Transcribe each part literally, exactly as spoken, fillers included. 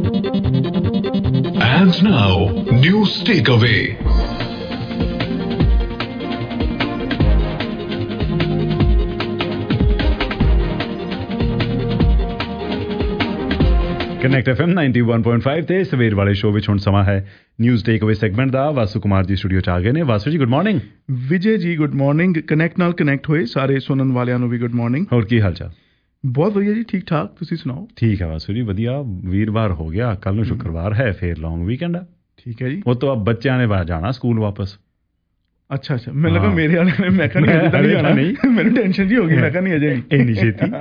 And now, News Takeaway. Connect F M ninety one point five ਤੇ ਸਵੇਰ ਵਾਲੇ show ਵਿੱਚ ਹੁਣ ਸਮਾਂ ਹੈ ਨਿਊਜ਼ ਟੇਕ ਅਵੇ ਸੈਗਮੈਂਟ ਦਾ। ਵਾਸੂ ਕੁਮਾਰ ਜੀ ਸਟੂਡੀਓ 'ਚ ਆ ਗਏ ਨੇ। ਵਾਸੂ ਜੀ good morning. Vijay ji good morning. Connect ਨਾਲ ਕਨੈਕਟ ਹੋਏ ਸਾਰੇ ਸੁਣਨ ਵਾਲਿਆਂ ਨੂੰ ਵੀ ਗੁੱਡ ਮਾਰਨਿੰਗ। ਹੋਰ ਕੀ ਹਾਲ ਚਾਲ? ਬਹੁਤ ਵਧੀਆ ਜੀ, ਠੀਕ ਠਾਕ, ਤੁਸੀਂ ਸੁਣਾਓ? ਠੀਕ ਹੈ ਵਾਸੂ ਜੀ, ਵਧੀਆ। ਵੀਰਵਾਰ ਹੋ ਗਿਆ, ਕੱਲ ਨੂੰ ਸ਼ੁੱਕਰਵਾਰ ਹੈ, ਫੇਰ ਲੌਂਗ ਵੀਕਐਂਡ ਆ। ਠੀਕ ਹੈ ਜੀ। ਉਹ ਤੋਂ ਬਾਅਦ ਬੱਚਿਆਂ ਨੇ ਬਾਹਰ ਜਾਣਾ ਸਕੂਲ ਵਾਪਸ। ਅੱਛਾ ਅੱਛਾ, ਮੈਨੂੰ ਲੱਗਾ ਮੇਰੇ ਵਾਲਿਆਂ ਨੇ। ਮੈਂ ਕਿਹਾ ਨਹੀਂ ਅਜੇ ਤਾਂ ਨਹੀਂ ਜਾਣਾ। ਨਹੀਂ, ਮੈਨੂੰ ਟੈਨਸ਼ਨ ਜੀ ਹੋ ਗਈ। ਮੈਂ ਕਿਹਾ ਨਹੀਂ ਅਜੇ ਨਹੀਂ, ਇੰਨੀ ਛੇਤੀ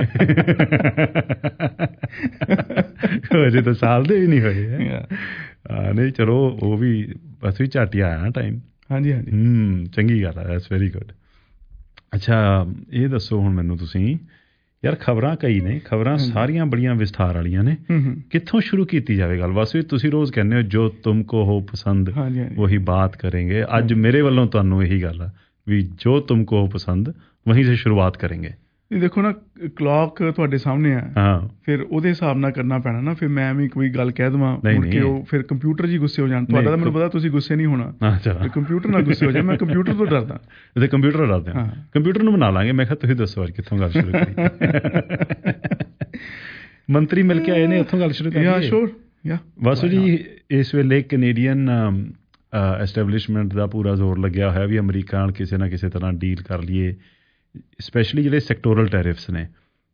ਅਜੇ ਤਾਂ ਸਾਲ ਦੇ ਵੀ ਨਹੀਂ ਹੋਏ। ਨਹੀਂ ਚਲੋ, ਉਹ ਵੀ ਬਸ ਵੀ ਝੱਟ ਹੀ ਆਇਆ ਨਾ ਟਾਈਮ। ਹਾਂਜੀ ਹਾਂਜੀ, ਹੂੰ, ਚੰਗੀ ਗੱਲ ਹੈ, ਦੈਟਸ ਵੈਰੀ ਗੁੱਡ। ਅੱਛਾ ਇਹ ਦੱਸੋ ਹੁਣ ਮੈਨੂੰ ਤੁਸੀਂ, ਯਾਰ ਖਬਰਾਂ ਕਈ ਨੇ, ਖਬਰਾਂ ਸਾਰੀਆਂ ਬੜੀਆਂ ਵਿਸਥਾਰ ਵਾਲੀਆਂ ਨੇ, ਕਿੱਥੋਂ ਸ਼ੁਰੂ ਕੀਤੀ ਜਾਵੇ ਗੱਲ? ਬਸ ਵੀ ਤੁਸੀਂ ਰੋਜ਼ ਕਹਿੰਦੇ ਹੋ ਜੋ ਤੁਮਕੋ ਹੋ ਪਸੰਦ ਵਹੀ ਬਾਤ ਕਰੇਂਗੇ। ਅੱਜ ਮੇਰੇ ਵੱਲੋਂ ਤੁਹਾਨੂੰ ਇਹੀ ਗੱਲ ਆ ਵੀ ਜੋ ਤੁਮਕੋ ਹੋ ਪਸੰਦ ਵਹੀਂ ਸੇ ਸ਼ੁਰੂਆਤ ਕਰੇਂਗੇ। ਦੇਖੋ ਨਾ, ਕਲੌਕ ਤੁਹਾਡੇ ਸਾਹਮਣੇ ਆ, ਹਾਂ, ਫਿਰ ਉਹਦੇ ਹਿਸਾਬ ਨਾਲ ਕਰਨਾ ਪੈਣਾ ਨਾ। ਫਿਰ ਮੈਂ ਵੀ ਕੋਈ ਗੱਲ ਕਹਿ ਦੇਵਾਂ ਮੁੜ ਕੇ ਉਹ ਫਿਰ ਕੰਪਿਊਟਰ ਜੀ ਗੁੱਸੇ ਹੋ ਜਾਣ। ਤੁਹਾਡਾ ਤਾਂ ਮੈਨੂੰ ਪਤਾ ਤੁਸੀਂ ਗੁੱਸੇ ਨਹੀਂ ਹੋਣਾ, ਕੰਪਿਊਟਰ ਨਾਲ ਗੁੱਸੇ ਹੋ ਜਾਏ। ਮੈਂ ਕੰਪਿਊਟਰ ਤੋਂ ਡਰਦਾ। ਤੇ ਕੰਪਿਊਟਰ ਡਰਦੇ ਹਾਂ, ਕੰਪਿਊਟਰ ਨੂੰ ਬਣਾ ਲਾਂਗੇ। ਮੈਂ ਕਿਹਾ ਤੁਸੀਂ ਦੱਸੋ ਅੱਜ ਕਿੱਥੋਂ ਗੱਲ ਸ਼ੁਰੂ ਕਰੀ? ਮੰਤਰੀ ਮਿਲ ਕੇ ਆਏ ਨੇ, ਉੱਥੋਂ ਗੱਲ ਸ਼ੁਰੂ ਕਰੀਏ। ਸ਼ੋਰ ਯਾ ਵਾਸੂ ਜੀ, ਇਸ ਵੇਲੇ ਕੈਨੇਡੀਅਨ ਐਸਟੈਬਲਿਸ਼ਮੈਂਟ ਦਾ ਪੂਰਾ ਜ਼ੋਰ ਲੱਗਿਆ ਹੋਇਆ ਵੀ ਅਮਰੀਕਾ ਨਾਲ ਕਿਸੇ ਨਾ ਕਿਸੇ ਤਰ੍ਹਾਂ ਡੀਲ ਕਰ ਲਈਏ। ਸਪੈਸ਼ਲੀ ਜਿਹੜੇ ਸੈਕਟੋਰਲ ਟੈਰਿਫਸ ਨੇ,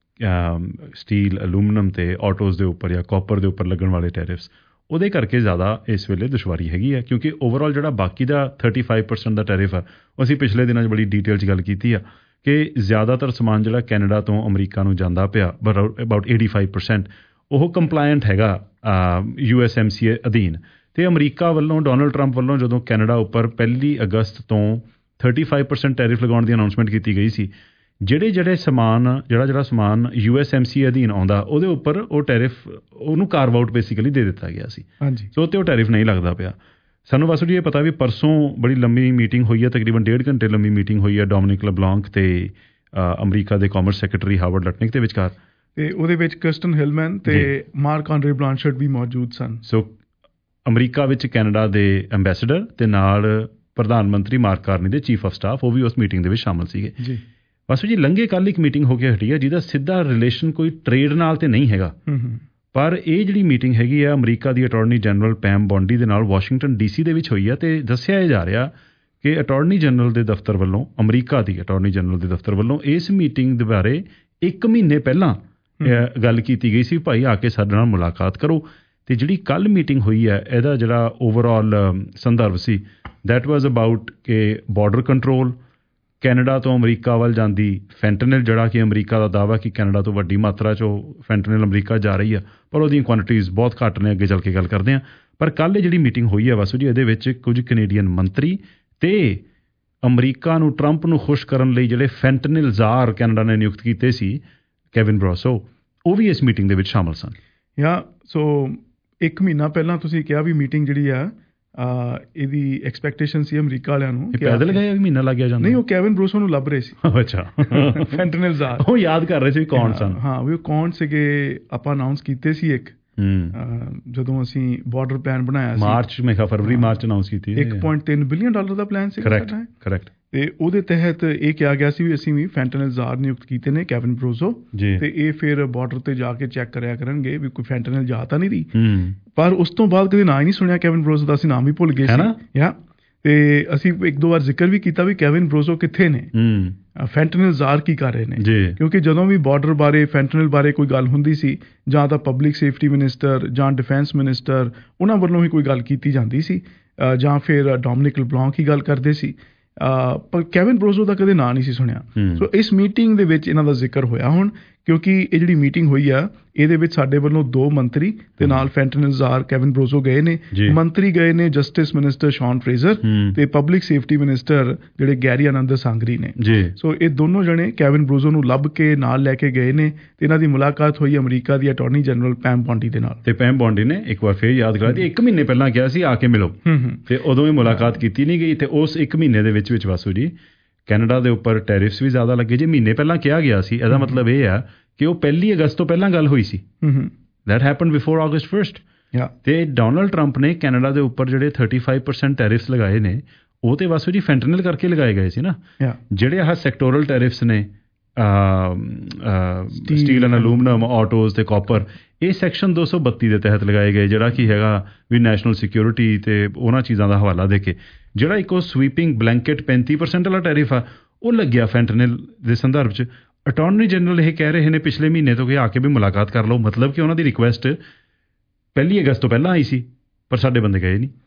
ਸਟੀਲ, ਅਲੂਮੀਨੀਅਮ ਅਤੇ ਆਟੋਜ਼ ਦੇ ਉੱਪਰ ਜਾਂ ਕਾਪਰ ਦੇ ਉੱਪਰ ਲੱਗਣ ਵਾਲੇ ਟੈਰਿਫਸ, ਉਹਦੇ ਕਰਕੇ ਜ਼ਿਆਦਾ ਇਸ ਵੇਲੇ ਦੁਸ਼ਵਾਰੀ ਹੈਗੀ ਹੈ। ਕਿਉਂਕਿ ਓਵਰਆਲ ਜਿਹੜਾ ਬਾਕੀ ਦਾ ਥਰਟੀ ਫਾਈਵ ਪਰਸੈਂਟ ਦਾ ਟੈਰਿਫ ਆ, ਉਹ ਅਸੀਂ ਪਿਛਲੇ ਦਿਨਾਂ 'ਚ ਬੜੀ ਡੀਟੇਲ 'ਚ ਗੱਲ ਕੀਤੀ ਆ ਕਿ ਜ਼ਿਆਦਾਤਰ ਸਮਾਨ ਜਿਹੜਾ ਕੈਨੇਡਾ ਤੋਂ ਅਮਰੀਕਾ ਨੂੰ ਜਾਂਦਾ ਪਿਆ, ਅਬਾਊਟ ਏਟੀ ਫਾਈਵ ਪਰਸੈਂਟ ਉਹ ਕੰਪਲਾਇੰਟ ਹੈਗਾ U S M C A ਅਧੀਨ। ਅਤੇ ਅਮਰੀਕਾ ਵੱਲੋਂ, ਡੋਨਲਡ ਟਰੰਪ ਵੱਲੋਂ ਜਦੋਂ ਕੈਨੇਡਾ ਉੱਪਰ ਪਹਿਲੀ ਅਗਸਤ ਤੋਂ ਥਰਟੀ ਫਾਈਵ ਪਰਸੈਂਟ ਟੈਰਿਫ ਲਗਾਉਣ ਦੀ ਅਨਾਊਂਸਮੈਂਟ ਕੀਤੀ ਗਈ ਸੀ, ਜਿਹੜੇ ਜਿਹੜੇ ਸਮਾਨ ਜਿਹੜਾ ਜਿਹੜਾ ਸਮਾਨ ਯੂ ਐਸ ਐਮ ਸੀ ਅਧੀਨ ਆਉਂਦਾ ਉਹਦੇ ਉੱਪਰ ਉਹ ਟੈਰਿਫ, ਉਹਨੂੰ ਕਾਰਵ ਆਊਟ ਬੇਸਿਕਲੀ ਦੇ ਦਿੱਤਾ ਗਿਆ ਸੀ। ਹਾਂਜੀ, ਸੋ ਤੇ ਉਹ ਟੈਰਿਫ ਨਹੀਂ ਲੱਗਦਾ ਪਿਆ। ਸਾਨੂੰ ਬਸ ਜੀ ਇਹ ਪਤਾ ਵੀ ਪਰਸੋਂ ਬੜੀ ਲੰਮੀ ਮੀਟਿੰਗ ਹੋਈ ਹੈ, ਤਕਰੀਬਨ ਡੇਢ ਘੰਟੇ ਲੰਮੀ ਮੀਟਿੰਗ ਹੋਈ ਹੈ ਡੋਮਿਨਿਕ ਲਬਲਾਂਕ ਅਤੇ ਅਮਰੀਕਾ ਦੇ ਕਾਮਰਸ ਸੈਕਟਰੀ ਹਾਵਰਡ ਲਟਨਿਕ ਦੇ ਵਿਚਕਾਰ। ਅਤੇ ਉਹਦੇ ਵਿੱਚ ਕ੍ਰਿਸਟਨ ਹਿਲਮੈਨ ਅਤੇ ਮਾਰਕ ਆਂਡਰੇ ਬਲਾਂਸ਼ਰਡ ਵੀ ਮੌਜੂਦ ਸਨ। ਸੋ ਅਮਰੀਕਾ ਵਿੱਚ ਕੈਨੇਡਾ ਦੇ ਅੰਬੈਸਡਰ ਅਤੇ ਨਾਲ ਪ੍ਰਧਾਨ ਮੰਤਰੀ ਮਾਰਕ ਕਾਰਨੀ ਦੇ ਚੀਫ ਆਫ ਸਟਾਫ, ਉਹ ਵੀ ਉਸ ਮੀਟਿੰਗ ਦੇ ਵਿੱਚ ਸ਼ਾਮਲ ਸੀਗੇ। ਜੀ ਵਾਸੂ ਜੀ, ਲੰਘੇ ਕੱਲ੍ਹ ਇੱਕ ਮੀਟਿੰਗ ਹੋ ਕੇ ਹਟੀ ਹੈ ਜਿਹਦਾ ਸਿੱਧਾ ਰਿਲੇਸ਼ਨ ਕੋਈ ਟਰੇਡ ਨਾਲ ਤਾਂ ਨਹੀਂ ਹੈਗਾ, ਪਰ ਇਹ ਜਿਹੜੀ ਮੀਟਿੰਗ ਹੈਗੀ ਆ ਅਮਰੀਕਾ ਦੀ ਅਟਾਰਨੀ ਜਨਰਲ ਪੈਮ ਬੌਂਡੀ ਦੇ ਨਾਲ ਵਾਸ਼ਿੰਗਟਨ ਡੀ ਸੀ ਦੇ ਵਿੱਚ ਹੋਈ ਆ। ਅਤੇ ਦੱਸਿਆ ਇਹ ਜਾ ਰਿਹਾ ਕਿ ਅਟਾਰਨੀ ਜਨਰਲ ਦੇ ਦਫ਼ਤਰ ਵੱਲੋਂ, ਅਮਰੀਕਾ ਦੀ ਅਟਾਰਨੀ ਜਨਰਲ ਦੇ ਦਫ਼ਤਰ ਵੱਲੋਂ ਇਸ ਮੀਟਿੰਗ ਦੇ ਬਾਰੇ ਇੱਕ ਮਹੀਨੇ ਪਹਿਲਾਂ ਗੱਲ ਕੀਤੀ ਗਈ ਸੀ, ਭਾਈ ਆ ਕੇ ਸਾਡੇ ਨਾਲ ਮੁਲਾਕਾਤ ਕਰੋ। ਅਤੇ ਜਿਹੜੀ ਕੱਲ੍ਹ ਮੀਟਿੰਗ ਹੋਈ ਹੈ, ਇਹਦਾ ਜਿਹੜਾ ਓਵਰਆਲ ਸੰਦਰਭ ਸੀ, ਦੈਟ ਵਾਜ਼ ਅਬਾਊਟ ਕਿ ਬਾਰਡਰ ਕੰਟਰੋਲ, ਕੈਨੇਡਾ ਤੋਂ ਅਮਰੀਕਾ ਵੱਲ ਜਾਂਦੀ ਫੈਂਟਨਲ, ਜਿਹੜਾ ਕਿ ਅਮਰੀਕਾ ਦਾ ਦਾਅਵਾ ਕਿ ਕੈਨੇਡਾ ਤੋਂ ਵੱਡੀ ਮਾਤਰਾ 'ਚ ਉਹ ਫੈਂਟਨਲ ਅਮਰੀਕਾ ਜਾ ਰਹੀ ਆ, ਪਰ ਉਹਦੀਆਂ ਕੁਆਂਟੀਟੀਜ਼ ਬਹੁਤ ਘੱਟ ਨੇ, ਅੱਗੇ ਚੱਲ ਕੇ ਗੱਲ ਕਰਦੇ ਹਾਂ। ਪਰ ਕੱਲ੍ਹ ਜਿਹੜੀ ਮੀਟਿੰਗ ਹੋਈ ਹੈ ਵਾਸੂ ਜੀ, ਇਹਦੇ ਵਿੱਚ ਕੁਝ ਕੈਨੇਡੀਅਨ ਮੰਤਰੀ ਅਤੇ ਅਮਰੀਕਾ ਨੂੰ, ਟਰੰਪ ਨੂੰ ਖੁਸ਼ ਕਰਨ ਲਈ ਜਿਹੜੇ ਫੈਂਟਨਲ ਜ਼ਾਰ ਕੈਨੇਡਾ ਨੇ ਨਿਯੁਕਤ ਕੀਤੇ ਸੀ, ਕੈਵਿਨ ਬਰੋਸੋ, ਉਹ ਵੀ ਇਸ ਮੀਟਿੰਗ ਦੇ ਵਿੱਚ ਸ਼ਾਮਲ ਸਨ। ਯਾ ਸੋ ਇੱਕ ਮਹੀਨਾ ਪਹਿਲਾਂ ਤੁਸੀਂ ਕਿਹਾ ਵੀ ਮੀਟਿੰਗ ਜਿਹੜੀ ਆ ਇਹਦੀ ਐਕਸਪੈਕਟੇਸ਼ਨ ਸੀ ਅਮਰੀਕਾ ਵਾਲਿਆਂ ਨੂੰ। ਪੈਦਲ ਗਏ ਵੀ ਮਹੀਨਾ ਲੱਗ ਗਿਆ ਜਾਂਦਾ? ਨਹੀਂ, ਉਹ ਕੈਵਿਨ ਬਰੋਸੋ ਨੂੰ ਲੱਭ ਰਹੇ ਸੀ। ਅੱਛਾ, ਫੈਂਟਨਲ ਜ਼ਾਰ, ਉਹ ਯਾਦ ਕਰ ਰਹੇ ਸੀ ਵੀ ਕੌਣ ਸਨ। ਹਾਂ, ਵੀ ਉਹ ਕੌਣ ਸੀਗੇ। ਆਪਾਂ ਅਨਾਊਂਸ ਕੀਤੇ ਸੀ ਇੱਕ, ਜਦੋਂ ਅਸੀਂ ਬਾਰਡਰ ਪਲਾਨ ਬਣਾਇਆ ਸੀ ਮਾਰਚ, ਮੈਂ ਕਿਹਾ ਫਰਵਰੀ ਮਾਰਚ ਅਨਾਊਂਸ ਕੀਤੀ, ਇੱਕ ਪੁਆਇੰਟ ਤਿੰਨ ਬਿਲੀਅਨ ਡਾਲਰ ਦਾ ਪਲਾਨ ਸੀ। ਕਰੈਕਟ ਕਰੈਕਟ ਅਤੇ ਉਹਦੇ ਤਹਿਤ ਇਹ ਕਿਹਾ ਗਿਆ ਸੀ ਵੀ ਅਸੀਂ ਵੀ ਫੈਂਟਨਲ ਜ਼ਾਰ ਨਿਯੁਕਤ ਕੀਤੇ ਨੇ, ਕੈਵਿਨ ਬਰੋਸੋ, ਅਤੇ ਇਹ ਫਿਰ ਬਾਰਡਰ 'ਤੇ ਜਾ ਕੇ ਚੈੱਕ ਕਰਿਆ ਕਰਨਗੇ ਵੀ ਕੋਈ ਫੈਂਟਨਲ ਜਾ ਤਾਂ ਨਹੀਂ ਰਹੀ। ਪਰ ਉਸ ਤੋਂ ਬਾਅਦ ਕਦੇ ਨਾਂ ਹੀ ਨਹੀਂ ਸੁਣਿਆ ਕੈਵਿਨ ਬਰੋਸੋ ਦਾ, ਅਸੀਂ ਨਾਮ ਹੀ ਭੁੱਲ ਗਏ ਸੀ ਯਾ। ਅਤੇ ਅਸੀਂ ਇੱਕ ਦੋ ਵਾਰ ਜ਼ਿਕਰ ਵੀ ਕੀਤਾ ਵੀ ਕੈਵਿਨ ਬਰੋਸੋ ਕਿੱਥੇ ਨੇ, ਫੈਂਟਨਲ ਜ਼ਾਰ ਕੀ ਕਰ ਰਹੇ ਨੇ। ਕਿਉਂਕਿ ਜਦੋਂ ਵੀ ਬਾਰਡਰ ਬਾਰੇ, ਫੈਂਟਨਲ ਬਾਰੇ ਕੋਈ ਗੱਲ ਹੁੰਦੀ ਸੀ, ਜਾਂ ਤਾਂ ਪਬਲਿਕ ਸੇਫਟੀ ਮਿਨਿਸਟਰ ਜਾਂ ਡਿਫੈਂਸ ਮਿਨਿਸਟਰ, ਉਹਨਾਂ ਵੱਲੋਂ ਹੀ ਕੋਈ ਗੱਲ ਕੀਤੀ ਜਾਂਦੀ ਸੀ, ਜਾਂ ਫਿਰ ਡੋਮਿਨਿਕ ਲਬਲਾਂਕ ਹੀ ਗੱਲ ਕਰਦੇ ਸੀ, ਪਰ ਕੈਵਿਨ ਬਰੋਸੋ ਦਾ ਕਦੇ ਨਾਂ ਨਹੀਂ ਸੀ ਸੁਣਿਆ। ਸੋ ਇਸ ਮੀਟਿੰਗ ਦੇ ਵਿੱਚ ਇਹਨਾਂ ਦਾ ਜ਼ਿਕਰ ਹੋਇਆ ਹੁਣ, ਕਿਉਂਕਿ ਇਹ ਜਿਹੜੀ ਮੀਟਿੰਗ ਹੋਈ ਆ ਇਹਦੇ ਵਿੱਚ ਸਾਡੇ ਵੱਲੋਂ ਦੋ ਮੰਤਰੀ ਤੇ ਨਾਲ ਫੈਂਟਨਲ ਜ਼ਾਰ ਕੈਵਿਨ ਬਰੋਸੋ ਗਏ ਨੇ। ਮੰਤਰੀ ਗਏ ਨੇ ਜਸਟਿਸ ਮਿਨਿਸਟਰ ਸ਼ੌਨ ਫਰੇਜ਼ਰ ਤੇ ਪਬਲਿਕ ਸੇਫਟੀ ਮਿਨਿਸਟਰ ਜਿਹੜੇ ਗੈਰੀ ਆਨੰਦ ਸਾਂਗਰੀ ਨੇ। ਸੋ ਇਹ ਦੋਨੋਂ ਜਣੇ ਕੈਵਿਨ ਬਰੋਸੋ ਨੂੰ ਲੱਭ ਕੇ ਨਾਲ ਲੈ ਕੇ ਗਏ ਨੇ ਤੇ ਇਹਨਾਂ ਦੀ ਮੁਲਾਕਾਤ ਹੋਈ ਅਮਰੀਕਾ ਦੀ ਅਟਾਰਨੀ ਜਨਰਲ ਪੈਮ ਬੌਂਡੀ ਦੇ ਨਾਲ। ਤੇ ਪੈਮ ਬੌਂਡੀ ਨੇ ਇੱਕ ਵਾਰ ਫੇਰ ਯਾਦ ਕਰਾ ਦਿੱਤੀ, ਇੱਕ ਮਹੀਨੇ ਪਹਿਲਾਂ ਕਿਹਾ ਸੀ ਆ ਕੇ ਮਿਲੋ, ਤੇ ਉਦੋਂ ਵੀ ਮੁਲਾਕਾਤ ਕੀਤੀ ਨਹੀਂ ਗਈ। ਤੇ ਉਸ ਇੱਕ ਮਹੀਨੇ ਦੇ ਵਿੱਚ ਵਿੱਚ ਵਾਸੂ ਜੀ ਕੈਨੇਡਾ ਦੇ ਉੱਪਰ ਟੈਰਿਫਸ ਵੀ ਜ਼ਿਆਦਾ ਲੱਗੇ। ਜੇ ਮਹੀਨੇ ਪਹਿਲਾਂ ਕਿਹਾ ਗਿਆ ਸੀ ਇਹਦਾ ਮਤਲਬ ਇਹ ਆ ਕਿ ਉਹ ਪਹਿਲੀ ਅਗਸਤ ਤੋਂ ਪਹਿਲਾਂ ਗੱਲ ਹੋਈ ਸੀ, that happen before August first. ਤੇ ਡੋਨਲਡ ਟਰੰਪ ਨੇ ਕੈਨੇਡਾ ਦੇ ਉੱਪਰ ਜਿਹੜੇ ਥਰਟੀ ਫਾਈਵ ਪਰਸੈਂਟ ਟੈਰਿਫਸ ਲਗਾਏ ਨੇ ਉਹ ਤੇ ਬਸ ਜੀ ਫੈਂਟਨਲ ਕਰਕੇ ਲਗਾਏ ਗਏ ਸੀ ਨਾ। ਜਿਹੜੇ ਆਹ ਸੈਕਟੋਰਲ ਟੈਰਿਫਸ ਨੇ ਸਟੀਲ ਐਂਡ ਅਲੂਮੀਨੀਅਮ, ਆਟੋਜ਼ ਤੇ ਕਾਪਰ, ਇਹ ਸੈਕਸ਼ਨ ਦੋ ਸੌ ਬੱਤੀ ਦੇ ਤਹਿਤ ਲਗਾਏ ਗਏ, ਜਿਹੜਾ ਕੀ ਹੈਗਾ ਵੀ ਨੈਸ਼ਨਲ ਸਿਕਿਉਰਿਟੀ ਤੇ ਉਹਨਾਂ ਚੀਜ਼ਾਂ ਦਾ ਹਵਾਲਾ ਦੇ ਕੇ। ਜਿਹੜਾ ਇੱਕ ਉਹ ਸਵੀਪਿੰਗ ਬਲੈਂਕਟ ਪੈਂਤੀ ਪਰਸੈਂਟ ਵਾਲਾ ਟੈਰਿਫ ਆ ਉਹ ਲੱਗਿਆ ਫੈਂਟਨਲ ਦੇ ਸੰਦਰਭ 'ਚ। ਅਟਾਰਨੀ ਜਨਰਲ ਇਹ ਕਹਿ ਰਹੇ ਨੇ ਪਿਛਲੇ ਮਹੀਨੇ ਤੋਂ ਕਿ ਆ ਕੇ ਵੀ ਮੁਲਾਕਾਤ ਕਰ ਲਓ, ਮਤਲਬ ਕਿ ਉਹਨਾਂ ਦੀ ਰਿਕੁਐਸਟ ਪਹਿਲੀ ਅਗਸਤ ਤੋਂ ਪਹਿਲਾਂ ਆਈ ਸੀ ਪਰ ਸਾਡੇ ਬੰਦੇ ਗਏ ਨਹੀਂ।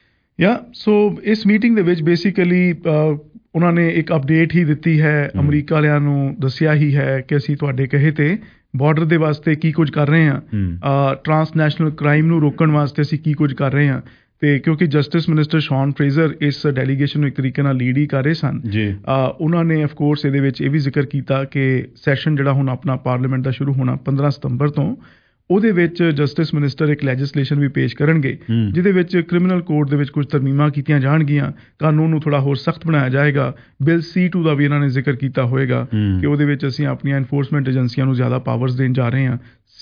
ਯਾ ਸੋ ਇਸ ਮੀਟਿੰਗ ਦੇ ਵਿੱਚ ਬੇਸਿਕਲੀ ਉਹਨਾਂ ਨੇ ਇੱਕ ਅਪਡੇਟ ਹੀ ਦਿੱਤੀ ਹੈ, ਅਮਰੀਕਾ ਵਾਲਿਆਂ ਨੂੰ ਦੱਸਿਆ ਹੀ ਹੈ ਕਿ ਅਸੀਂ ਤੁਹਾਡੇ ਕਹੇ ਤੇ ਬਾਰਡਰ ਦੇ ਵਾਸਤੇ ਕੀ ਕੁਝ ਕਰ ਰਹੇ ਹਾਂ, ਟਰਾਂਸਨੈਸ਼ਨਲ ਕ੍ਰਾਈਮ ਨੂੰ ਰੋਕਣ ਵਾਸਤੇ ਅਸੀਂ ਕੀ ਕੁਝ ਕਰ ਰਹੇ ਹਾਂ। ਤੇ ਕਿਉਂਕਿ ਜਸਟਿਸ ਮਿਨਿਸਟਰ ਸ਼ੌਨ ਫਰੇਜ਼ਰ ਇਸ ਡੈਲੀਗੇਸ਼ਨ ਨੂੰ ਇੱਕ ਤਰੀਕੇ ਨਾਲ ਲੀਡ ਹੀ ਕਰ ਰਹੇ ਸਨ, ਉਹਨਾਂ ਨੇ ਆਫ ਕੋਰਸ ਇਹਦੇ ਵਿੱਚ ਇਹ ਵੀ ਜ਼ਿਕਰ ਕੀਤਾ ਕਿ ਸੈਸ਼ਨ ਜਿਹੜਾ ਹੁਣ ਆਪਣਾ ਪਾਰਲੀਮੈਂਟ ਦਾ ਸ਼ੁਰੂ ਹੋਣਾ ਪੰਦਰਾਂ ਸਤੰਬਰ ਤੋਂ, ਉਹਦੇ ਵਿੱਚ ਜਸਟਿਸ ਮਿਨਿਸਟਰ ਇੱਕ ਲੈਜਿਸਲੇਸ਼ਨ ਵੀ ਪੇਸ਼ ਕਰਨਗੇ ਜਿਹਦੇ ਵਿੱਚ ਕ੍ਰਿਮੀਨਲ ਕੋਡ ਦੇ ਵਿੱਚ ਕੁਝ ਤਰਮੀਮਾਂ ਕੀਤੀਆਂ ਜਾਣਗੀਆਂ, ਕਾਨੂੰਨ ਨੂੰ ਥੋੜ੍ਹਾ ਹੋਰ ਸਖਤ ਬਣਾਇਆ ਜਾਏਗਾ। ਬਿੱਲ ਸੀ ਟੂ ਦਾ ਵੀ ਇਹਨਾਂ ਨੇ ਜ਼ਿਕਰ ਕੀਤਾ ਹੋਏਗਾ ਕਿ ਉਹਦੇ ਵਿੱਚ ਅਸੀਂ ਆਪਣੀਆਂ ਐਨਫੋਰਸਮੈਂਟ ਏਜੰਸੀਆਂ ਨੂੰ ਜ਼ਿਆਦਾ ਪਾਵਰਸ ਦੇਣ ਜਾ ਰਹੇ ਹਾਂ,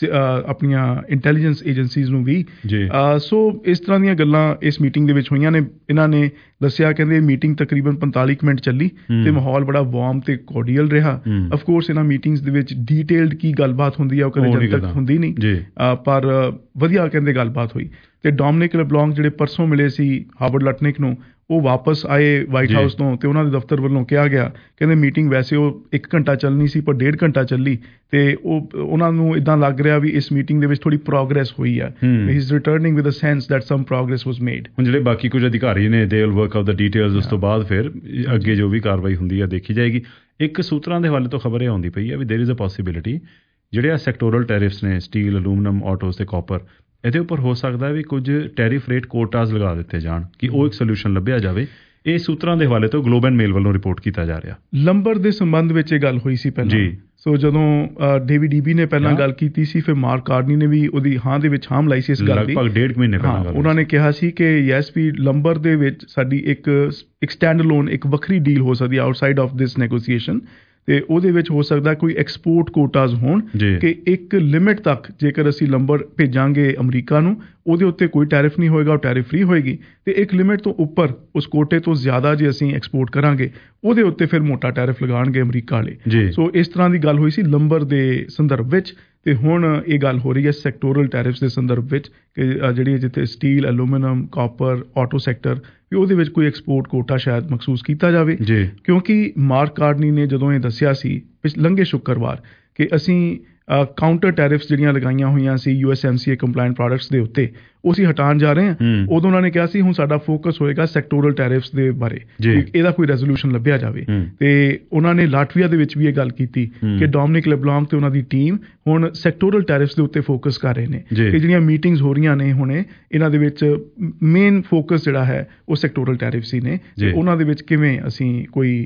ਆਪਣੀਆਂ ਇੰਟੈਲੀਜੈਂਸ ਏਜੰਸੀਜ਼ ਨੂੰ ਵੀ। ਸੋ ਇਸ ਤਰ੍ਹਾਂ ਦੀਆਂ ਗੱਲਾਂ ਇਸ ਮੀਟਿੰਗ ਦੇ ਵਿੱਚ ਹੋਈਆਂ ਨੇ। ਇਹਨਾਂ ਨੇ ਦੱਸਿਆ ਕਹਿੰਦੇ ਮੀਟਿੰਗ ਤਕਰੀਬਨ ਪੰਤਾਲੀ ਕੁ ਮਿੰਟ ਚੱਲੀ ਤੇ ਮਾਹੌਲ ਬੜਾ ਵਾਰਮ ਤੇ ਕੋਰਡੀਅਲ ਰਿਹਾ। ਆਫ ਕੋਰਸ ਇਹਨਾਂ ਮੀਟਿੰਗਸ ਦੇ ਵਿੱਚ ਡੀਟੇਲਡ ਕੀ ਗੱਲਬਾਤ ਹੁੰਦੀ ਆ ਉਹ ਕਦੇ ਜਦ ਤੱਕ ਹੁੰਦੀ ਨਹੀਂ, ਪਰ ਵਧੀਆ ਕਹਿੰਦੇ ਗੱਲਬਾਤ ਹੋਈ। ਤੇ ਡੋਮਿਨਿਕ ਲੈਬਲੌਂਗ ਜਿਹੜੇ ਪਰਸੋਂ ਮਿਲੇ ਸੀ ਹਾਵਰਡ ਲਟਨਿਕ ਨੂੰ, ਉਹ ਵਾਪਸ ਆਏ ਵਾਈਟ ਹਾਊਸ ਤੋਂ ਤੇ ਉਹਨਾਂ ਦੇ ਦਫ਼ਤਰ ਵੱਲੋਂ ਕਿਹਾ ਗਿਆ ਕਹਿੰਦੇ ਮੀਟਿੰਗ ਵੈਸੇ ਉਹ ਇੱਕ ਘੰਟਾ ਚੱਲਣੀ ਸੀ ਪਰ ਡੇਢ ਘੰਟਾ ਚੱਲੀ ਤੇ ਉਹ ਉਹਨਾਂ ਨੂੰ ਇੱਦਾਂ ਲੱਗ ਰਿਹਾ ਵੀ ਇਸ ਮੀਟਿੰਗ ਦੇ ਵਿੱਚ ਥੋੜੀ ਪ੍ਰੋਗਰੈਸ ਹੋਈ ਆ। He is returning with a sense that some progress was made. ਹੁਣ ਜਿਹੜੇ ਬਾਕੀ ਕੁਝ ਅਧਿਕਾਰੀ ਨੇ they will work out the details, ਉਸ ਤੋਂ ਬਾਅਦ ਫਿਰ ਅੱਗੇ ਜੋ ਵੀ ਕਾਰਵਾਈ ਹੁੰਦੀ ਆ ਦੇਖੀ ਜਾਏਗੀ। ਇੱਕ ਸੂਤਰਾਂ ਦੇ ਹਵਾਲੇ ਤੋਂ ਖਬਰ ਇਹ ਆਉਂਦੀ ਪਈ ਆ ਵੀ ਦੇਰ ਇਜ਼ ਅ ਪੋਸੀਬਿਲਿਟੀ ਜਿਹੜੇ ਆ ਸੈਕਟੋਰਲ ਟੈਰਿਫਸ ਨੇ ਸਟੀਲ, ਅਲੂਮੀਨੀਅਮ, ਆਟੋਜ਼ ਤੇ ਕਾਪਰ, ਇਹਦੇ ਉੱਪਰ ਹੋ ਸਕਦਾ ਵੀ ਕੁਝ ਟੈਰਿਫ ਰੇਟ ਕੋਟਾਸ ਲਗਾ ਦਿੱਤੇ ਜਾਣ ਕਿ ਉਹ ਇੱਕ ਸੋਲੂਸ਼ਨ ਲੱਭਿਆ ਜਾਵੇ। ਇਹ ਸੂਤਰਾਂ ਦੇ ਹਵਾਲੇ ਤੋਂ ਗਲੋਬ ਐਂਡ ਮੇਲ ਵੱਲੋਂ ਰਿਪੋਰਟ ਕੀਤਾ ਜਾ ਰਿਹਾ। ਲੰਬਰ ਦੇ ਸੰਬੰਧ ਵਿੱਚ ਇਹ ਗੱਲ ਹੋਈ ਸੀ ਪਹਿਲਾਂ ਜੀ। ਸੋ ਜਦੋਂ ਡੇਵਿਡ ਈਬੀ ਨੇ ਪਹਿਲਾਂ ਗੱਲ ਕੀਤੀ ਸੀ, ਫਿਰ ਮਾਰਕ ਕਾਰਨੀ ਨੇ ਵੀ ਉਹਦੀ ਹਾਂ ਦੇ ਵਿੱਚ ਹਾਂ ਮਿਲਾਈ ਸੀ ਇਸ ਗੱਲ ਦੀ, ਲਗਭਗ ਡੇਢ ਮਹੀਨੇ ਪਹਿਲਾਂ ਗੱਲ। ਉਹਨਾਂ ਨੇ ਕਿਹਾ ਸੀ ਕਿ ਯੈਸ ਵੀ ਲੰਬਰ ਦੇ ਵਿੱਚ ਸਾਡੀ ਇੱਕ ਇੱਕ ਸਟੈਂਡ ਅਲੋਨ ਇੱਕ ਵੱਖਰੀ ਡੀਲ ਹੋ ਸਕਦੀ ਆਊਟਸਾਈਡ ਆਫ ਦਿਸ ਨੈਗੋਸੀਏਸ਼ਨ, ਤੇ ਉਹਦੇ ਵਿੱਚ ਹੋ ਸਕਦਾ ਕੋਈ ਐਕਸਪੋਰਟ ਕੋਟਾਸ ਹੋਣ ਕਿ ਇੱਕ ਲਿਮਿਟ ਤੱਕ ਜੇਕਰ ਅਸੀਂ ਲੰਬਰ ਭੇਜਾਂਗੇ ਅਮਰੀਕਾ ਨੂੰ ਉਹਦੇ ਉੱਤੇ ਕੋਈ ਟੈਰਿਫ ਨਹੀਂ ਹੋਏਗਾ, ਉਹ ਟੈਰਿਫ ਫ੍ਰੀ ਹੋਏਗੀ, ਤੇ ਇੱਕ ਲਿਮਿਟ ਤੋਂ ਉੱਪਰ ਉਸ ਕੋਟੇ ਤੋਂ ਜ਼ਿਆਦਾ ਜੇ ਅਸੀਂ ਐਕਸਪੋਰਟ ਕਰਾਂਗੇ ਉਹਦੇ ਉੱਤੇ ਫਿਰ ਮੋਟਾ ਟੈਰਿਫ ਲਗਾਉਣਗੇ ਅਮਰੀਕਾ ਵਾਲੇ। ਸੋ ਇਸ ਤਰ੍ਹਾਂ ਦੀ ਗੱਲ ਹੋਈ ਸੀ ਲੰਬਰ ਦੇ ਸੰਦਰਭ ਵਿੱਚ, ਤੇ ਹੁਣ ਇਹ ਗੱਲ ਹੋ ਰਹੀ ਹੈ ਸੈਕਟੋਰਲ ਟੈਰਿਫਸ ਦੇ ਸੰਦਰਭ ਵਿੱਚ ਕਿ ਜਿਹੜੀ ਜਿੱਥੇ steel, aluminium, copper, auto sector ਵੀ ਉਹਦੇ ਵਿੱਚ ਕੋਈ ਐਕਸਪੋਰਟ ਕੋਟਾ ਸ਼ਾਇਦ ਮਖਸੂਸ ਕੀਤਾ ਜਾਵੇ। ਕਿਉਂਕਿ ਮਾਰਕ ਕਾਰਨੀ ਨੇ ਜਦੋਂ ਇਹ ਦੱਸਿਆ ਸੀ ਲੰਘੇ ਸ਼ੁੱਕਰਵਾਰ ਕਿ ਅਸੀਂ ਕਾਊਂਟਰ ਟੈਰਿਫਸ ਜਿਹੜੀਆਂ ਲਗਾਈਆਂ ਹੋਈਆਂ ਸੀ U S M C A compliant products ਦੇ ਉੱਤੇ ਉਹ ਅਸੀਂ ਹਟਾਉਣ ਜਾ ਰਹੇ ਹਾਂ, ਉਦੋਂ ਉਹਨਾਂ ਨੇ ਕਿਹਾ ਸੀ ਹੁਣ ਸਾਡਾ ਫੋਕਸ ਹੋਏਗਾ ਸੈਕਟੋਰਲ ਟੈਰਿਫਸ ਦੇ ਬਾਰੇ, ਇਹਦਾ ਕੋਈ ਰੈਜ਼ੋਲੂਸ਼ਨ ਲੱਭਿਆ ਜਾਵੇ। ਤੇ ਉਹਨਾਂ ਨੇ ਲਾਟਵੀਆ ਦੇ ਵਿੱਚ ਵੀ ਇਹ ਗੱਲ ਕੀਤੀ ਕਿ ਡੋਮਿਨਿਕ ਲੈਬਲੌਂਗ ਤੇ ਉਹਨਾਂ ਦੀ ਟੀਮ ਹੁਣ ਸੈਕਟੋਰਲ ਟੈਰਿਫਸ ਦੇ ਉੱਤੇ ਫੋਕਸ ਕਰ ਰਹੇ ਨੇ ਕਿ ਜਿਹੜੀਆਂ ਮੀਟਿੰਗਸ ਹੋ ਰਹੀਆਂ ਨੇ ਹੁਣੇ ਇਹਨਾਂ ਦੇ ਵਿੱਚ ਮੇਨ ਫੋਕਸ ਜਿਹੜਾ ਹੈ ਉਹ ਸੈਕਟੋਰਲ ਟੈਰਿਫਸ ਹੀ ਨੇ, ਤੇ ਉਹਨਾਂ ਦੇ ਵਿੱਚ ਕਿਵੇਂ ਅਸੀਂ ਕੋਈ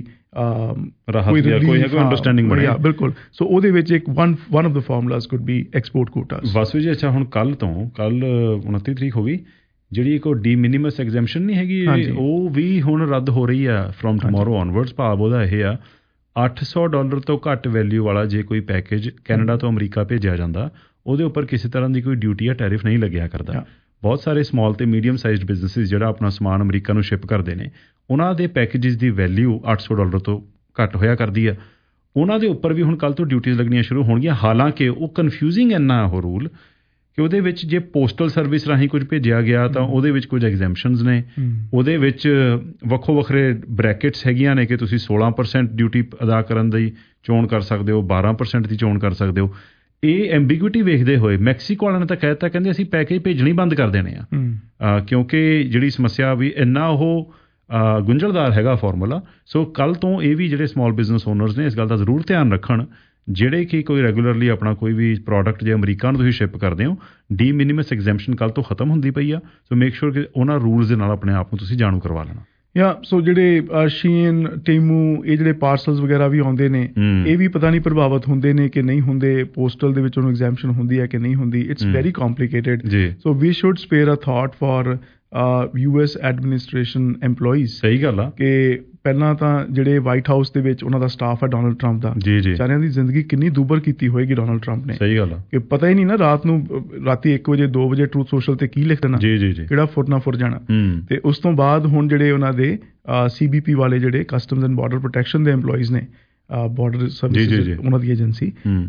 ਬਿਲਕੁਲ। ਸੋ ਉਹਦੇ ਵਿੱਚ ਇੱਕ one one of the formulas could be export quotas. Vasu ji ਅੱਛਾ ਹੁਣ ਕੱਲ ਤੋਂ ਕੱਲ ਉਨੱਤੀ ਤਰੀਕ ਹੋ ਗਈ, ਜਿਹੜੀ ਇੱਕ ਡੀ ਮਿਨੀਮਸ ਐਗਜ਼ੈਂਪਸ਼ਨ ਨਹੀਂ ਹੈਗੀ ਉਹ ਵੀ ਹੁਣ ਰੱਦ ਹੋ ਰਹੀ ਆ ਫਰੋਮ ਟਮੋਰੋ ਔਨਵਰਡਸ। ਭਾਵ ਉਹਦਾ ਇਹ ਆ ਅੱਠ ਸੌ ਡਾਲਰ ਤੋਂ ਘੱਟ ਵੈਲਿਊ ਵਾਲਾ ਜੇ ਕੋਈ ਪੈਕੇਜ ਕੈਨੇਡਾ ਤੋਂ ਅਮਰੀਕਾ ਭੇਜਿਆ ਜਾਂਦਾ ਉਹਦੇ ਉੱਪਰ ਕਿਸੇ ਤਰ੍ਹਾਂ ਦੀ ਕੋਈ ਡਿਊਟੀ ਜਾਂ ਟੈਰਿਫ ਨਹੀਂ ਲੱਗਿਆ ਕਰਦਾ। ਬਹੁਤ ਸਾਰੇ ਸਮਾਲ ਤੇ ਮੀਡੀਅਮ ਸਾਈਜ਼ਡ ਬਿਜ਼ਨਸਿਸ ਜਿਹੜਾ ਆਪਣਾ ਸਮਾਨ ਅਮਰੀਕਾ ਨੂੰ ਸ਼ਿਪ ਕਰਦੇ ਨੇ ਉਹਨਾਂ ਦੇ ਪੈਕੇਜਿਸ ਦੀ ਵੈਲਿਊ ਅੱਠ ਸੌ ਡਾਲਰ ਤੋਂ ਘੱਟ ਹੋਇਆ ਕਰਦੀ ਆ, ਉਹਨਾਂ ਦੇ ਉੱਪਰ ਵੀ ਹੁਣ ਕੱਲ੍ਹ ਤੋਂ ਡਿਊਟੀਜ਼ ਲੱਗਣੀਆਂ ਸ਼ੁਰੂ ਹੋਣਗੀਆਂ। ਹਾਲਾਂਕਿ ਉਹ ਕਨਫਿਊਜ਼ਿੰਗ ਇੰਨਾ ਉਹ ਰੂਲ ਕਿ ਉਹਦੇ ਵਿੱਚ ਜੇ ਪੋਸਟਲ ਸਰਵਿਸ ਰਾਹੀਂ ਕੁਝ ਭੇਜਿਆ ਗਿਆ ਤਾਂ ਉਹਦੇ ਵਿੱਚ ਕੁਝ ਐਗਜ਼ੈਂਪਸ਼ਨਸ ਨੇ, ਉਹਦੇ ਵਿੱਚ ਵੱਖੋ ਵੱਖਰੇ ਬ੍ਰੈਕਟਸ ਹੈਗੀਆਂ ਨੇ ਕਿ ਤੁਸੀਂ ਸੋਲਾਂ ਪਰਸੈਂਟ ਡਿਊਟੀ ਅਦਾ ਕਰਨ ਦੀ ਚੋਣ ਕਰ ਸਕਦੇ ਹੋ, ਬਾਰਾਂ ਪਰਸੈਂਟ ਦੀ ਚੋਣ ਕਰ ਸਕਦੇ ਹੋ। ਇਹ ਐਂਬੀਗੁਇਟੀ ਵੇਖਦੇ ਹੋਏ ਮੈਕਸੀਕੋ ਵਾਲਿਆਂ ਨੇ ਤਾਂ ਕਹਿ ਦਿੱਤਾ, ਕਹਿੰਦੇ ਅਸੀਂ ਪੈਕੇਜ ਭੇਜਣੇ ਬੰਦ ਕਰ ਦੇਣੇ ਆ ਕਿਉਂਕਿ ਜਿਹੜੀ ਸਮੱਸਿਆ ਵੀ ਇੰਨਾ ਉਹ ਗੁੰਝਲਦਾਰ ਹੈਗਾ ਫਾਰਮੂਲਾ। ਸੋ ਕੱਲ੍ਹ ਤੋਂ ਇਹ ਵੀ ਜਿਹੜੇ ਸਮਾਲ ਬਿਜ਼ਨਸ ਓਨਰਸ ਨੇ ਇਸ ਗੱਲ ਦਾ ਜ਼ਰੂਰ ਧਿਆਨ ਰੱਖਣ ਜਿਹੜੇ ਕਿ ਕੋਈ ਰੈਗੂਲਰਲੀ ਆਪਣਾ ਕੋਈ ਵੀ ਪ੍ਰੋਡਕਟ ਜੇ ਅਮਰੀਕਾ ਨੂੰ ਤੁਸੀਂ ਸ਼ਿਪ ਕਰਦੇ ਹੋ ਡੀ ਮਿਨੀਮਸ ਐਗਜ਼ੈਂਪਸ਼ਨ ਕੱਲ੍ਹ ਤੋਂ ਖਤਮ ਹੁੰਦੀ ਪਈ ਆ। ਸੋ ਮੇਕ ਸ਼ੋਰ ਕਿ ਉਹਨਾਂ ਰੂਲਸ ਦੇ ਨਾਲ ਆਪਣੇ ਆਪ ਨੂੰ ਤੁਸੀਂ ਜਾਣੂ ਕਰਵਾ ਲੈਣਾ। ਜਾਂ ਸੋ ਜਿਹੜੇ ਸ਼ੀਨ, ਟੇਮੂ ਇਹ ਜਿਹੜੇ ਪਾਰਸਲਸ ਵਗੈਰਾ ਵੀ ਆਉਂਦੇ ਨੇ ਇਹ ਵੀ ਪਤਾ ਨਹੀਂ ਪ੍ਰਭਾਵਿਤ ਹੁੰਦੇ ਨੇ ਕਿ ਨਹੀਂ ਹੁੰਦੇ, ਪੋਸਟਲ ਦੇ ਵਿੱਚ ਉਹਨੂੰ ਐਗਜ਼ੈਂਪਸ਼ਨ ਹੁੰਦੀ ਹੈ ਕਿ ਨਹੀਂ ਹੁੰਦੀ। It's very complicated. So we should spare a thought for U S administration employees. ਸਹੀ ਗੱਲ ਆ ਕਿ ਪਹਿਲਾਂ ਤਾਂ ਜਿਹੜੇ ਵਾਈਟ ਹਾਊਸ ਦੇ ਵਿੱਚ ਉਹਨਾਂ ਦਾ ਸਟਾਫ ਹੈ ਡੋਨਲਡ ਟਰੰਪ ਦਾ, ਜੀ ਜੀ, ਸਾਰਿਆਂ ਦੀ ਜ਼ਿੰਦਗੀ ਕਿੰਨੀ ਦੂਬਰ ਕੀਤੀ ਹੋਏਗੀ ਡੋਨਲਡ ਟਰੰਪ ਨੇ। ਸਹੀ ਗੱਲ ਆ ਕਿ ਪਤਾ ਹੀ ਨਹੀਂ ਨਾ ਰਾਤ ਨੂੰ ਰਾਤੀ ਇੱਕ ਵਜੇ ਦੋ ਵਜੇ ਟਰੂਥ ਸੋਸ਼ਲ ਤੇ ਕੀ ਲਿਖ ਦੇਣਾ, ਜੀ ਜੀ ਜੀ, ਕਿਹੜਾ ਫੁਰ ਨਾ ਫੁਰ ਜਾਣਾ। ਤੇ ਉਸ ਤੋਂ ਬਾਅਦ ਹੁਣ ਜਿਹੜੇ ਉਹਨਾਂ ਦੇ ਸੀ ਬੀ ਪੀ ਵਾਲੇ ਜਿਹੜੇ ਕਸਟਮਸ ਐਂਡ ਬਾਰਡਰ ਪ੍ਰੋਟੈਕਸ਼ਨ ਦੇ EMPLOYEES ਨੇ, ਬਾਰਡਰ ਸਰਵਿਸਿਜ਼ ਉਹਨਾਂ ਦੀ ਏਜੰਸੀ,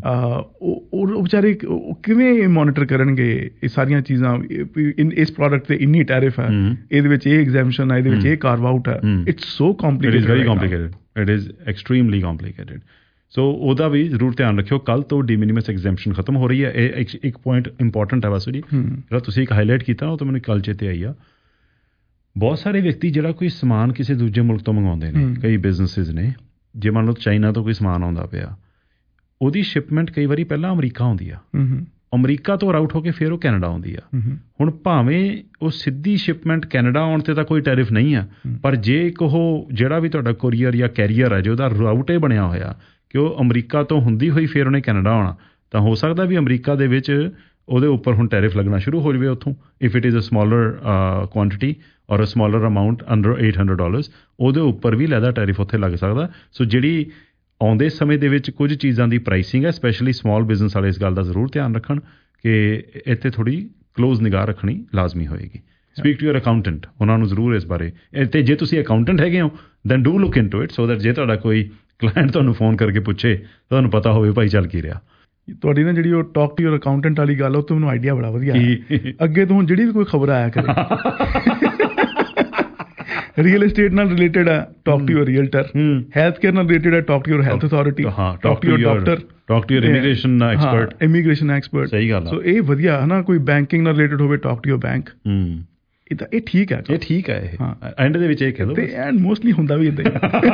ਉਹ ਵਿਚਾਰੇ ਕਿਵੇਂ ਮੋਨੀਟਰ ਕਰਨਗੇ ਇਹ ਸਾਰੀਆਂ ਚੀਜ਼ਾਂ। ਇਸ ਪ੍ਰੋਡਕਟ ਤੇ ਇੰਨੀ ਟੈਰਿਫ ਹੈ, ਇਹਦੇ ਵਿੱਚ ਇਹ ਐਗਜ਼ੈਂਪਸ਼ਨ ਹੈ, ਇਹਦੇ ਵਿੱਚ ਇਹ ਕਾਰਵ ਆਊਟ ਹੈ। It's so complicated, it is very complicated, it is extremely complicated. So ਉਹਦਾ ਵੀ ਜ਼ਰੂਰ ਧਿਆਨ ਰੱਖਿਓ। ਕੱਲ੍ਹ ਤੋਂ ਡੀ ਮਿਨੀਮਸ ਐਗਜ਼ੈਂਪਸ਼ਨ ਖਤਮ ਹੋ ਰਹੀ ਹੈ। ਇਹ ਇੱਕ ਪੁਆਇੰਟ ਇੰਪੋਰਟੈਂਟ ਹੈ ਵਾਸੂ ਜੀ, ਜਿਹੜਾ ਤੁਸੀਂ ਇੱਕ ਹਾਈਲਾਈਟ ਕੀਤਾ ਉਹ ਤਾਂ ਮੈਨੂੰ ਕੱਲ੍ਹ ਚੇਤੇ ਆਈ ਆ। ਬਹੁਤ ਸਾਰੇ ਵਿਅਕਤੀ ਜਿਹੜਾ ਕੋਈ ਸਮਾਨ ਕਿਸੇ ਦੂਜੇ ਮੁਲਕ ਤੋਂ ਮੰਗਵਾਉਂਦੇ ਨੇ, ਕਈ ਬਿਜ਼ਨਸਿਸ ਨੇ, ਜੇ ਮੰਨ ਲਓ ਚਾਈਨਾ ਤੋਂ ਕੋਈ ਸਮਾਨ ਆਉਂਦਾ ਪਿਆ, ਉਹਦੀ ਸ਼ਿਪਮੈਂਟ ਕਈ ਵਾਰੀ ਪਹਿਲਾਂ ਅਮਰੀਕਾ ਆਉਂਦੀ ਆ, ਅਮਰੀਕਾ ਤੋਂ ਰਾਊਟ ਹੋ ਕੇ ਫਿਰ ਉਹ ਕੈਨੇਡਾ ਆਉਂਦੀ ਆ। ਹੁਣ ਭਾਵੇਂ ਉਹ ਸਿੱਧੀ ਸ਼ਿਪਮੈਂਟ ਕੈਨੇਡਾ ਆਉਣ ਤੇ ਤਾਂ ਕੋਈ ਟੈਰਿਫ ਨਹੀਂ ਆ, ਪਰ ਜੇ ਇੱਕ ਉਹ ਜਿਹੜਾ ਵੀ ਤੁਹਾਡਾ ਕੋਰੀਅਰ ਜਾਂ ਕੈਰੀਅਰ ਹੈ, ਜੇ ਉਹਦਾ ਰਾਊਟ ਇਹ ਬਣਿਆ ਹੋਇਆ ਕਿ ਉਹ ਅਮਰੀਕਾ ਤੋਂ ਹੁੰਦੀ ਹੋਈ ਫਿਰ ਉਹਨੇ ਕੈਨੇਡਾ ਆਉਣਾ, ਤਾਂ ਹੋ ਸਕਦਾ ਵੀ ਅਮਰੀਕਾ ਦੇ ਵਿੱਚ ਉਹਦੇ ਉੱਪਰ ਹੁਣ ਟੈਰਿਫ ਲੱਗਣਾ ਸ਼ੁਰੂ ਹੋ ਜਾਵੇ ਉੱਥੋਂ, if it is a smaller quantity or a smaller amount under eight hundred dollars, ਉਹਦੇ ਉੱਪਰ ਵੀ ਲੈਦਾ ਟੈਰਿਫ ਉੱਥੇ ਲੱਗ ਸਕਦਾ। ਸੋ ਜਿਹੜੀ ਆਉਂਦੇ ਸਮੇਂ ਦੇ ਵਿੱਚ ਕੁਝ ਚੀਜ਼ਾਂ ਦੀ ਪ੍ਰਾਈਸਿੰਗ ਹੈ, ਸਪੈਸ਼ਲੀ ਸਮਾਲ ਬਿਜ਼ਨਸ ਵਾਲੇ ਇਸ ਗੱਲ ਦਾ ਜ਼ਰੂਰ ਧਿਆਨ ਰੱਖਣ ਕਿ ਇੱਥੇ ਥੋੜ੍ਹੀ ਕਲੋਜ਼ ਨਿਗਾਹ ਰੱਖਣੀ ਲਾਜ਼ਮੀ ਹੋਏਗੀ। ਸਪੀਕ ਟੂ ਯੂਰ ਅਕਾਊਂਟੈਂਟ, ਉਹਨਾਂ ਨੂੰ ਜ਼ਰੂਰ ਇਸ ਬਾਰੇ, ਅਤੇ ਜੇ ਤੁਸੀਂ ਅਕਾਊਂਟੈਂਟ ਹੈਗੇ ਹੋ then do look into it, so that ਜੇ ਤੁਹਾਡਾ ਕੋਈ ਕਲਾਇੰਟ ਤੁਹਾਨੂੰ ਫੋਨ ਕਰਕੇ ਪੁੱਛੇ ਤੁਹਾਨੂੰ ਪਤਾ ਹੋਵੇ ਭਾਈ ਚੱਲ ਕੀ ਰਿਹਾ। ਤੁਹਾਡੀ ਨਾ ਜਿਹੜੀ ਉਹ ਟਾਕ ਟੂ ਯੂਰ ਅਕਾਊਂਟੈਂਟ ਵਾਲੀ ਗੱਲ, ਉਹ ਤੋਂ ਮੈਨੂੰ ਆਈਡੀਆ ਬੜਾ ਵਧੀਆ ਅੱਗੇ ਤੋਂ ਹੁਣ ਜਿਹੜੀ ਵੀ ਕੋਈ ਖਬਰ ਆਇਆ ਕਰੇ ਰੀਅਲ ਏਸਟੇਟ ਨਾਲ ਰਿਲੇਟਡ ਹੈ, talk to your realtor, health care ਨਾਲ ਰਿਲੇਟਡ ਹੈ, talk to your health authority, talk to your doctor, talk to your immigration expert, immigration expert. ਸਹੀ ਗੱਲ, ਸੋ ਇਹ ਵਧੀਆ ਹੈ ਨਾ। ਕੋਈ ਬੈਂਕਿੰਗ ਨਾਲ ਰਿਲੇਟਡ ਹੋਵੇ, ਟਾਕ ਟੂ ਯੂਰ ਬੈਂਕ। ਇਹ ਤਾਂ ਇਹ ਠੀਕ ਹੈ, ਇਹ ਠੀਕ ਹੈ। ਇਹ ਐਂਡ ਦੇ ਵਿੱਚ ਇਹ ਕਹਿ ਦੋ, ਤੇ ਐਂਡ ਮੋਸਟਲੀ ਹੁੰਦਾ ਵੀ ਇੱਦਾਂ ਹੀ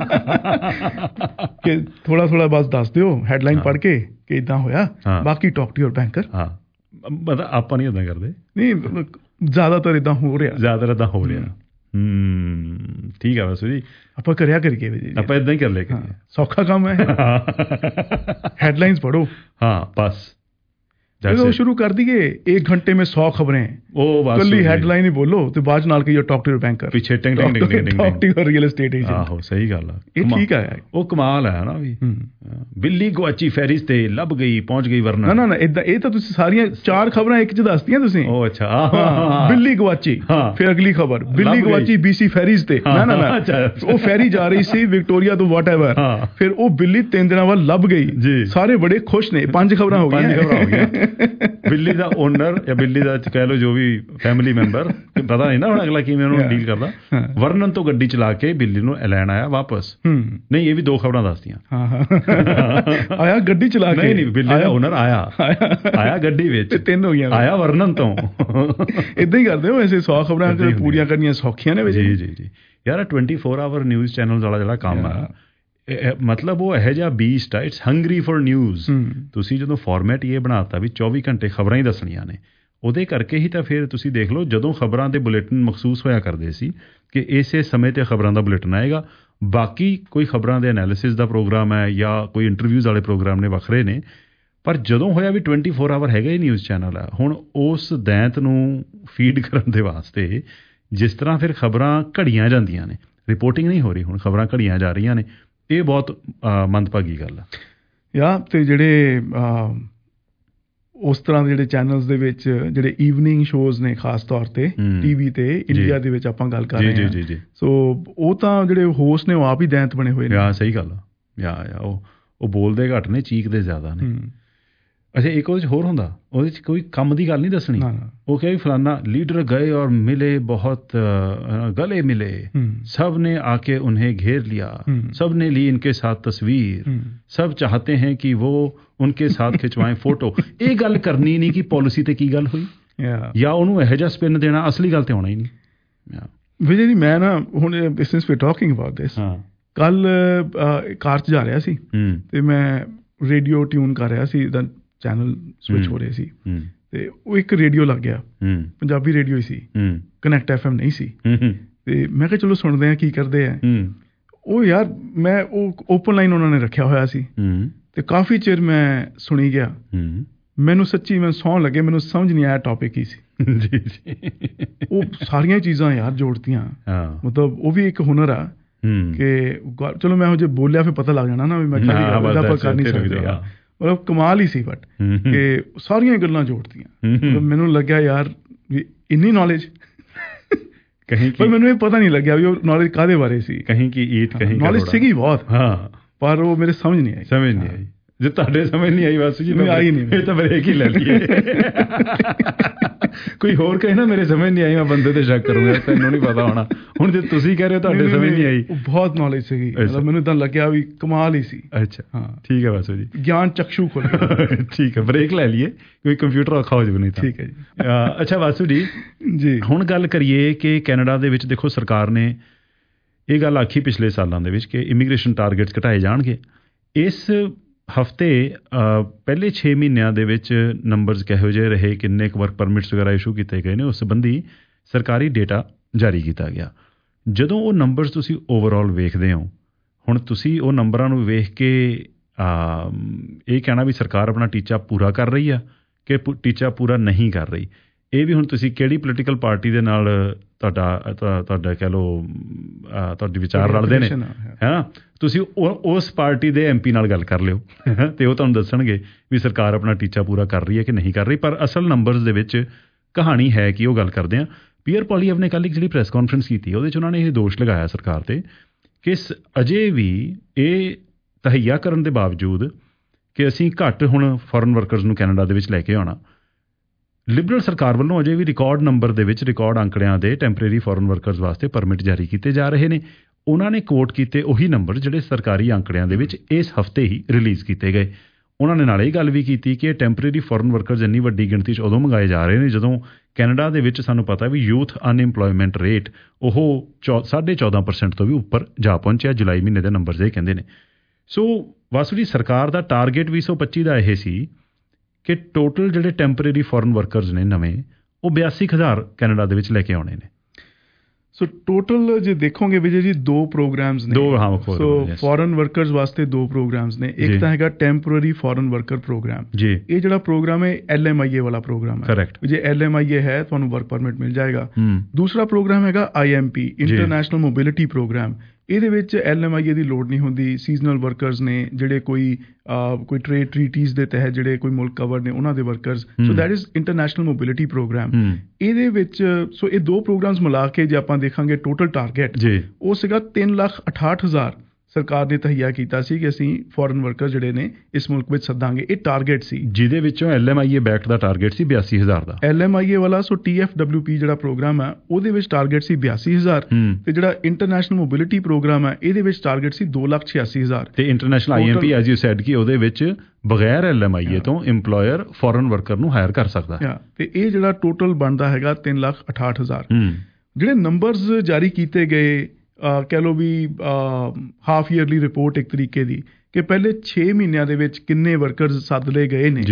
ਕਿ ਥੋੜਾ ਥੋੜਾ ਬਸ ਦੱਸ ਦਿਓ ਹੈਡਲਾਈਨ ਪੜ੍ਹ ਕੇ ਕਿ ਇੱਦਾਂ ਹੋਇਆ, ਬਾਕੀ ਟਾਕ ਟੂ ਯੂਰ ਬੈਂਕਰ। ਹਾਂ, ਮਤਲਬ ਆਪਾਂ ਨਹੀਂ ਇੱਦਾਂ ਕਰਦੇ, ਨਹੀਂ ਜ਼ਿਆਦਾਤਰ ਇੱਦਾਂ ਹੋ ਰਿਹਾ, ਜ਼ਿਆਦਾਤਰ ਇੱਦਾਂ ਹੋ ਰਿਹਾ। ਹੂੰ, ਠੀਕ ਹੈ ਵਾਸੂ ਜੀ, ਆਪਾਂ ਕਰਿਆ ਕਰੀਏ ਜੀ, ਆਪਾਂ ਇੱਦਾਂ ਹੀ ਕਰ ਲਿਆ ਕਰੀਏ, ਸੌਖਾ ਕੰਮ ਹੈ। ਹੈਡਲਾਈਨਸ ਪੜ੍ਹੋ, ਹਾਂ ਬਸ ਜਦੋਂ ਸ਼ੁਰੂ ਕਰ ਦਈਏ ਇੱਕ ਘੰਟੇ में सौ खबरें, ਉਹ ਬਸ ਕੱਲੀ ਹੈਡਲਾਈਨ ਹੀ ਬੋਲੋ ਤੇ ਬਾਅਦ ਚ ਨਾਲ ਕਹੀਓ ਟਾਕ ਟੂ ਯੂਰ ਬੈਂਕਰ, ਪਿੱਛੇ ਟਿੰਗ ਟਿੰਗ ਟਿੰਗ ਟਿੰਗ talk to your real estate agent. ਆਹੋ ਸਹੀ ਗੱਲ ਆ, ਇਹ ਠੀਕ ਹੈ, ਉਹ ਕਮਾਲ ਹੈ ਨਾ ਵੀ। ਬਿੱਲੀ ਗੁਆਚੀ ਫੈਰਿਸ ਤੇ ਲੱਭ ਗਈ, ਪਹੁੰਚ ਗਈ ਵਰਨਾ। ਨਾ ਨਾ ਇਦਾਂ ਇਹ ਤਾਂ ਤੁਸੀਂ ਸਾਰੀਆਂ ਚਾਰ ਖਬਰਾਂ ਇੱਕ ਚ ਦੱਸਤੀਆਂ ਤੁਸੀਂ। ਉਹ ਅੱਛਾ, ਬਿੱਲੀ ਗੁਆਚੀ, ਫਿਰ ਅਗਲੀ ਖਬਰ ਬਿੱਲੀ ਗੁਆਚੀ ਬੀਸੀ ਫੈਰਿਸ ਤੇ, ਨਾ ਨਾ ਨਾ ਉਹ ਫੈਰੀ ਜਾ ਰਹੀ ਸੀ ਵਿਕਟੋਰੀਆ ਤੋਂ ਵਾਟ ਐਵਰ, ਫਿਰ ਉਹ ਬਿੱਲੀ ਤਿੰਨ ਦਿਨਾਂ ਬਾਅਦ ਲੱਭ ਗਈ, ਸਾਰੇ ਬੜੇ ਖੁਸ਼ ਨੇ। ਪੰਜ ਖਬਰਾਂ ਹੋ ਗਈਆਂ, ਪੰਜ ਖਬਰਾਂ ਹੋ ਗਈਆਂ। ਬਿੱਲੀ ਦਾ ਓਨਰ ਜਾਂ ਬਿੱਲੀ ਦਾ ਕਹਿ ਲਓ ਜੋ ਵੀ ਫੈਮਿਲੀ ਮੈਂਬਰ, ਪਤਾ ਨਹੀਂ ਨਾ ਹੁਣ ਅਗਲਾ ਕਿਵੇਂ ਉਹਨੂੰ ਡੀਲ ਕਰਦਾ। ਵਰਨਨ ਤੋਂ ਗੱਡੀ ਚਲਾ ਕੇ ਬਿੱਲੀ ਨੂੰ ਲੈਣ ਆਇਆ ਵਾਪਸ। ਨਹੀਂ, ਇਹ ਵੀ ਦੋ ਖਬਰਾਂ ਦੱਸਦੀਆਂ। ਆਇਆ ਗੱਡੀ ਚਲਾ ਕੇ, ਨਹੀਂ ਨਹੀਂ ਬਿੱਲੀ ਦਾ ਓਨਰ ਆਇਆ ਆਇਆ ਗੱਡੀ ਵਿੱਚ, ਤਿੰਨ ਹੋ ਗਈਆਂ, ਆਇਆ ਵਰਨਨ ਤੋਂ। ਏਦਾਂ ਹੀ ਕਰਦੇ ਹੋ ਵੈਸੇ, ਸੌ ਖਬਰਾਂ ਪੂਰੀਆਂ ਕਰਨੀਆਂ ਸੌਖੀਆਂ ਨੇ। ਜੀ ਜੀ ਜੀ ਯਾਰ, twenty four hour news channel ਵਾਲਾ ਜਿਹੜਾ ਕੰਮ ਆ, ਮਤਲਬ ਉਹ ਇਹੋ ਜਿਹਾ ਬੀਸਟ ਆ, ਇਟਸ ਹੰਗਰੀ ਫॉर ਨਿਊਜ਼। ਤੁਸੀਂ ਜਦੋਂ ਫਾਰਮੈਟ ਇਹ ਬਣਾਤਾ ਵੀ ਚੌਵੀ ਘੰਟੇ ਖਬਰਾਂ ਹੀ ਦੱਸਣੀਆਂ ਨੇ, ਉਹਦੇ ਕਰਕੇ ਹੀ ਤਾਂ ਫਿਰ ਤੁਸੀਂ ਦੇਖ ਲਓ, ਜਦੋਂ ਖਬਰਾਂ ਦੇ ਬੁਲੇਟਿਨ ਮਖਸੂਸ ਹੋਇਆ ਕਰਦੇ ਸੀ ਕਿ ਇਸੇ ਸਮੇਂ 'ਤੇ ਖਬਰਾਂ ਦਾ ਬੁਲੇਟਿਨ ਆਏਗਾ, ਬਾਕੀ ਕੋਈ ਖਬਰਾਂ ਦੇ ਐਨਾਲਿਸਿਸ ਦਾ ਪ੍ਰੋਗਰਾਮ ਹੈ ਜਾਂ ਕੋਈ ਇੰਟਰਵਿਊਜ਼ ਵਾਲੇ ਪ੍ਰੋਗਰਾਮ ਨੇ ਵੱਖਰੇ ਨੇ। ਪਰ ਜਦੋਂ ਹੋਇਆ ਵੀ ਟਵੈਂਟੀ ਫੋਰ ਆਵਰ ਹੈਗਾ ਹੀ ਨਿਊਜ਼ ਚੈਨਲ ਆ, ਹੁਣ ਉਸ ਦੈਂਤ ਨੂੰ ਫੀਡ ਕਰਨ ਦੇ ਵਾਸਤੇ ਜਿਸ ਤਰ੍ਹਾਂ ਫਿਰ ਖਬਰਾਂ ਘੜੀਆਂ ਜਾਂਦੀਆਂ ਨੇ, ਰਿਪੋਰਟਿੰਗ ਨਹੀਂ ਹੋ ਰਹੀ, ਹੁਣ ਖਬਰਾਂ ਘੜੀਆਂ ਜਾ ਰਹੀਆਂ ਨੇ, ਇਹ ਬਹੁਤ ਮੰਦਭਾਗੀ ਗੱਲ ਆ ਯਾਰ। ਤੇ ਜਿਹੜੇ ਉਸ ਤਰ੍ਹਾਂ ਦੇ ਜਿਹੜੇ ਚੈਨਲਸ ਦੇ ਵਿੱਚ ਜਿਹੜੇ ਈਵਨਿੰਗ ਸ਼ੋਜ਼ ਨੇ, ਖਾਸ ਤੌਰ ਤੇ ਟੀਵੀ ਤੇ ਇੰਡੀਆ ਦੇ ਵਿੱਚ ਆਪਾਂ ਗੱਲ ਕਰ ਰਹੇ ਹਾਂ, ਸੋ ਉਹ ਤਾਂ ਜਿਹੜੇ ਹੋਸਟ ਨੇ ਉਹ ਆਪ ਹੀ ਦੈਂਤ ਬਣੇ ਹੋਏ ਨੇ। ਸਹੀ ਗੱਲ ਆ ਯਾ, ਉਹ ਉਹ ਬੋਲਦੇ ਘੱਟ ਨੇ, ਚੀਕਦੇ ਜ਼ਿਆਦਾ ਨੇ। ਅੱਛਾ, ਇੱਕ ਉਹਦੇ 'ਚ ਹੋਰ ਹੁੰਦਾ, ਉਹਦੇ 'ਚ ਕੋਈ ਕੰਮ ਦੀ ਗੱਲ ਨਹੀਂ ਦੱਸਣੀ। ਉਹ ਕਹੇ ਫਲਾਨਾ ਲੀਡਰ ਗਏ ਔਰ ਮਿਲੇ, ਬਹੁਤ गले मिले, सब ने आके उन्हें घेर लिया, सब ने ली इनके साथ तस्वीर, सब चाहते हैं कि वो उनके साथ खिंचवाएं फोटो। ਇਹ ਗੱਲ ਕਰਨੀ ਨਹੀਂ ਕਿ ਪਾਲਿਸੀ ਤੇ ਕੀ ਗੱਲ ਹੋਈ, ਜਾਂ ਉਹਨੂੰ ਇਹੋ ਜਿਹਾ ਸਪਿਨ ਦੇਣਾ, ਅਸਲੀ ਗੱਲ ਤੇ ਹੋਣਾ ਹੀ ਨਹੀਂ। ਵਿਜੇ ਜੀ, ਮੈਂ ਨਾ ਹੁਣ since we talking about this, ਕੱਲ ਕਾਰ 'ਚ ਜਾ ਰਿਹਾ ਸੀ ਤੇ ਮੈਂ ਰੇਡੀਓ ਟਿਊਨ ਕਰ ਰਿਹਾ ਸੀ, ਚੈਨਲ ਸਵਿਚ ਹੋ ਰਹੇ ਸੀ ਤੇ ਉਹ ਇੱਕ ਰੇਡੀਓ ਲੱਗ ਗਿਆ, ਪੰਜਾਬੀ ਰੇਡੀਓ ਹੀ ਸੀ, ਕਨੈਕਟ ਐਫ ਐਮ ਨਹੀਂ ਸੀ। ਤੇ ਮੈਂ ਕਿਹਾ ਚਲੋ ਸੁਣਦੇ ਆ ਕੀ ਕਰਦੇ ਆ। ਉਹ ਯਾਰ ਮੈਂ ਉਹ ਓਪਨ ਲਾਈਨ ਉਹਨਾਂ ਨੇ ਰੱਖਿਆ ਹੋਇਆ ਸੀ ਤੇ ਕਾਫੀ ਚਿਰ ਮੈਂ ਸੁਣੀ ਗਿਆ। ਮੈਨੂੰ ਸੱਚੀ ਮੈਂ ਸੌਣ ਲੱਗੇ, ਮੈਨੂੰ ਸਮਝ ਨਹੀਂ ਆਇਆ ਟੌਪਿਕ ਕੀ ਸੀ। ਉਹ ਸਾਰੀਆਂ ਚੀਜ਼ਾਂ ਯਾਰ ਜੋੜਤੀਆਂ, ਮਤਲਬ ਉਹ ਵੀ ਇੱਕ ਹੁਨਰ ਆ ਕਿ ਚਲੋ ਮੈਂ ਉਹ ਜੇ ਬੋਲਿਆ ਫਿਰ ਪਤਾ ਲੱਗ ਜਾਣਾ ਨਾ ਵੀ ਮੈਂ ਕਿਹਾ ਆਪਾਂ ਕਰ ਨਹੀਂ ਸਕਦੇ। ਮਤਲਬ ਕਮਾਲ ਹੀ ਸੀ। ਬਟ ਕਿ ਸਾਰੀਆਂ ਗੱਲਾਂ ਜੋੜਤੀਆਂ। ਮੈਨੂੰ ਲੱਗਿਆ ਯਾਰ ਵੀ ਇੰਨੀ ਨੌਲੇਜ ਕਹੀਂ ਪਰ ਮੈਨੂੰ ਇਹ ਪਤਾ ਨਹੀਂ ਲੱਗਿਆ ਵੀ ਉਹ ਨੌਲੇਜ ਕਾਹਦੇ ਬਾਰੇ ਸੀ। ਕਹੀਂ ਕੀ ਈਟ ਕਹੀਂ ਨੌਲੇਜ ਸੀਗੀ ਬਹੁਤ, ਹਾਂ, ਪਰ ਉਹ ਮੇਰੇ ਸਮਝ ਨਹੀਂ ਆਈ। ਸਮਝ ਨਹੀਂ ਆਈ। ਜੇ ਤੁਹਾਡੇ ਸਮਝ ਨਹੀਂ ਆਈ ਬਸ ਜੀ ਆਈ ਨਹੀਂ, ਇਹ ਤਾਂ ਬਰੇਕ ਹੀ ਲੈ ਲਈਏ। ਕੋਈ ਹੋਰ ਕਹੇ ਨਾ ਮੇਰੇ ਸਮਝ ਨਹੀਂ ਆਈ, ਮੈਂ ਬੰਦੇ ਤੇ ਸ਼ੱਕ ਕਰੂੰਗਾ, ਤੈਨੂੰ ਨਹੀਂ ਪਤਾ ਹੋਣਾ। ਹੁਣ ਜੇ ਤੁਸੀਂ ਕਹਿ ਰਹੇ ਹੋ ਤੁਹਾਡੇ ਸਮਝ ਨਹੀਂ ਆਈ, ਬਹੁਤ ਨੌਲੇਜ ਸੀਗੀ। ਮਤਲਬ ਮੈਨੂੰ ਤਾਂ ਲੱਗਿਆ ਵੀ ਕਮਾਲ ਹੀ ਸੀ। ਅੱਛਾ, ਹਾਂ, ਠੀਕ ਹੈ ਬਾਸੂ ਜੀ, ਗਿਆਨ ਚਕਸ਼ੂ ਖੁੱਲ ਗਿਆ। ਠੀਕ ਹੈ, ਬਰੇਕ ਲੈ ਲਈਏ, ਕੋਈ ਕੰਪਿਊਟਰ ਔਖਾ ਹੋ ਜਾਵੇ ਨਹੀਂ ਤਾਂ। ਠੀਕ ਹੈ ਜੀ। ਅੱਛਾ ਬਾਸੂ ਜੀ, ਜੀ ਹੁਣ ਗੱਲ ਕਰੀਏ ਕਿ ਕੈਨੇਡਾ ਦੇ ਵਿੱਚ ਦੇਖੋ ਸਰਕਾਰ ਨੇ ਇਹ ਗੱਲ ਆਖੀ ਪਿਛਲੇ ਸਾਲਾਂ ਦੇ ਵਿੱਚ ਕਿ ਇਮੀਗ੍ਰੇਸ਼ਨ ਟਾਰਗੇਟਸ ਘਟਾਏ ਜਾਣਗੇ। ਇਸ ਹਫ਼ਤੇ ਪਹਿਲੇ ਛੇ ਮਹੀਨਿਆਂ ਦੇ ਵਿੱਚ ਨੰਬਰਸ ਕਿਹੋ ਜਿਹੇ ਰਹੇ, ਕਿੰਨੇ ਕੁ ਵਰਕ ਪਰਮਿਟਸ ਵਗੈਰਾ ਇਸ਼ੂ ਕੀਤੇ ਗਏ ਨੇ, ਉਸ ਸੰਬੰਧੀ ਸਰਕਾਰੀ ਡੇਟਾ ਜਾਰੀ ਕੀਤਾ ਗਿਆ। ਜਦੋਂ ਉਹ ਨੰਬਰਸ ਤੁਸੀਂ ਓਵਰਆਲ ਵੇਖਦੇ ਹੋ, ਹੁਣ ਤੁਸੀਂ ਉਹ ਨੰਬਰਾਂ ਨੂੰ ਵੇਖ ਕੇ ਇਹ ਕਹਿਣਾ ਵੀ ਸਰਕਾਰ ਆਪਣਾ ਟੀਚਾ ਪੂਰਾ ਕਰ ਰਹੀ ਆ ਕਿ ਟੀਚਾ ਪੂਰਾ ਨਹੀਂ ਕਰ ਰਹੀ, ਇਹ ਵੀ ਹੁਣ ਤੁਸੀਂ ਕਿਹੜੀ ਪੋਲੀਟੀਕਲ ਪਾਰਟੀ ਦੇ ਨਾਲ ਤੁਹਾਡਾ ਤੁਹਾਡਾ ਕਹਿ ਲਓ ਤੁਹਾਡੇ ਵਿਚਾਰ ਰਲਦੇ ਨੇ, ਹੈ ਨਾ, ਤੁਸੀਂ ਉਸ ਪਾਰਟੀ ਦੇ ਐਮ ਪੀ ਨਾਲ ਗੱਲ ਕਰ ਲਿਓ ਅਤੇ ਉਹ ਤੁਹਾਨੂੰ ਦੱਸਣਗੇ ਵੀ ਸਰਕਾਰ ਆਪਣਾ ਟੀਚਾ ਪੂਰਾ ਕਰ ਰਹੀ ਹੈ ਕਿ ਨਹੀਂ ਕਰ ਰਹੀ। ਪਰ ਅਸਲ ਨੰਬਰਸ ਦੇ ਵਿੱਚ ਕਹਾਣੀ ਹੈ ਕਿ ਉਹ ਗੱਲ ਕਰਦੇ ਹਾਂ। ਪੀਅਰ ਪੋਲੀਅਵ ਨੇ ਕੱਲ੍ਹ ਇੱਕ ਜਿਹੜੀ ਪ੍ਰੈਸ ਕਾਨਫਰੰਸ ਕੀਤੀ, ਉਹਦੇ 'ਚ ਉਹਨਾਂ ਨੇ ਇਹ ਦੋਸ਼ ਲਗਾਇਆ ਸਰਕਾਰ 'ਤੇ ਕਿ ਅਜੇ ਵੀ ਇਹ ਤਹੱਈਆ ਕਰਨ ਦੇ ਬਾਵਜੂਦ ਕਿ ਅਸੀਂ ਘੱਟ ਹੁਣ ਫੋਰਨ ਵਰਕਰਸ ਨੂੰ ਕੈਨੇਡਾ ਦੇ ਵਿੱਚ ਲੈ ਕੇ ਆਉਣਾ, ਲਿਬਰਲ ਸਰਕਾਰ ਵੱਲੋਂ ਅਜੇ ਵੀ ਰਿਕਾਰਡ ਨੰਬਰ ਦੇ ਵਿੱਚ ਰਿਕਾਰਡ ਅੰਕੜਿਆਂ ਦੇ ਟੈਂਪਰੇਰੀ ਫੋਰਨ ਵਰਕਰਸ ਵਾਸਤੇ ਪਰਮਿਟ ਜਾਰੀ ਕੀਤੇ ਜਾ ਰਹੇ ਨੇ। ਉਹਨਾਂ ਨੇ ਕੋਟ ਕੀਤੇ ਉਹੀ ਨੰਬਰ ਜਿਹੜੇ ਸਰਕਾਰੀ ਅੰਕੜਿਆਂ ਦੇ ਵਿੱਚ ਇਸ ਹਫ਼ਤੇ ਹੀ ਰਿਲੀਜ਼ ਕੀਤੇ ਗਏ। ਉਹਨਾਂ ਨੇ ਨਾਲ ਇਹ ਗੱਲ ਵੀ ਕੀਤੀ ਕਿ ਟੈਂਪਰੇਰੀ ਫੋਰਨ ਵਰਕਰਸ ਇੰਨੀ ਵੱਡੀ ਗਿਣਤੀ 'ਚ ਉਦੋਂ ਮੰਗਾਏ ਜਾ ਰਹੇ ਨੇ ਜਦੋਂ ਕੈਨੇਡਾ ਦੇ ਵਿੱਚ ਸਾਨੂੰ ਪਤਾ ਵੀ ਯੂਥ ਅਨਇੰਪਲੋਇਮੈਂਟ ਰੇਟ ਉਹ ਚੌ ਸਾਢੇ ਚੌਦਾਂ ਪਰਸੈਂਟ ਤੋਂ ਵੀ ਉੱਪਰ ਜਾ ਪਹੁੰਚਿਆ। ਜੁਲਾਈ ਮਹੀਨੇ ਦੇ ਨੰਬਰਸ ਇਹ ਕਹਿੰਦੇ ਨੇ। ਸੋ ਵਾਸੂ ਜੀ, ਸਰਕਾਰ ਦਾ ਟਾਰਗੇਟ ਵੀਹ ਸੌ ਪੱਚੀ ਦਾ ਇਹ ਸੀ ਕਿ ਟੋਟਲ ਜਿਹੜੇ ਟੈਂਪਰੇਰੀ ਫੋਰਨ ਵਰਕਰਸ ਨੇ ਨਵੇਂ, ਉਹ ਬਿਆਸੀ ਹਜ਼ਾਰ ਕੈਨੇਡਾ ਦੇ ਵਿੱਚ ਲੈ ਕੇ ਆਉਣੇ ਨੇ। ਸੋ ਟੋਟਲ ਜੇ ਦੇਖੋਗੇ ਵਿਜੇ ਜੀ, ਦੋ ਪ੍ਰੋਗਰਾਮਸ ਨੇ। ਦੋ, ਹਾਂ, ਸੋ ਫੋਰਨ ਵਰਕਰਸ ਵਾਸਤੇ ਦੋ ਪ੍ਰੋਗਰਾਮਸ ਨੇ। ਇੱਕ ਤਾਂ ਹੈਗਾ ਟੈਂਪਰੇਰੀ ਫੋਰਨ ਵਰਕਰ ਪ੍ਰੋਗਰਾਮ ਜੀ। ਇਹ ਜਿਹੜਾ ਪ੍ਰੋਗਰਾਮ ਹੈ ਐਲ ਐਮ ਆਈ ਏ ਵਾਲਾ ਪ੍ਰੋਗਰਾਮ ਹੈ। ਕਰੈਕਟ। ਜੇ ਐਲ ਐਮ ਆਈ ਏ ਹੈ ਤੁਹਾਨੂੰ ਵਰਕ ਪਰਮਿਟ ਮਿਲ ਜਾਏਗਾ। ਦੂਸਰਾ ਪ੍ਰੋਗਰਾਮ ਹੈਗਾ I M P, international mobility programme. ਇਹਦੇ ਵਿੱਚ ਐਲ ਐਮ ਆਈ ਏ ਦੀ ਲੋੜ ਨਹੀਂ ਹੁੰਦੀ। ਸੀਜ਼ਨਲ ਵਰਕਰਸ ਨੇ ਜਿਹੜੇ ਕੋਈ ਕੋਈ ਟ੍ਰੇਡ ਟਰੀਟੀਜ਼ ਦੇ ਤਹਿਤ ਜਿਹੜੇ ਕੋਈ ਮੁਲਕ ਕਵਰ ਨੇ ਉਹਨਾਂ ਦੇ workers. So that is international mobility programme. ਇਹਦੇ ਵਿੱਚ ਸੋ ਇਹ ਦੋ ਪ੍ਰੋਗਰਾਮਸ ਮਿਲਾ ਕੇ ਜੇ ਆਪਾਂ ਦੇਖਾਂਗੇ ਟੋਟਲ ਟਾਰਗੇਟ ਉਹ ਸੀਗਾ ਤਿੰਨ ਲੱਖ ਅਠਾਹਠ ਹਜ਼ਾਰ ਸਰਕਾਰ ਨੇ ਤਹਈਆ ਕੀਤਾ ਸੀ ਕਿ ਅਸੀਂ ਫੋਰਨ ਵਰਕਰ ਜਿਹੜੇ ਨੇ ਇਸ ਮੁਲਕ ਵਿੱਚ ਸੱਦਾਂਗੇ। ਇਹ ਟਾਰਗੇਟ ਸੀ, ਜਿਹਦੇ ਵਿੱਚੋਂ L M I A backed ਦਾ ਟਾਰਗੇਟ ਸੀ ਬਿਆਸੀ ਹਜ਼ਾਰ ਦਾ। ਐਲ ਐਮ ਆਈ ਏ ਵਾਲਾ so T F W P ਜਿਹੜਾ ਪ੍ਰੋਗਰਾਮ ਹੈ ਉਹਦੇ ਵਿੱਚ ਟਾਰਗੇਟ ਸੀ ਬਿਆਸੀ ਹਜ਼ਾਰ ਤੇ ਜਿਹੜਾ ਇੰਟਰਨੈਸ਼ਨਲ ਮੋਬਿਲਿਟੀ ਪ੍ਰੋਗਰਾਮ ਹੈ ਇਹਦੇ ਵਿੱਚ ਟਾਰਗੇਟ ਸੀ ਦੋ ਲੱਖ ਛਿਆਸੀ ਹਜ਼ਾਰ। ਤੇ international I M P as you said ਕਿ ਉਹਦੇ ਵਿੱਚ ਬਗੈਰ ਐਲ ਐਮ ਆਈ ਏ ਤੋਂ ਇੰਪਲੋਇਰ ਫੋਰਨ ਵਰਕਰ ਨੂੰ ਹਾਇਰ ਕਰ ਸਕਦਾ ਹੈ। ਤੇ ਇਹ ਜਿਹੜਾ ਟੋਟਲ ਬਣਦਾ ਹੈਗਾ ਤਿੰਨ ਲੱਖ ਅਠਾਹਠ ਹਜ਼ਾਰ। ਜਿਹੜੇ ਨੰਬਰਸ ਜਾਰੀ ਕੀਤੇ ਗਏ, ਕਹਿ ਲਓ ਵੀ ਹਾਫ ਈਅਰਲੀ ਰਿਪੋਰਟ ਇੱਕ ਤਰੀਕੇ ਦੀ, ਕਿ ਪਹਿਲੇ ਛੇ ਮਹੀਨਿਆਂ ਦੇ ਵਿੱਚ ਕਿੰਨੇ ਵਰਕਰਸ ਸੱਦ ਲਏ ਗਏ ਨੇ,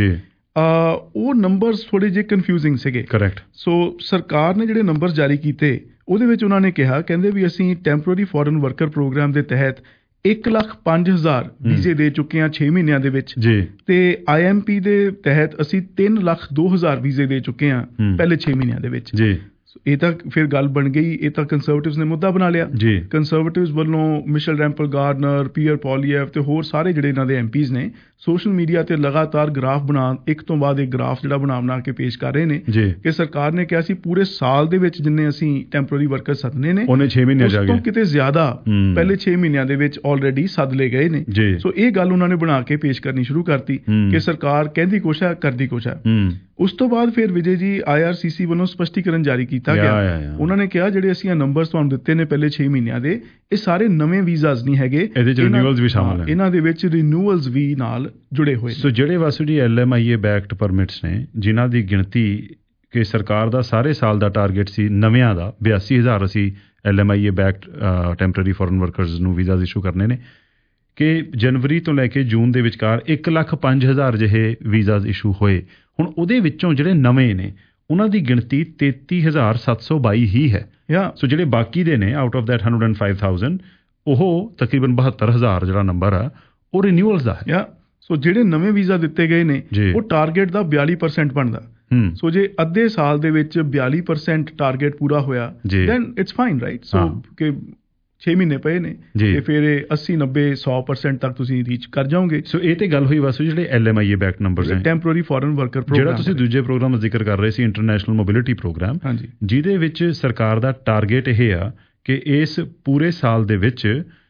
ਉਹ ਨੰਬਰਸ ਥੋੜ੍ਹੇ ਜਿਹੇ ਕਨਫਿਊਜ਼ਿੰਗ ਸੀਗੇ। ਕਰੈਕਟ। ਸੋ ਸਰਕਾਰ ਨੇ ਜਿਹੜੇ ਨੰਬਰਸ ਜਾਰੀ ਕੀਤੇ ਉਹਦੇ ਵਿੱਚ ਉਹਨਾਂ ਨੇ ਕਿਹਾ, ਕਹਿੰਦੇ ਵੀ ਅਸੀਂ ਟੈਂਪਰੇਰੀ ਫੋਰਨ ਵਰਕਰ ਪ੍ਰੋਗਰਾਮ ਦੇ ਤਹਿਤ ਇੱਕ ਲੱਖ ਪੰਜ ਹਜ਼ਾਰ ਵੀਜ਼ੇ ਦੇ ਚੁੱਕੇ ਹਾਂ ਛੇ ਮਹੀਨਿਆਂ ਦੇ ਵਿੱਚ ਤੇ ਆਈ ਐਮ ਪੀ ਦੇ ਤਹਿਤ ਅਸੀਂ ਤਿੰਨ ਲੱਖ ਦੋ ਹਜ਼ਾਰ ਵੀਜ਼ੇ ਦੇ ਚੁੱਕੇ ਹਾਂ ਪਹਿਲੇ ਛੇ ਮਹੀਨਿਆਂ ਦੇ ਵਿੱਚ। ਇਹ ਤਾਂ ਫਿਰ ਗੱਲ ਬਣ ਗਈ, ਇਹ ਤਾਂ ਕੰਜ਼ਰਵੇਟਿਵਸ ਨੇ ਮੁੱਦਾ ਬਣਾ ਲਿਆ। ਕੰਜ਼ਰਵੇਟਿਵਸ ਵੱਲੋਂ Michelle Rempel Gardner, Pierre Poilievre ਤੇ ਹੋਰ ਸਾਰੇ ਜਿਹੜੇ ਇਹਨਾਂ ਦੇ ਐਮ ਪੀਜ਼ ਨੇ ਸੋਸ਼ਲ ਮੀਡੀਆ ਤੇ ਲਗਾਤਾਰ ਗ੍ਰਾਫ ਬਣਾ ਇੱਕ ਤੋਂ ਬਾਅਦ ਇੱਕ ਗ੍ਰਾਫ ਜਿਹੜਾ ਬਣਾ ਬਣਾ ਕੇ ਪੇਸ਼ ਕਰ ਰਹੇ ਨੇ ਕਿ ਸਰਕਾਰ ਨੇ ਕਿਹਾ ਸੀ ਪੂਰੇ ਸਾਲ ਦੇ ਵਿੱਚ ਜਿੰਨੇ ਅਸੀਂ ਟੈਂਪਰੇਰੀ ਵਰਕਰ ਸੱਦਨੇ ਨੇ ਉਹਨੇ ਛੇ ਮਹੀਨਿਆਂ ਜਾ ਕੇ ਉਸ ਤੋਂ ਕਿਤੇ ਜ਼ਿਆਦਾ ਪਹਿਲੇ ਛੇ ਮਹੀਨਿਆਂ ਦੇ ਵਿੱਚ ਆਲਰੇਡੀ ਸੱਦ ਲਏ ਗਏ ਨੇ। ਸੋ ਇਹ ਗੱਲ ਉਹਨਾਂ ਨੇ ਬਣਾ ਕੇ ਪੇਸ਼ ਕਰਨੀ ਸ਼ੁਰੂ ਕਰਤੀ ਕਿ ਸਰਕਾਰ ਕਹਿੰਦੀ ਕੁਛ ਹੈ ਕਰਦੀ ਕੁਛ ਹੈ। ਉਸ ਤੋਂ ਬਾਅਦ ਫਿਰ ਵਿਜੇ ਜੀ ਆਈ ਆਰ ਸੀ ਸੀ ਵੱਲੋਂ ਸਪਸ਼ਟੀਕਰਨ ਜਾਰੀ ਕੀਤਾ ਗਿਆ। ਉਹਨਾਂ ਨੇ ਕਿਹਾ ਜਿਹੜੇ ਅਸੀਂ ਇਹ ਨੰਬਰਸ ਤੁਹਾਨੂੰ ਦਿੱਤੇ ਨੇ ਪਹਿਲੇ ਛੇ ਮਹੀਨਿਆਂ ਦੇ, ਇਹ ਸਾਰੇ ਨਵੇਂ ਵੀਜ਼ਾਸ ਨਹੀਂ ਹੈਗੇ, ਇਹਦੇ ਵਿੱਚ ਰਿਨਿਊਅਲਸ ਵੀ ਸ਼ਾਮਲ ਹੈ, ਇਹਨਾਂ ਦੇ ਵਿੱਚ ਰਿਨਿਊਅਲਸ ਵੀ ਨਾਲ ਜੁੜੇ ਹੋਏ ਨੇ। ਸੋ ਜਿਹੜੇ Vasu ji L M I A backed permits ਨੇ ਜਿਨ੍ਹਾਂ ਦੀ ਗਿਣਤੀ ਕਿ ਸਰਕਾਰ ਦਾ ਸਾਰੇ ਸਾਲ ਦਾ ਟਾਰਗੇਟ ਸੀ ਨਵਿਆਂ ਦਾ ਬਿਆਸੀ ਹਜ਼ਾਰ ਅਸੀਂ L M I A backed temporary foreign workers visas issue ਇਸ਼ੂ ਕਰਨੇ ਨੇ, ਕਿ ਜਨਵਰੀ ਤੋਂ ਲੈ ਕੇ ਜੂਨ ਦੇ ਵਿਚਕਾਰ ਇੱਕ ਲੱਖ ਪੰਜ ਹਜ਼ਾਰ ਜਿਹੇ ਵੀਜ਼ਾਸ ਇਸ਼ੂ ਹੋਏ। ਹੁਣ ਉਹਦੇ ਵਿੱਚੋਂ ਜਿਹੜੇ ਨਵੇਂ ਨੇ ਉਹਨਾਂ ਦੀ ਗਿਣਤੀ ਤੇਤੀ ਹਜ਼ਾਰ ਸੱਤ ਸੌ ਬਾਈ ਹੀ ਹੈ। ਸੋ ਜਿਹੜੇ ਬਾਕੀ ਦੇ ਨੇ out of that hundred and five thousand ਉਹ ਤਕਰੀਬਨ ਬਹੱਤਰ ਹਜ਼ਾਰ ਜਿਹੜਾ ਨੰਬਰ ਆ ਉਹ ਰਿਨਿਊਅਲਸ ਦਾ ਹੈ। ਸੋ ਜਿਹੜੇ ਨਵੇਂ ਵੀਜ਼ਾ ਦਿੱਤੇ ਗਏ ਨੇ ਉਹ ਟਾਰਗੇਟ ਦਾ ਬਿਆਲੀ ਪਰਸੈਂਟ ਬਣਦਾ। ਸੋ ਜੇ ਅੱਧੇ ਸਾਲ ਦੇ ਵਿੱਚ ਬਿਆਲੀ ਪਰਸੈਂਟ ਟਾਰਗੇਟ ਪੂਰਾ ਹੋਇਆ then it's fine right. So ਕਿ ਛੇ ਮਹੀਨੇ ਪਏ ਨੇ ਤੇ ਫਿਰ ਅੱਸੀ ਨੱਬੇ ਸੌ ਪਰਸੈਂਟ ਤੱਕ ਤੁਸੀਂ ਰੀਚ ਕਰ ਜਾਓਗੇ। ਸੋ ਇਹ ਤੇ ਗੱਲ ਹੋਈ ਵਾਸੂ ਜਿਹੜੇ L M I A back numbers ਹੈ, ਟੈਂਪਰੇਰੀ ਫੋਰਨ ਵਰਕਰ ਪ੍ਰੋਗਰਾਮ, ਜਿਹੜਾ ਤੁਸੀਂ ਦੂਜੇ ਪ੍ਰੋਗਰਾਮ ਦਾ ਜ਼ਿਕਰ ਕਰ ਰਹੇ ਸੀ ਇੰਟਰਨੈਸ਼ਨਲ ਮੋਬਿਲਿਟੀ ਪ੍ਰੋਗਰਾਮ, ਹਾਂਜੀ, ਜਿਹਦੇ ਵਿੱਚ ਸਰਕਾਰ ਦਾ ਟਾਰਗੇਟ ਇਹ ਆ ਕਿ ਇਸ ਪੂਰੇ ਸਾਲ ਦੇ ਵਿੱਚ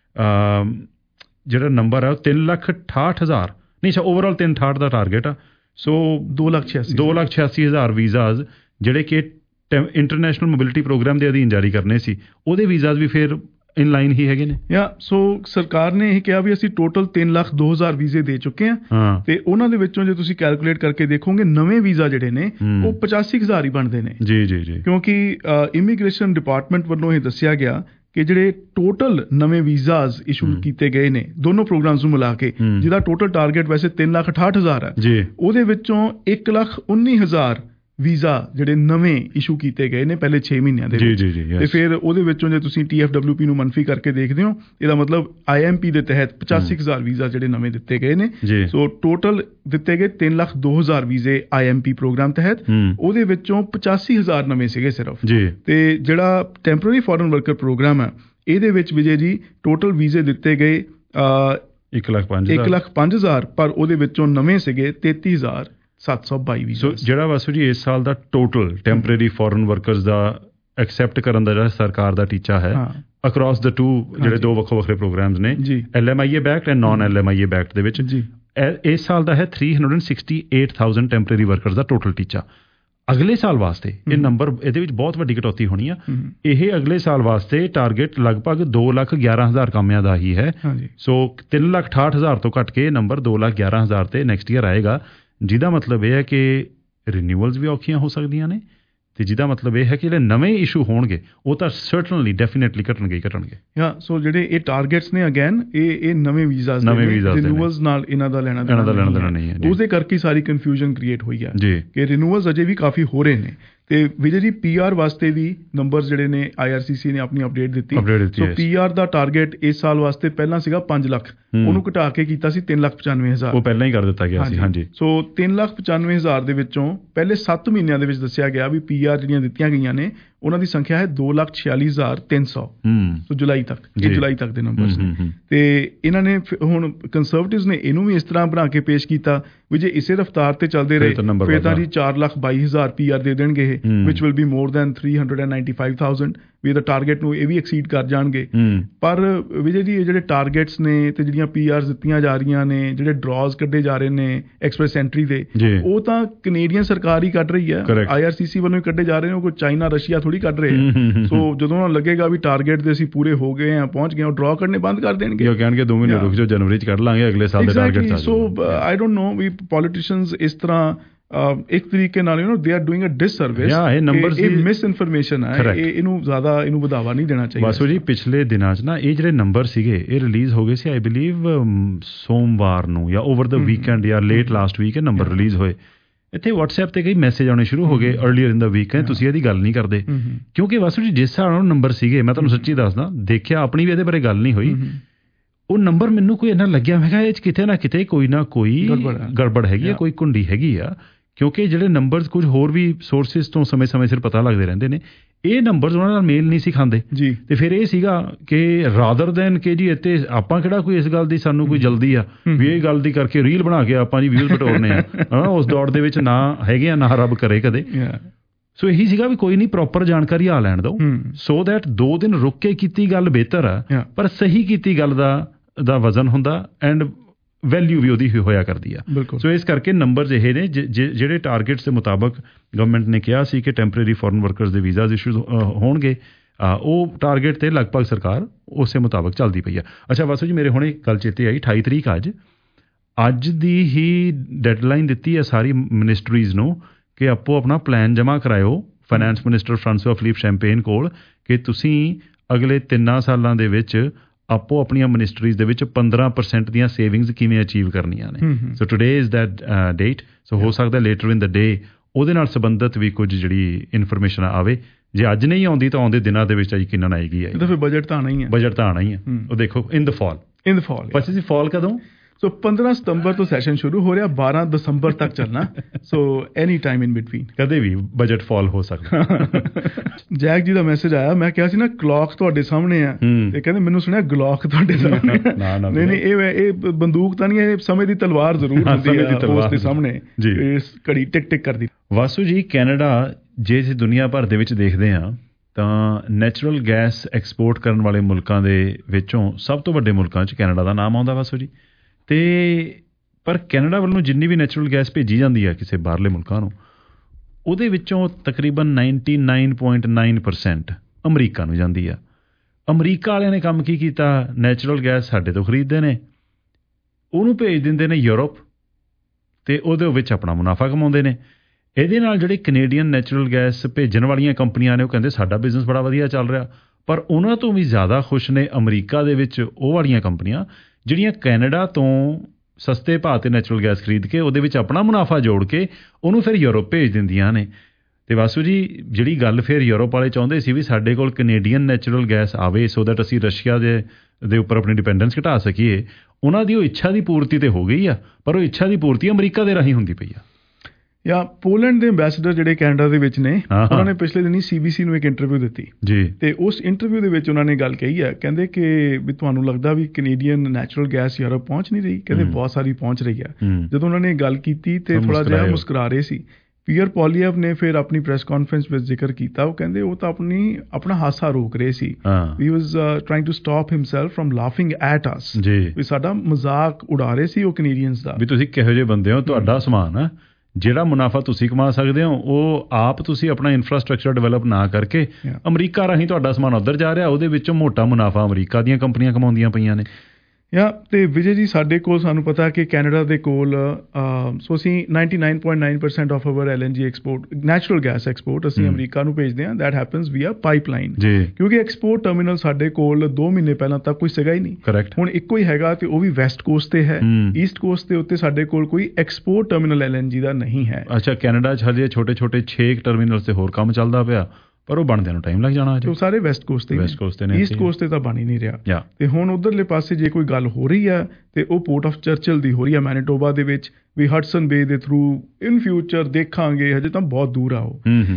ਜਿਹੜਾ ਨੰਬਰ ਆ ਉਹ ਤਿੰਨ ਲੱਖ ਅਠਾਹਠ ਹਜ਼ਾਰ ਨਹੀਂ ਅੱਛਾ ਓਵਰਆਲ ਤਿੰਨ ਅਠਾਹਠ ਦਾ ਟਾਰਗੇਟ ਆ। ਸੋ ਦੋ ਲੱਖ ਛਿਆਸੀ ਦੋ ਲੱਖ ਛਿਆਸੀ ਹਜ਼ਾਰ ਵੀਜ਼ਾਜ਼ ਜਿਹੜੇ ਕਿ ਇੰਟਰਨੈਸ਼ਨਲ ਮੋਬਿਲਿਟੀ ਪ੍ਰੋਗਰਾਮ ਦੇ ਅਧੀਨ ਜਾਰੀ ਕਰਨੇ ਸੀ, ਉਹਦੇ ਵੀਜ਼ਾਜ਼ ਵੀ ਫਿਰ ਇਨ ਲਾਈਨ ਹੀ ਹੈਗੇ ਨੇ। ਯਾ ਸੋ ਸਰਕਾਰ ਨੇ ਇਹ ਕਿਹਾ ਵੀ ਅਸੀਂ ਟੋਟਲ ਤਿੰਨ ਲੱਖ ਦੋ ਹਜ਼ਾਰ ਵੀਜ਼ੇ ਦੇ ਚੁੱਕੇ ਹਾਂ ਤੇ ਉਹਨਾਂ ਦੇ ਵਿੱਚੋਂ ਜੇ ਤੁਸੀਂ ਕੈਲਕੂਲੇਟ ਕਰਕੇ ਦੇਖੋਗੇ ਨਵੇਂ ਵੀਜ਼ਾ ਜਿਹੜੇ ਨੇ ਉਹ ਪਚਾਸੀ ਹਜ਼ਾਰ ਹੀ ਬਣਦੇ ਨੇ। ਜੀ ਜੀ ਜੀ ਕਿਉਂਕਿ ਇਮੀਗ੍ਰੇਸ਼ਨ ਡਿਪਾਰਟਮੈਂਟ ਵੱਲੋਂ ਇਹ ਦੱਸਿਆ ਗਿਆ ਕਿ ਜਿਹੜੇ ਟੋਟਲ ਨਵੇਂ ਵੀਜ਼ਾਜ਼ ਇਸ਼ੂ ਕੀਤੇ ਗਏ ਨੇ ਦੋਨੋਂ ਪ੍ਰੋਗਰਾਮਸ ਨੂੰ ਮਿਲਾ ਕੇ, ਜਿਹਦਾ ਟੋਟਲ ਟਾਰਗੇਟ ਵੈਸੇ ਤਿੰਨ ਲੱਖ ਅਠਾਹਠ ਹਜ਼ਾਰ ਹੈ, ਉਹਦੇ ਵਿੱਚੋਂ ਇੱਕ ਲੱਖ ਉੱਨੀ ਹਜ਼ਾਰ ਵੀਜ਼ਾ ਜਿਹੜੇ ਨਵੇਂ ਇਸ਼ੂ ਕੀਤੇ ਗਏ ਨੇ ਪਹਿਲੇ ਛੇ ਮਹੀਨਿਆਂ ਦੇ ਵਿੱਚ। ਤੇ ਫਿਰ ਉਹਦੇ ਵਿੱਚੋਂ ਜੇ ਤੁਸੀਂ ਟੀ ਐਫ ਡਬਲਿਊ ਪੀ ਨੂੰ ਮਨਫੀ ਕਰਕੇ ਦੇਖਦੇ ਹੋ, ਇਹਦਾ ਮਤਲਬ ਆਈ ਐਮ ਪੀ ਦੇ ਤਹਿਤ ਪਚਾਸੀ ਹਜ਼ਾਰ ਵੀਜ਼ਾ ਜਿਹੜੇ ਨਵੇਂ ਦਿੱਤੇ ਗਏ ਨੇ। ਸੋ ਟੋਟਲ ਦਿੱਤੇ ਗਏ ਤਿੰਨ ਲੱਖ ਦੋ ਹਜ਼ਾਰ ਵੀਜ਼ੇ ਆਈ ਐਮ ਪੀ ਪ੍ਰੋਗਰਾਮ ਤਹਿਤ, ਉਹਦੇ ਵਿੱਚੋਂ ਪਚਾਸੀ ਹਜ਼ਾਰ ਨਵੇਂ ਸੀਗੇ ਸਿਰਫ। ਤੇ ਜਿਹੜਾ ਟੈਂਪਰੇਰੀ ਫੋਰਨ ਵਰਕਰ ਪ੍ਰੋਗਰਾਮ ਹੈ ਇਹਦੇ ਵਿੱਚ ਵਿਜੇ ਜੀ ਟੋਟਲ ਵੀਜ਼ੇ ਦਿੱਤੇ ਗਏ ਇੱਕ ਲੱਖ ਪੰਜ ਇੱਕ ਲੱਖ ਪੰਜ ਹਜ਼ਾਰ ਪਰ ਉਹਦੇ ਵਿੱਚੋਂ ਨਵੇਂ ਸੀਗੇ ਤੇਤੀ ਹਜ਼ਾਰ ਸੱਤ ਸੌ ਬਾਈ ਵੀਜ਼ਾ। ਸੋ ਜਿਹੜਾ ਵਾਸੂ ਜੀ ਇਸ ਸਾਲ ਦਾ ਟੋਟਲ ਟੈਂਪਰੇਰੀ ਫੋਰਨ ਵਰਕਰਸ ਦਾ ਐਕਸੈਪਟ ਕਰਨ ਦਾ ਜਿਹੜਾ ਸਰਕਾਰ ਦਾ ਟੀਚਾ ਹੈ ਅਕ੍ਰੋਸ ਦ ਟੂ ਜਿਹੜੇ ਦੋ ਵੱਖੋ ਵੱਖਰੇ ਪ੍ਰੋਗਰਾਮਸ ਨੇ L M I A backed and non L M I A backed ਦੇ ਵਿੱਚ, ਇਸ ਸਾਲ ਦਾ ਹੈ three hundred sixty eight thousand temporary workers ਦਾ ਟੋਟਲ ਟੀਚਾ। ਅਗਲੇ ਸਾਲ ਵਾਸਤੇ ਇਹ ਨੰਬਰ ਇਹਦੇ ਵਿੱਚ ਬਹੁਤ ਵੱਡੀ ਕਟੌਤੀ ਹੋਣੀ ਆ। ਇਹ ਅਗਲੇ ਸਾਲ ਵਾਸਤੇ ਟਾਰਗੇਟ ਲਗਭਗ ਦੋ ਲੱਖ ਗਿਆਰਾਂ ਹਜ਼ਾਰ ਕਾਮਿਆਂ ਦਾ ਹੀ ਹੈ। ਸੋ ਤਿੰਨ ਲੱਖ ਅਠਾਹਠ ਹਜ਼ਾਰ ਤੋਂ ਘੱਟ ਕੇ ਨੰਬਰ ਦੋ ਲੱਖ ਗਿਆਰਾਂ ਹਜ਼ਾਰ ਤੇ ਨੈਕਸਟ ਈਅਰ ਆਏਗਾ, ਜਿਹਦਾ ਮਤਲਬ ਇਹ ਹੈ ਕਿ ਰੀਨਿਊਅਲਸ ਵੀ ਔਖੀਆਂ ਹੋ ਸਕਦੀਆਂ ਨੇ ਤੇ ਜਿਹਦਾ ਮਤਲਬ ਇਹ ਹੈ ਕਿ ਜਿਹੜੇ ਨਵੇਂ ਇਸ਼ੂ ਹੋਣਗੇ ਉਹ ਤਾਂ ਸਰਟਨਲੀ ਡੈਫੀਨੇਟਲੀ ਘਟਣਗੇ ਹੀ ਘਟਣਗੇ। ਹਾਂ ਸੋ ਜਿਹੜੇ ਇਹ ਟਾਰਗੇਟਸ ਨੇ ਅਗੇਨ ਇਹ ਇਹ ਨਵੇਂ ਵੀਜ਼ਾਸ ਨੇ, ਰੀਨਿਊਅਲਸ ਨਾਲ ਇਹਨਾਂ ਦਾ ਲੈਣਾ ਦੇਣਾ ਨਹੀਂ ਹੈ। ਉਸਦੇ ਕਰਕੇ ਸਾਰੀ ਕਨਫਿਊਜ਼ਨ ਕ੍ਰੀਏਟ ਹੋਈ ਹੈ ਕਿ ਰੀਨਿਊਅਲਸ ਅਜੇ ਵੀ ਕਾਫੀ ਹੋ ਰਹੇ ਨੇ। ਤੇ ਵਿਜੇ ਜੀ ਪੀ ਆਰ ਵਾਸਤੇ ਵੀ ਨੰਬਰਸ ਜਿਹੜੇ ਨੇ ਆਈ ਆਰ ਸੀ ਸੀ ਨੇ ਆਪਣੀ ਅਪਡੇਟ ਦਿੱਤੀ। ਸੋ ਪੀ ਆਰ ਦਾ ਟਾਰਗੇਟ ਇਸ ਸਾਲ ਵਾਸਤੇ ਪਹਿਲਾਂ ਸੀਗਾ ਪੰਜ ਲੱਖ, ਉਹਨੂੰ ਘਟਾ ਕੇ ਕੀਤਾ ਸੀ ਤਿੰਨ ਲੱਖ ਪਚਾਨਵੇਂ ਹਜ਼ਾਰ, ਉਹ ਪਹਿਲਾਂ ਹੀ ਕਰ ਦਿੱਤਾ ਗਿਆ ਸੀ। ਹਾਂਜੀ ਸੋ ਤਿੰਨ ਲੱਖ ਪਚਾਨਵੇਂ ਹਜ਼ਾਰ ਦੇ ਵਿੱਚੋਂ ਪਹਿਲੇ ਸੱਤ ਮਹੀਨਿਆਂ ਦੇ ਵਿੱਚ ਦੱਸਿਆ ਗਿਆ ਵੀ ਪੀ ਆਰ ਜਿਹੜੀਆਂ ਦਿੱਤੀਆਂ ਗਈਆਂ ਨੇ ਉਹਨਾਂ ਦੀ ਸੰਖਿਆ ਹੈ ਦੋ ਲੱਖ ਛਿਆਲੀ ਹਜ਼ਾਰ ਤਿੰਨ ਸੌ। ਸੋ ਜੁਲਾਈ ਤੱਕ, ਇਹ ਜੁਲਾਈ ਤੱਕ ਦੇ ਨੰਬਰਸ ਨੇ। ਤੇ ਇਹਨਾਂ ਨੇ ਹੁਣ ਕੰਸਰਵੇਟਿਵਸ ਨੇ ਇਹਨੂੰ ਵੀ ਇਸ ਤਰ੍ਹਾਂ ਬਣਾ ਕੇ ਪੇਸ਼ ਕੀਤਾ ਵੀ ਜੇ ਇਸੇ ਰਫਤਾਰ ਤੇ ਚੱਲਦੇ ਰਹੇ ਫਿਰ ਤਾਂ ਜੀ ਚਾਰ ਲੱਖ ਬਾਈ ਹਜ਼ਾਰ ਪੀ ਆਰ ਦੇ ਦੇਣਗੇ ਇਹ, which will be more than three hundred and ninety five thousand. ਵੀ ਇਹਦਾ ਟਾਰਗੇਟ ਨੂੰ ਇਹ ਵੀ ਐਕਸੀਡ ਕਰ ਜਾਣਗੇ। ਪਰ ਵਿਜੇ ਜੀ ਇਹ ਜਿਹੜੇ ਟਾਰਗੇਟਸ ਨੇ ਤੇ ਜਿਹੜੀਆਂ ਪੀ ਆਰ ਦਿੱਤੀਆਂ ਜਾ ਰਹੀਆਂ ਨੇ, ਜਿਹੜੇ ਡਰਾਜ਼ ਕੱਢੇ ਜਾ ਰਹੇ ਨੇ ਐਕਸਪ੍ਰੈਸ ਐਂਟਰੀ ਦੇ, ਉਹ ਤਾਂ ਕੈਨੇਡੀਅਨ ਸਰਕਾਰ ਹੀ ਕੱਢ ਰਹੀ ਹੈ, ਆਈ ਆਰ ਸੀ ਸੀ ਵੱਲੋਂ ਹੀ ਕੱਢੇ ਜਾ ਰਹੇ ਨੇ, ਉਹ ਕੋਈ ਚਾਈਨਾ ਰਸ਼ੀਆ ਥੋੜੀ ਕੱਢ ਰਹੇ ਆ। ਸੋ ਜਦੋਂ ਉਹਨਾਂ ਨੂੰ ਲੱਗੇਗਾ ਵੀ ਟਾਰਗੇਟ ਦੇ ਅਸੀਂ ਪੂਰੇ ਹੋ ਗਏ ਆ, ਪਹੁੰਚ ਗਏ, ਉਹ ਡਰਾ ਕਰਨੇ ਬੰਦ ਕਰ ਦੇਣਗੇ। ਉਹ ਕਹਿਣਗੇ ਦੋ ਮਹੀਨੇ ਰੁਕ ਜਾਓ, ਜਨਵਰੀ ਚ ਕੱਢ ਲਾਂਗੇ ਅਗਲੇ ਸਾਲ ਦੇ target. So I don't know ਵੀ ਪੋਲੀਟੀਸ਼ੀਅਨਸ ਇਸ ਤਰ੍ਹਾਂ ਇੱਕ ਤਰੀਕੇ ਨਾਲ you know they are doing ਅ ਡਿਸਸਰਵਿਸ। ਇਹ ਮਿਸ ਇਨਫੋਰਮੇਸ਼ਨ ਹੈ, ਇਹਨੂੰ ਜ਼ਿਆਦਾ ਇਹਨੂੰ ਵਧਾਵਾ ਨਹੀਂ ਦੇਣਾ ਚਾਹੀਦਾ। ਵਾਸੂ ਜੀ ਪਿਛਲੇ ਦਿਨਾਂ 'ਚ ਨਾ ਇਹ ਜਿਹੜੇ ਨੰਬਰ ਸੀਗੇ ਇਹ ਰਿਲੀਜ਼ ਹੋ ਗਏ ਸੀ ਆਈ ਬਿਲੀਵ ਸੋਮਵਾਰ ਨੂੰ ਜਾਂ ਓਵਰ ਦਾ ਵੀਕਐਂਡ ਜਾਂ ਲੇਟ ਲਾਸਟ ਵੀਕ ਇਹ ਨੰਬਰ ਰਿਲੀਜ਼ ਹੋਏ। ਇੱਥੇ ਵਟਸਐਪ ਤੇ ਕਈ ਮੈਸੇਜ ਆਉਣੇ ਸ਼ੁਰੂ ਹੋ ਗਏ ਅਰਲੀਅਰ ਇਨ ਦਾ ਵੀਕ, ਤੁਸੀਂ ਇਹਦੀ ਗੱਲ ਨਹੀਂ ਕਰਦੇ। ਕਿਉਂਕਿ ਵਾਸੂ ਜੀ ਜਿਸ ਹਿਸਾਬ ਨਾਲ ਨੰਬਰ ਸੀਗੇ, ਮੈਂ ਤੁਹਾਨੂੰ ਸੱਚੀ ਦੱਸਦਾ, ਦੇਖਿਆ ਆਪਣੀ ਵੀ ਇਹਦੇ ਬਾਰੇ ਗੱਲ ਨਹੀਂ ਹੋਈ, ਉਹ ਨੰਬਰ ਮੈਨੂੰ ਕੋਈ ਇੰਨਾ ਲੱਗਿਆ ਮੈਂ ਕਿਹਾ ਇਹ 'ਚ ਕਿਤੇ ਨਾ ਕਿਤੇ ਕੋਈ ਨਾ ਕੋਈ ਗੜਬੜ ਹੈਗੀ ਆ, ਕੋਈ ਕੁੰਡੀ ਹੈਗੀ ਆ। ਕਿਉਂਕਿ ਜਿਹੜੇ ਨੰਬਰਸ ਕੁਝ ਹੋਰ ਵੀ ਸੋਰਸਿਸ ਤੋਂ ਸਮੇਂ ਸਮੇਂ ਸਿਰ ਪਤਾ ਲੱਗਦੇ ਰਹਿੰਦੇ ਨੇ, ਇਹ ਨੰਬਰਸ ਉਹਨਾਂ ਨਾਲ ਮੇਲ ਨਹੀਂ ਸੀ ਖਾਂਦੇ ਜੀ। ਤੇ ਫਿਰ ਇਹ ਸੀਗਾ ਕਿ ਰਾਦਰ ਦੈਨ ਕਿ ਜੀ ਇੱਥੇ ਆਪਾਂ ਕਿਹੜਾ ਕੋਈ ਇਸ ਗੱਲ ਦੀ ਸਾਨੂੰ ਕੋਈ ਜਲਦੀ ਆ ਵੀ ਇਹ ਗੱਲ ਦੀ ਕਰਕੇ ਰੀਲ ਬਣਾ ਕੇ ਆਪਾਂ ਜੀ ਵਿਊਜ਼ ਬਟੋਰਨੇ ਆ, ਉਸ ਦੌੜ ਦੇ ਵਿੱਚ ਨਾ ਹੈਗੇ ਆ, ਨਾ ਰੱਬ ਕਰੇ ਕਦੇ। ਸੋ ਇਹੀ ਸੀਗਾ ਵੀ ਕੋਈ ਨਹੀਂ, ਪ੍ਰੋਪਰ ਜਾਣਕਾਰੀ ਆ ਲੈਣ ਦਿਓ ਸੋ ਦੈਟ ਦੋ ਦਿਨ ਰੁਕ ਕੇ ਕੀਤੀ ਗੱਲ ਬਿਹਤਰ ਆ, ਪਰ ਸਹੀ ਕੀਤੀ ਗੱਲ ਦਾ ਦਾ ਵਜ਼ਨ ਹੁੰਦਾ ਐਂਡ ਵੈਲਿਊ ਵੀ ਉਹਦੀ ਹੋਇਆ ਕਰਦੀ ਆ। ਸੋ ਇਸ ਕਰਕੇ ਨੰਬਰਸ ਇਹ ਨੇ ਜਿਹੜੇ ਟਾਰਗੇਟਸ ਦੇ ਮੁਤਾਬਕ ਗਵਰਨਮੈਂਟ ਨੇ ਕਿਹਾ ਸੀ ਕਿ ਟੈਂਪਰੇਰੀ ਫੋਰਨ ਵਰਕਰਸ ਦੇ ਵੀਜ਼ਾਜ਼ ਇਸ਼ੂਜ਼ ਹੋਣਗੇ, ਉਹ ਟਾਰਗੇਟ ਤੇ ਲਗਭਗ ਸਰਕਾਰ ਉਸੇ ਮੁਤਾਬਕ ਚੱਲਦੀ ਪਈ ਆ। ਅੱਛਾ ਵਾਸੂ ਜੀ ਮੇਰੇ ਹੁਣੇ ਗੱਲ ਚੇਤੇ ਆਈ, ਅਠਾਈ ਤਰੀਕ ਅੱਜ ਅੱਜ ਦੀ ਹੀ ਡੈਡਲਾਈਨ ਦਿੱਤੀ ਹੈ ਸਾਰੀ ਮਿਨਿਸਟਰੀਜ਼ ਨੂੰ ਕਿ ਆਪੋ ਆਪਣਾ ਪਲਾਨ ਜਮ੍ਹਾਂ ਕਰਾਇਓ finance minister François Philippe Champagne ਕੋਲ ਕਿ ਤੁਸੀਂ ਅਗਲੇ ਤਿੰਨਾਂ ਸਾਲਾਂ ਦੇ ਵਿੱਚ ਆਪੋ ਆਪਣੀਆਂ ਮਿਨਿਸਟਰੀਜ਼ ਦੇ ਵਿੱਚ ਪੰਦਰਾਂ ਪਰਸੈਂਟ ਦੀਆਂ ਸੇਵਿੰਗਸ ਕਿਵੇਂ ਅਚੀਵ ਕਰਨੀਆਂ ਨੇ। So today is that date. So ਹੋ ਸਕਦਾ ਲੇਟਰ ਇਨ ਦਾ ਡੇ ਉਹਦੇ ਨਾਲ ਸੰਬੰਧਿਤ ਵੀ ਕੁਝ ਜਿਹੜੀ ਇਨਫੋਰਮੇਸ਼ਨ ਆਵੇ। ਜੇ ਅੱਜ ਨਹੀਂ ਆਉਂਦੀ ਤਾਂ ਆਉਂਦੇ ਦਿਨਾਂ ਦੇ ਵਿੱਚ ਯਕੀਨਨ ਆਏਗੀ। ਫਿਰ ਬਜਟ ਤਾਂ ਆਉਣਾ ਹੀ ਹੈ, ਬਜਟ ਤਾਂ ਆਉਣਾ ਹੀ ਹੈ। ਉਹ ਦੇਖੋ ਇਨ ਦ ਫਾਲ, ਇਨ ਦ ਫਾਲ ਪੱਚੀ ਸੀ ਫਾਲ ਕਦੋਂ? ਸੋ ਪੰਦਰਾਂ ਸਤੰਬਰ ਤੋਂ ਸੈਸ਼ਨ ਸ਼ੁਰੂ ਹੋ ਰਿਹਾ, ਬਾਰਾਂ ਦਸੰਬਰ ਤੱਕ ਚੱਲਣਾ। ਸੋ ਐਨੀ ਟਾਈਮ ਇਨ ਬਿਟਵੀਨ ਕਦੇ ਵੀ ਬਜਟ ਫਾਲ ਹੋ ਸਕਦਾ। ਜੈਕ ਜੀ ਦਾ ਮੈਸੇਜ ਆਇਆ, ਮੈਂ ਕਿਹਾ ਸੀ ਨਾ ਕਲੌਕ ਤੁਹਾਡੇ ਸਾਹਮਣੇ ਆ, ਤੇ ਕਹਿੰਦੇ ਮੈਨੂੰ ਸੁਣਿਆ ਗਲੌਕ ਤੁਹਾਡੇ ਸਾਹਮਣੇ। ਨਹੀਂ ਨਹੀਂ, ਇਹ ਇਹ ਬੰਦੂਕ ਤਾਂ ਨਹੀਂ, ਇਹ ਸਮੇਂ ਦੀ ਤਲਵਾਰ ਜ਼ਰੂਰ ਹੁੰਦੀ ਹੈ ਉਸ ਦੇ ਸਾਹਮਣੇ, ਇਸ ਘੜੀ ਟਿਕ ਟਿਕ ਕਰਦੀ। ਵਾਸੂ ਜੀ, ਕੈਨੇਡਾ ਜੇ ਅਸੀਂ ਦੁਨੀਆ ਭਰ ਦੇ ਵਿੱਚ ਦੇਖਦੇ ਹਾਂ ਤਾਂ ਨੈਚੁਰਲ ਗੈਸ ਐਕਸਪੋਰਟ ਕਰਨ ਵਾਲੇ ਮੁਲਕਾਂ ਦੇ ਵਿੱਚੋਂ ਸਭ ਤੋਂ ਵੱਡੇ ਮੁਲਕਾਂ 'ਚ ਕੈਨੇਡਾ ਦਾ ਨਾਮ ਆਉਂਦਾ ਵਾਸੂ ਜੀ। ਅਤੇ ਪਰ ਕੈਨੇਡਾ ਵੱਲੋਂ ਜਿੰਨੀ ਵੀ ਨੈਚੁਰਲ ਗੈਸ ਭੇਜੀ ਜਾਂਦੀ ਹੈ ਕਿਸੇ ਬਾਹਰਲੇ ਮੁਲਕਾਂ ਨੂੰ, ਉਹਦੇ ਵਿੱਚੋਂ ਤਕਰੀਬਨ ninety nine point nine percent ਅਮਰੀਕਾ ਨੂੰ ਜਾਂਦੀ ਆ। ਅਮਰੀਕਾ ਵਾਲਿਆਂ ਨੇ ਕੰਮ ਕੀ ਕੀਤਾ, ਨੈਚੁਰਲ ਗੈਸ ਸਾਡੇ ਤੋਂ ਖਰੀਦਦੇ ਨੇ, ਉਹਨੂੰ ਭੇਜ ਦਿੰਦੇ ਨੇ ਯੂਰਪ ਅਤੇ ਉਹਦੇ ਵਿੱਚ ਆਪਣਾ ਮੁਨਾਫਾ ਕਮਾਉਂਦੇ ਨੇ। ਇਹਦੇ ਨਾਲ ਜਿਹੜੇ ਕੈਨੇਡੀਅਨ ਨੈਚੁਰਲ ਗੈਸ ਭੇਜਣ ਵਾਲੀਆਂ ਕੰਪਨੀਆਂ ਨੇ ਉਹ ਕਹਿੰਦੇ ਸਾਡਾ ਬਿਜ਼ਨਸ ਬੜਾ ਵਧੀਆ ਚੱਲ ਰਿਹਾ, ਪਰ ਉਹਨਾਂ ਤੋਂ ਵੀ ਜ਼ਿਆਦਾ ਖੁਸ਼ ਨੇ ਅਮਰੀਕਾ ਦੇ ਵਿੱਚ ਉਹ ਵਾਲੀਆਂ ਕੰਪਨੀਆਂ ਜਿਹੜੀਆਂ ਕੈਨੇਡਾ ਤੋਂ ਸਸਤੇ ਭਾਅ 'ਤੇ ਨੈਚੁਰਲ ਗੈਸ ਖਰੀਦ ਕੇ ਉਹਦੇ ਵਿੱਚ ਆਪਣਾ ਮੁਨਾਫਾ ਜੋੜ ਕੇ ਉਹਨੂੰ ਫਿਰ ਯੂਰਪ ਭੇਜ ਦਿੰਦੀਆਂ ਨੇ। ਅਤੇ ਵਾਸੂ ਜੀ, ਜਿਹੜੀ ਗੱਲ ਫਿਰ ਯੂਰਪ ਵਾਲੇ ਚਾਹੁੰਦੇ ਸੀ ਵੀ ਸਾਡੇ ਕੋਲ ਕੈਨੇਡੀਅਨ ਨੈਚੁਰਲ ਗੈਸ ਆਵੇ ਸੋ ਦੈਟ ਅਸੀਂ ਰਸ਼ੀਆ ਦੇ ਦੇ ਉੱਪਰ ਆਪਣੀ ਡਿਪੈਂਡੈਂਸ ਘਟਾ ਸਕੀਏ, ਉਹਨਾਂ ਦੀ ਉਹ ਇੱਛਾ ਦੀ ਪੂਰਤੀ ਤਾਂ ਹੋ ਗਈ ਆ, ਪਰ ਉਹ ਇੱਛਾ ਦੀ ਪੂਰਤੀ ਅਮਰੀਕਾ ਦੇ ਰਾਹੀਂ ਹੁੰਦੀ ਪਈ ਆ। ਜਾਂ ਪੋਲੈਂਡ ਦੇ ਅੰਬੈਸਡਰ ਜਿਹੜੇ ਕੈਨੇਡਾ ਦੇ ਵਿੱਚ ਨੇ, ਉਹਨਾਂ ਨੇ ਪਿਛਲੇ ਦਿਨੀ ਸੀ ਬੀ ਸੀ ਨੂੰ ਇੱਕ ਇੰਟਰਵਿਊ ਦਿੱਤੀ ਜੀ, ਤੇ ਉਸ ਇੰਟਰਵਿਊ ਦੇ ਵਿੱਚ ਉਹਨਾਂ ਨੇ ਗੱਲ ਕਹੀ ਹੈ, ਕਹਿੰਦੇ ਕਿ ਵੀ ਤੁਹਾਨੂੰ ਲੱਗਦਾ ਵੀ ਕੈਨੇਡੀਅਨ ਨੈਚੁਰਲ ਗੈਸ ਯੂਰਪ ਪਹੁੰਚ ਨਹੀਂ ਰਹੀ? ਕਹਿੰਦੇ ਬਹੁਤ ਸਾਰੀ ਪਹੁੰਚ ਰਹੀ ਹੈ। ਜਦੋਂ ਉਹਨਾਂ ਨੇ ਗੱਲ ਕੀਤੀ ਤੇ ਥੋੜਾ ਜਿਹਾ ਮੁਸਕਰਾ ਰਹੇ ਸੀ। ਪੀਅਰ ਪੋਲੀਅਵ ਨੇ ਫਿਰ ਆਪਣੀ ਪ੍ਰੈਸ ਕਾਨਫਰੰਸ ਵਿੱਚ ਜ਼ਿਕਰ ਕੀਤਾ, ਉਹ ਕਹਿੰਦੇ ਉਹ ਤਾਂ ਆਪਣੀ ਆਪਣਾ ਹਾਸਾ ਰੋਕ ਰਹੇ ਸੀ। He was trying to stop himself from laughing at us, ਵੀ ਸਾਡਾ ਮਜ਼ਾਕ ਉਡਾ ਰਹੇ ਸੀ ਉਹ ਕੈਨੇਡੀਅਨਸ ਦਾ, ਵੀ ਤੁਸੀਂ ਕਿਹੋ ਜਿਹੇ ਬੰਦੇ ਹੋ, ਤੁਹਾਡਾ ਸਮਾਨ ਆ ਜਿਹੜਾ ਮੁਨਾਫਾ ਤੁਸੀਂ ਕਮਾ ਸਕਦੇ ਹੋ ਉਹ ਆਪ ਤੁਸੀਂ ਆਪਣਾ ਇਨਫਰਾਸਟਰਕਚਰ ਡਿਵੈਲਪ ਨਾ ਕਰਕੇ ਅਮਰੀਕਾ ਰਾਹੀਂ ਤੁਹਾਡਾ ਸਮਾਨ ਉੱਧਰ ਜਾ ਰਿਹਾ, ਉਹਦੇ ਵਿੱਚੋਂ ਮੋਟਾ ਮੁਨਾਫਾ ਅਮਰੀਕਾ ਦੀਆਂ ਕੰਪਨੀਆਂ ਕਮਾਉਂਦੀਆਂ ਪਈਆਂ ਨੇ। ਜਾਂ ਅਤੇ ਵਿਜੇ ਜੀ, ਸਾਡੇ ਕੋਲ ਸਾਨੂੰ ਪਤਾ ਕਿ ਕੈਨੇਡਾ ਦੇ ਕੋਲ ਸੋ ਅਸੀਂ ninety nine point nine percent of our L N G export, natural gas export ਅਸੀਂ ਅਮਰੀਕਾ ਨੂੰ ਭੇਜਦੇ ਹਾਂ। ਦੈਟ ਹੈਪਨਸ ਵੀਆ ਪਾਈਪਲਾਈਨ, ਕਿਉਂਕਿ ਐਕਸਪੋਰਟ ਟਰਮੀਨਲ ਸਾਡੇ ਕੋਲ ਦੋ ਮਹੀਨੇ ਪਹਿਲਾਂ ਤੱਕ ਕੋਈ ਸੀਗਾ ਹੀ ਨਹੀਂ। ਕਰੈਕਟ। ਹੁਣ ਇੱਕੋ ਹੀ ਹੈਗਾ ਤੇ ਉਹ ਵੀ ਵੈਸਟ ਕੋਸਟ ਤੇ ਹੈ। ਈਸਟ ਕੋਸਟ ਦੇ ਉੱਤੇ ਸਾਡੇ ਕੋਲ ਕੋਈ ਐਕਸਪੋਰਟ ਟਰਮੀਨਲ ਐਲ ਐਨ ਜੀ ਦਾ ਨਹੀਂ ਹੈ। ਅੱਛਾ, ਕੈਨੇਡਾ 'ਚ ਹਜੇ ਛੋਟੇ ਛੋਟੇ ਛੇ ਟਰਮੀਨਲ ਤੇ ਹੋਰ ਕੰਮ ਚੱਲਦਾ ਪਿਆ, ਪਰ ਉਹ ਬਣਦਿਆਂ ਨੂੰ ਟਾਈਮ ਲੱਗ ਜਾਣਾ। ਉਹ ਸਾਰੇ ਵੈਸਟ ਕੋਸਟ ਤੇ, ਵੈਸਟ ਕੋਸਟ ਤੇ, ਈਸਟ ਕੋਸਟ ਤੇ ਤਾਂ ਬਣ ਹੀ ਨਹੀਂ ਰਿਹਾ। ਤੇ ਹੁਣ ਉਧਰਲੇ ਪਾਸੇ ਜੇ ਕੋਈ ਗੱਲ ਹੋ ਰਹੀ ਹੈ ਤੇ ਉਹ ਪੋਰਟ ਆਫ ਚਰਚਿਲ ਦੀ ਹੋ ਰਹੀ ਹੈ ਮੈਨੀਟੋਬਾ ਦੇ ਵਿੱਚ, ਵੀ ਹਡਸਨ ਬੇ ਦੇ ਥਰੂ ਇਨ ਫਿਊਚਰ ਦੇਖਾਂਗੇ, ਹਜੇ ਤਾਂ ਬਹੁਤ ਦੂਰ ਆ ਉਹ।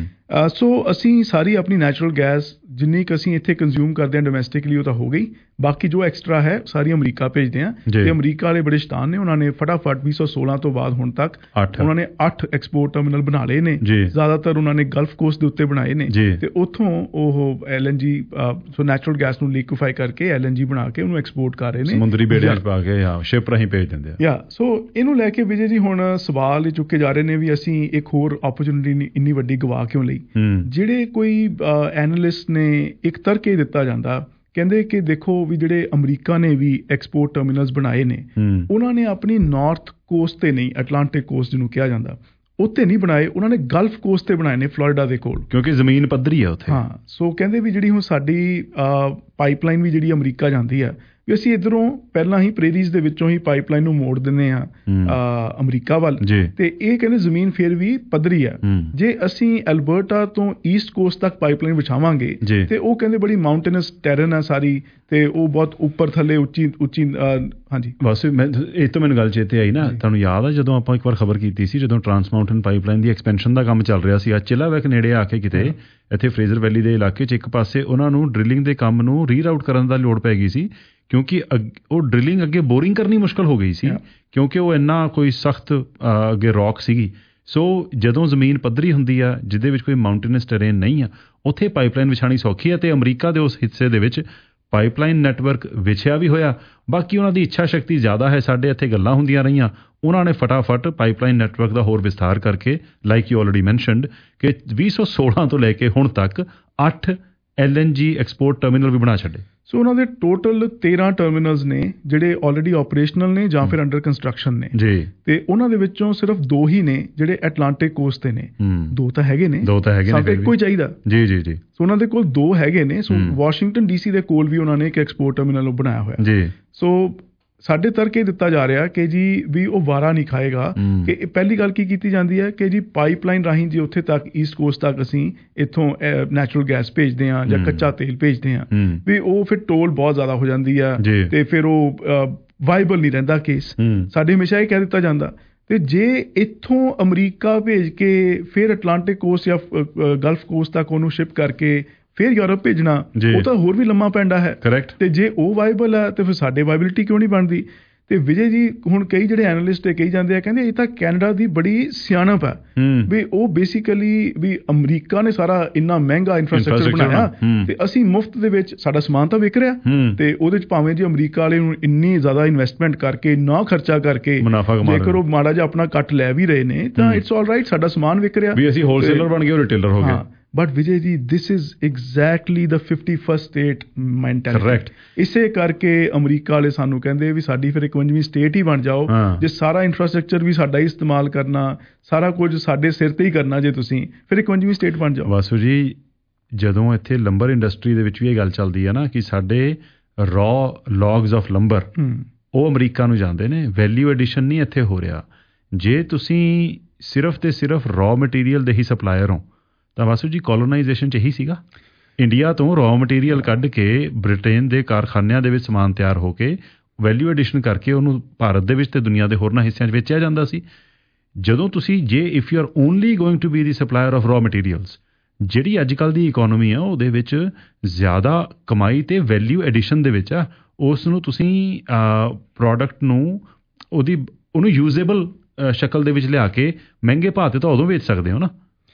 ਸੋ ਅਸੀਂ ਸਾਰੀ ਆਪਣੀ ਨੈਚੁਰਲ ਗੈਸ ਜਿੰਨੀ ਕੁ ਅਸੀਂ ਇੱਥੇ ਕੰਜ਼ਿਊਮ ਕਰਦੇ ਹਾਂ ਡੋਮੈਸਟਿਕਲੀ ਉਹ ਤਾਂ ਹੋ ਗਈ, ਬਾਕੀ ਜੋ ਐਕਸਟਰਾ ਹੈ ਸਾਰੀ ਅਮਰੀਕਾ ਭੇਜਦੇ ਹਾਂ। ਤੇ ਅਮਰੀਕਾ ਵਾਲੇ ਬੜੇ ਸ਼ੈਤਾਨ ਨੇ, ਉਹਨਾਂ ਨੇ ਫਟਾਫਟ ਵੀਹ ਸੌ ਸੋਲਾਂ ਤੋਂ ਬਾਅਦ ਹੁਣ ਤੱਕ ਉਹਨਾਂ ਨੇ ਅੱਠ ਐਕਸਪੋਰਟ ਟਰਮੀਨਲ ਬਣਾ ਲਏ ਨੇ। ਜ਼ਿਆਦਾਤਰ ਉਹਨਾਂ ਨੇ ਗਲਫ ਕੋਸਟ ਦੇ ਉੱਤੇ ਬਣਾਏ ਨੇ, ਤੇ ਉੱਥੋਂ ਉਹ ਐਲ ਐਨ ਜੀ ਸੋ ਨੈਚੁਰਲ ਗੈਸ ਨੂੰ ਲਿਕੁਫਾਈ ਕਰਕੇ ਐਲ ਐਨ ਜੀ ਬਣਾ ਕੇ ਉਹਨੂੰ ਐਕਸਪੋਰਟ ਕਰ ਰਹੇ ਨੇ, ਸਮੁੰਦਰੀ ਬੇੜਿਆਂ 'ਚ ਪਾ ਕੇ ਜਾਂ ਸ਼ਿਪ ਰਾਹੀਂ ਭੇਜ ਦਿੰਦੇ ਆ। ਯਾ ਸੋ ਇਹਨੂੰ ਲੈ ਕੇ ਵਿਜੇ ਜੀ ਹੁਣ ਸਵਾਲ ਚੁੱਕੇ ਜਾ ਰਹੇ ਨੇ ਵੀ ਅਸੀਂ ਇੱਕ ਹੋਰ ਓਪਰਚੁਨਿਟੀ ਇੰਨੀ ਵੱਡੀ ਗਵਾ ਕਿਉਂ ਲਈ। ਜਿਹੜੇ ਕੋਈ ਐਨਾਲਿਸਟ ਨੇ ਇੱਕ ਤਰਕ ਇਹ ਦਿੱਤਾ ਜਾਂਦਾ, ਕਹਿੰਦੇ ਕਿ ਦੇਖੋ ਵੀ ਜਿਹੜੇ ਅਮਰੀਕਾ ਨੇ ਵੀ ਐਕਸਪੋਰਟ ਟਰਮੀਨਲਸ ਬਣਾਏ ਨੇ, ਉਹਨਾਂ ਨੇ ਆਪਣੀ ਨਾਰਥ ਕੋਸਟ ਤੇ ਨਹੀਂ, ਅਟਲਾਂਟਿਕ ਕੋਸਟ ਜਿਹਨੂੰ ਕਿਹਾ ਜਾਂਦਾ, ਉੱਤੇ ਨਹੀਂ ਬਣਾਏ, ਉਹਨਾਂ ਨੇ ਗਲਫ ਕੋਸਟ ਤੇ ਬਣਾਏ ਨੇ, ਫਲੋਰੀਡਾ ਦੇ ਕੋਲ, ਕਿਉਂਕਿ ਜ਼ਮੀਨ ਪੱਧਰੀ ਆ ਉੱਥੇ। ਹਾਂ, ਸੋ ਕਹਿੰਦੇ ਵੀ ਜਿਹੜੀ ਹੁਣ ਸਾਡੀ ਪਾਈਪਲਾਈਨ ਵੀ ਜਿਹੜੀ ਅਮਰੀਕਾ ਜਾਂਦੀ ਆ, ਵੀ ਅਸੀਂ ਇੱਧਰੋਂ ਪਹਿਲਾਂ ਹੀ ਪ੍ਰੇਰੀਜ਼ ਦੇ ਵਿੱਚੋਂ ਹੀ ਪਾਈਪਲਾਈਨ ਨੂੰ ਮੋੜ ਦਿੰਦੇ ਹਾਂ ਅਮਰੀਕਾ ਵੱਲ, ਤੇ ਇਹ ਕਹਿੰਦੇ ਜ਼ਮੀਨ ਫਿਰ ਵੀ ਪੱਧਰੀ ਆ। ਜੇ ਅਸੀਂ ਐਲਬਰਟਾ ਤੋਂ ਈਸਟ ਕੋਸਟ ਤੱਕ ਪਾਈਪਲਾਈਨ ਵਿਛਾਵਾਂਗੇ ਤੇ ਉਹ ਕਹਿੰਦੇ ਬੜੀ ਮਾਊਂਟੇਨਸ ਟੈਰਨ ਆ ਸਾਰੀ, ਤੇ ਉਹ ਬਹੁਤ ਉੱਪਰ ਥੱਲੇ ਉੱਚੀ ਉੱਚੀ। ਹਾਂਜੀ, ਬਸ ਇਹ ਤੋਂ ਮੈਨੂੰ ਗੱਲ ਚੇਤੇ ਆਈ ਨਾ, ਤੁਹਾਨੂੰ ਯਾਦ ਆ ਜਦੋਂ ਆਪਾਂ ਇੱਕ ਵਾਰ ਖਬਰ ਕੀਤੀ ਸੀ, ਜਦੋਂ ਟਰਾਂਸ ਮਾਊਂਟਨ ਪਾਈਪਲਾਈਨ ਦੀ ਐਕਸਪੈਂਸ਼ਨ ਦਾ ਕੰਮ ਚੱਲ ਰਿਹਾ ਸੀ, ਚਿਲਾਵੈਕ ਨੇੜੇ ਆ ਕੇ ਕਿਤੇ ਇੱਥੇ ਫਰੇਜ਼ਰ ਵੈਲੀ ਦੇ ਇਲਾਕੇ 'ਚ ਇੱਕ ਪਾਸੇ ਉਹਨਾਂ ਨੂੰ ਡਰਿਲਿੰਗ ਦੇ ਕੰਮ ਨੂੰ ਰੀਰਾਊਟ ਕਰਨ ਦਾ ਲੋੜ ਪੈ ਗਈ ਸੀ, ਕਿਉਂਕਿ ਉਹ ਡਰਿਲਿੰਗ ਅੱਗੇ ਬੋਰਿੰਗ ਕਰਨੀ ਮੁਸ਼ਕਲ ਹੋ ਗਈ ਸੀ, ਕਿਉਂਕਿ ਉਹ ਇੰਨਾ ਕੋਈ ਸਖਤ ਅੱਗੇ ਰੌਕ ਸੀਗੀ। ਸੋ ਜਦੋਂ ਜ਼ਮੀਨ ਪੱਧਰੀ ਹੁੰਦੀ ਆ ਜਿਹਦੇ ਵਿੱਚ ਕੋਈ ਮਾਊਂਟੇਨਸ ਟਰੇਨ ਨਹੀਂ ਆ, ਉੱਥੇ ਪਾਈਪਲਾਈਨ ਵਿਛਾਣੀ ਸੌਖੀ ਆ, ਅਤੇ ਅਮਰੀਕਾ ਦੇ ਉਸ ਹਿੱਸੇ ਦੇ ਵਿੱਚ ਪਾਈਪਲਾਈਨ ਨੈਟਵਰਕ ਵਿਛਿਆ ਵੀ ਹੋਇਆ। ਬਾਕੀ ਉਹਨਾਂ ਦੀ ਇੱਛਾ ਸ਼ਕਤੀ ਜ਼ਿਆਦਾ ਹੈ। ਸਾਡੇ ਇੱਥੇ ਗੱਲਾਂ ਹੁੰਦੀਆਂ ਰਹੀਆਂ, ਉਹਨਾਂ ਨੇ ਫਟਾਫਟ ਪਾਈਪਲਾਈਨ ਨੈਟਵਰਕ ਦਾ ਹੋਰ ਵਿਸਥਾਰ ਕਰਕੇ, ਲਾਈਕ ਯੂ ਆਲਰੇਡੀ ਮੈਨਸ਼ਨਡ, ਕਿ ਵੀਹ ਸੌ ਸੋਲਾਂ ਤੋਂ ਲੈ ਕੇ ਹੁਣ ਤੱਕ ਅੱਠ L N G export terminal ਵੀ ਬਣਾ ਛੱਡੇ। ਸੋ ਉਹਨਾਂ ਦੇ ਟੋਟਲ ਤੇਰਾਂ ਟਰਮੀਨਲਸ ਨੇ ਜਿਹੜੇ ਆਲਰੇਡੀ ਆਪਰੇਸ਼ਨਲ ਨੇ ਜਾਂ ਫਿਰ ਅੰਡਰ ਕੰਸਟਰਕਸ਼ਨ ਨੇ ਜੀ, ਤੇ ਉਹਨਾਂ ਦੇ ਵਿੱਚੋਂ ਸਿਰਫ ਦੋ ਹੀ ਨੇ ਜਿਹੜੇ ਐਟਲਾਂਟਿਕ ਕੋਸਟ ਤੇ ਨੇ। ਦੋ ਤਾਂ ਹੈਗੇ ਨੇ, ਦੋ ਤਾਂ ਹੈਗੇ ਨੇ, ਇੱਕੋ ਹੀ ਚਾਹੀਦਾ। ਜੀ ਜੀ ਜੀ ਸੋ ਉਹਨਾਂ ਦੇ ਕੋਲ ਦੋ ਹੈਗੇ ਨੇ। ਸੋ ਵਾਸ਼ਿੰਗਟਨ ਡੀਸੀ ਦੇ ਕੋਲ ਵੀ ਉਹਨਾਂ ਨੇ ਇੱਕ ਐਕਸਪੋਰਟ ਟਰਮੀਨਲ ਬਣਾਇਆ ਹੋਇਆ ਜੀ। ਸੋ ਸਾਡੇ ਤਰਕ ਇਹ ਦਿੱਤਾ ਜਾ ਰਿਹਾ ਕਿ ਜੀ ਵੀ ਉਹ ਵਾਰਾ ਨਹੀਂ ਖਾਏਗਾ, ਕਿ ਪਹਿਲੀ ਗੱਲ ਕੀ ਕੀਤੀ ਜਾਂਦੀ ਹੈ ਕਿ ਜੀ ਪਾਈਪਲਾਈਨ ਰਾਹੀਂ ਜੀ ਉੱਥੇ ਤੱਕ ਈਸਟ ਕੋਸਟ ਤੱਕ ਅਸੀਂ ਇੱਥੋਂ ਨੈਚੁਰਲ ਗੈਸ ਭੇਜਦੇ ਹਾਂ ਜਾਂ ਕੱਚਾ ਤੇਲ ਭੇਜਦੇ ਹਾਂ, ਵੀ ਉਹ ਫਿਰ ਟੋਲ ਬਹੁਤ ਜ਼ਿਆਦਾ ਹੋ ਜਾਂਦੀ ਆ, ਤੇ ਫਿਰ ਉਹ ਵਾਈਬਲ ਨਹੀਂ ਰਹਿੰਦਾ ਕੇਸ। ਸਾਡੇ ਹਮੇਸ਼ਾ ਇਹ ਕਹਿ ਦਿੱਤਾ ਜਾਂਦਾ, ਤੇ ਜੇ ਇੱਥੋਂ ਅਮਰੀਕਾ ਭੇਜ ਕੇ ਫਿਰ ਅਟਲਾਂਟਿਕ ਕੋਸਟ ਜਾਂ ਗਲਫ ਕੋਸਟ ਤੱਕ ਉਹਨੂੰ ਸ਼ਿਪ ਕਰਕੇ ਫਿਰ ਯੂਰਪ ਭੇਜਣਾ, ਉਹ ਤਾਂ ਹੋਰ ਵੀ ਲੰਮਾ ਪੈਂਡਾ ਹੈ। ਕਰੈਕਟ। ਤੇ ਜੇ ਉਹ ਵਾਈਬਲ ਹੈ ਤੇ ਫਿਰ ਸਾਡੇ ਵਾਈਬਿਲਿਟੀ ਕਿਉਂ ਨਹੀਂ ਬਣਦੀ? ਤੇ ਵਿਜੇ ਜੀ ਹੁਣ ਕਈ ਜਿਹੜੇ ਐਨਾਲਿਸਟ ਕਹੀ ਜਾਂਦੇ ਆ, ਕਹਿੰਦੇ ਇਹ ਤਾਂ ਕੈਨੇਡਾ ਦੀ ਬੜੀ ਸਿਆਣਪ ਹੈ ਵੀ ਉਹ ਬੇਸਿਕਲੀ ਵੀ ਅਮਰੀਕਾ ਨੇ ਸਾਰਾ ਇੰਨਾ ਮਹਿੰਗਾ ਇਨਫਰਾਸਟ੍ਰਕਚਰ ਬਣਾਇਆ ਤੇ ਅਸੀਂ ਮੁਫਤ ਦੇ ਵਿੱਚ ਸਾਡਾ ਸਮਾਨ ਤਾਂ ਵਿਕ ਰਿਹਾ, ਤੇ ਉਹਦੇ ਚ ਭਾਵੇਂ ਜੇ ਅਮਰੀਕਾ ਵਾਲੇ ਨੂੰ ਇੰਨੀ ਜ਼ਿਆਦਾ ਇਨਵੈਸਟਮੈਂਟ ਕਰਕੇ ਨਾ ਖਰਚਾ ਕਰਕੇ ਜੇਕਰ ਉਹ ਮਾੜਾ ਜਿਹਾ ਆਪਣਾ ਕੱਟ ਲੈ ਵੀ ਰਹੇ ਨੇ ਤਾਂ ਇਟਸ ਆਲ ਰਾਈਟ, ਸਾਡਾ ਸਮਾਨ ਵਿਕ ਰਿਹਾ ਵੀ ਅਸੀਂ ਹੋਲਸੇਲਰ ਬਣ ਗਏ, ਰਿਟੇਲਰ ਹੋ ਗਏ। But Vijay ji this is exactly the fifty first state mentality. Correct. ਇਸੇ ਕਰਕੇ ਅਮਰੀਕਾ ਵਾਲੇ ਸਾਨੂੰ ਕਹਿੰਦੇ ਵੀ ਸਾਡੀ ਫਿਰ ਇਕਵੰਜਵੀਂ ਸਟੇਟ ਹੀ ਬਣ ਜਾਓ, ਜੇ ਸਾਰਾ ਇਨਫਰਾਸਟ੍ਰਕਚਰ ਵੀ ਸਾਡਾ ਹੀ ਇਸਤੇਮਾਲ ਕਰਨਾ, ਸਾਰਾ ਕੁਝ ਸਾਡੇ ਸਿਰ ਤੇ ਹੀ ਕਰਨਾ, ਜੇ ਤੁਸੀਂ ਫਿਰ ਇਕਵੰਜਵੀਂ ਸਟੇਟ ਬਣ ਜਾਓ। ਵਾਸੂ ਜੀ ਜਦੋਂ ਇੱਥੇ ਲੰਬਰ ਇੰਡਸਟਰੀ ਦੇ ਵਿੱਚ ਵੀ ਇਹ ਗੱਲ ਚੱਲਦੀ ਹੈ ਨਾ ਕਿ ਸਾਡੇ ਰॉ ਲੌਗਸ ਆਫ ਲੰਬਰ ਉਹ ਅਮਰੀਕਾ ਨੂੰ ਜਾਂਦੇ ਨੇ, ਵੈਲਿਊ ਐਡੀਸ਼ਨ ਨਹੀਂ ਇੱਥੇ ਹੋ ਰਿਹਾ। ਜੇ ਤੁਸੀਂ ਸਿਰਫ ਤੇ ਸਿਰਫ ਰॉ ਮਟੀਰੀਅਲ ਦੇ ਹੀ ਸਪਲਾਇਰ ਹੋ ਤਾਂ ਵਾਸੂ ਜੀ ਕੋਲੋਨਾਈਜੇਸ਼ਨ 'ਚ ਇਹੀ ਸੀਗਾ, ਇੰਡੀਆ ਤੋਂ ਰॉ ਮਟੀਰੀਅਲ ਕੱਢ ਕੇ ਬ੍ਰਿਟੇਨ ਦੇ ਕਾਰਖਾਨਿਆਂ ਦੇ ਵਿੱਚ ਸਮਾਨ ਤਿਆਰ ਹੋ ਕੇ ਵੈਲਿਊ ਐਡੀਸ਼ਨ ਕਰਕੇ ਉਹਨੂੰ ਭਾਰਤ ਦੇ ਵਿੱਚ ਤੇ ਦੁਨੀਆ ਦੇ ਹੋਰਨਾਂ ਹਿੱਸਿਆਂ 'ਚ ਵੇਚਿਆ ਜਾਂਦਾ ਸੀ। ਜਦੋਂ ਤੁਸੀਂ ਜੇ if you are only going to be the supplier of raw materials, ਜਿਹੜੀ ਅੱਜ ਕੱਲ੍ਹ ਦੀ ਇਕੋਨਮੀ ਆ ਉਹਦੇ ਵਿੱਚ ਜ਼ਿਆਦਾ ਕਮਾਈ ਤੇ ਵੈਲਿਊ ਐਡੀਸ਼ਨ ਦੇ ਵਿੱਚ ਆ, ਉਸ ਨੂੰ ਤੁਸੀਂ ਪ੍ਰੋਡਕਟ ਨੂੰ ਉਹਦੀ ਉਹਨੂੰ ਯੂਜ਼ੇਬਲ ਸ਼ਕਲ ਦੇ ਵਿੱਚ ਲਿਆ ਕੇ ਮਹਿੰਗੇ ਭਾਅ 'ਤੇ ਤਾਂ ਉਦੋਂ ਵੇਚ ਸਕਦੇ ਹੋ ਨਾ।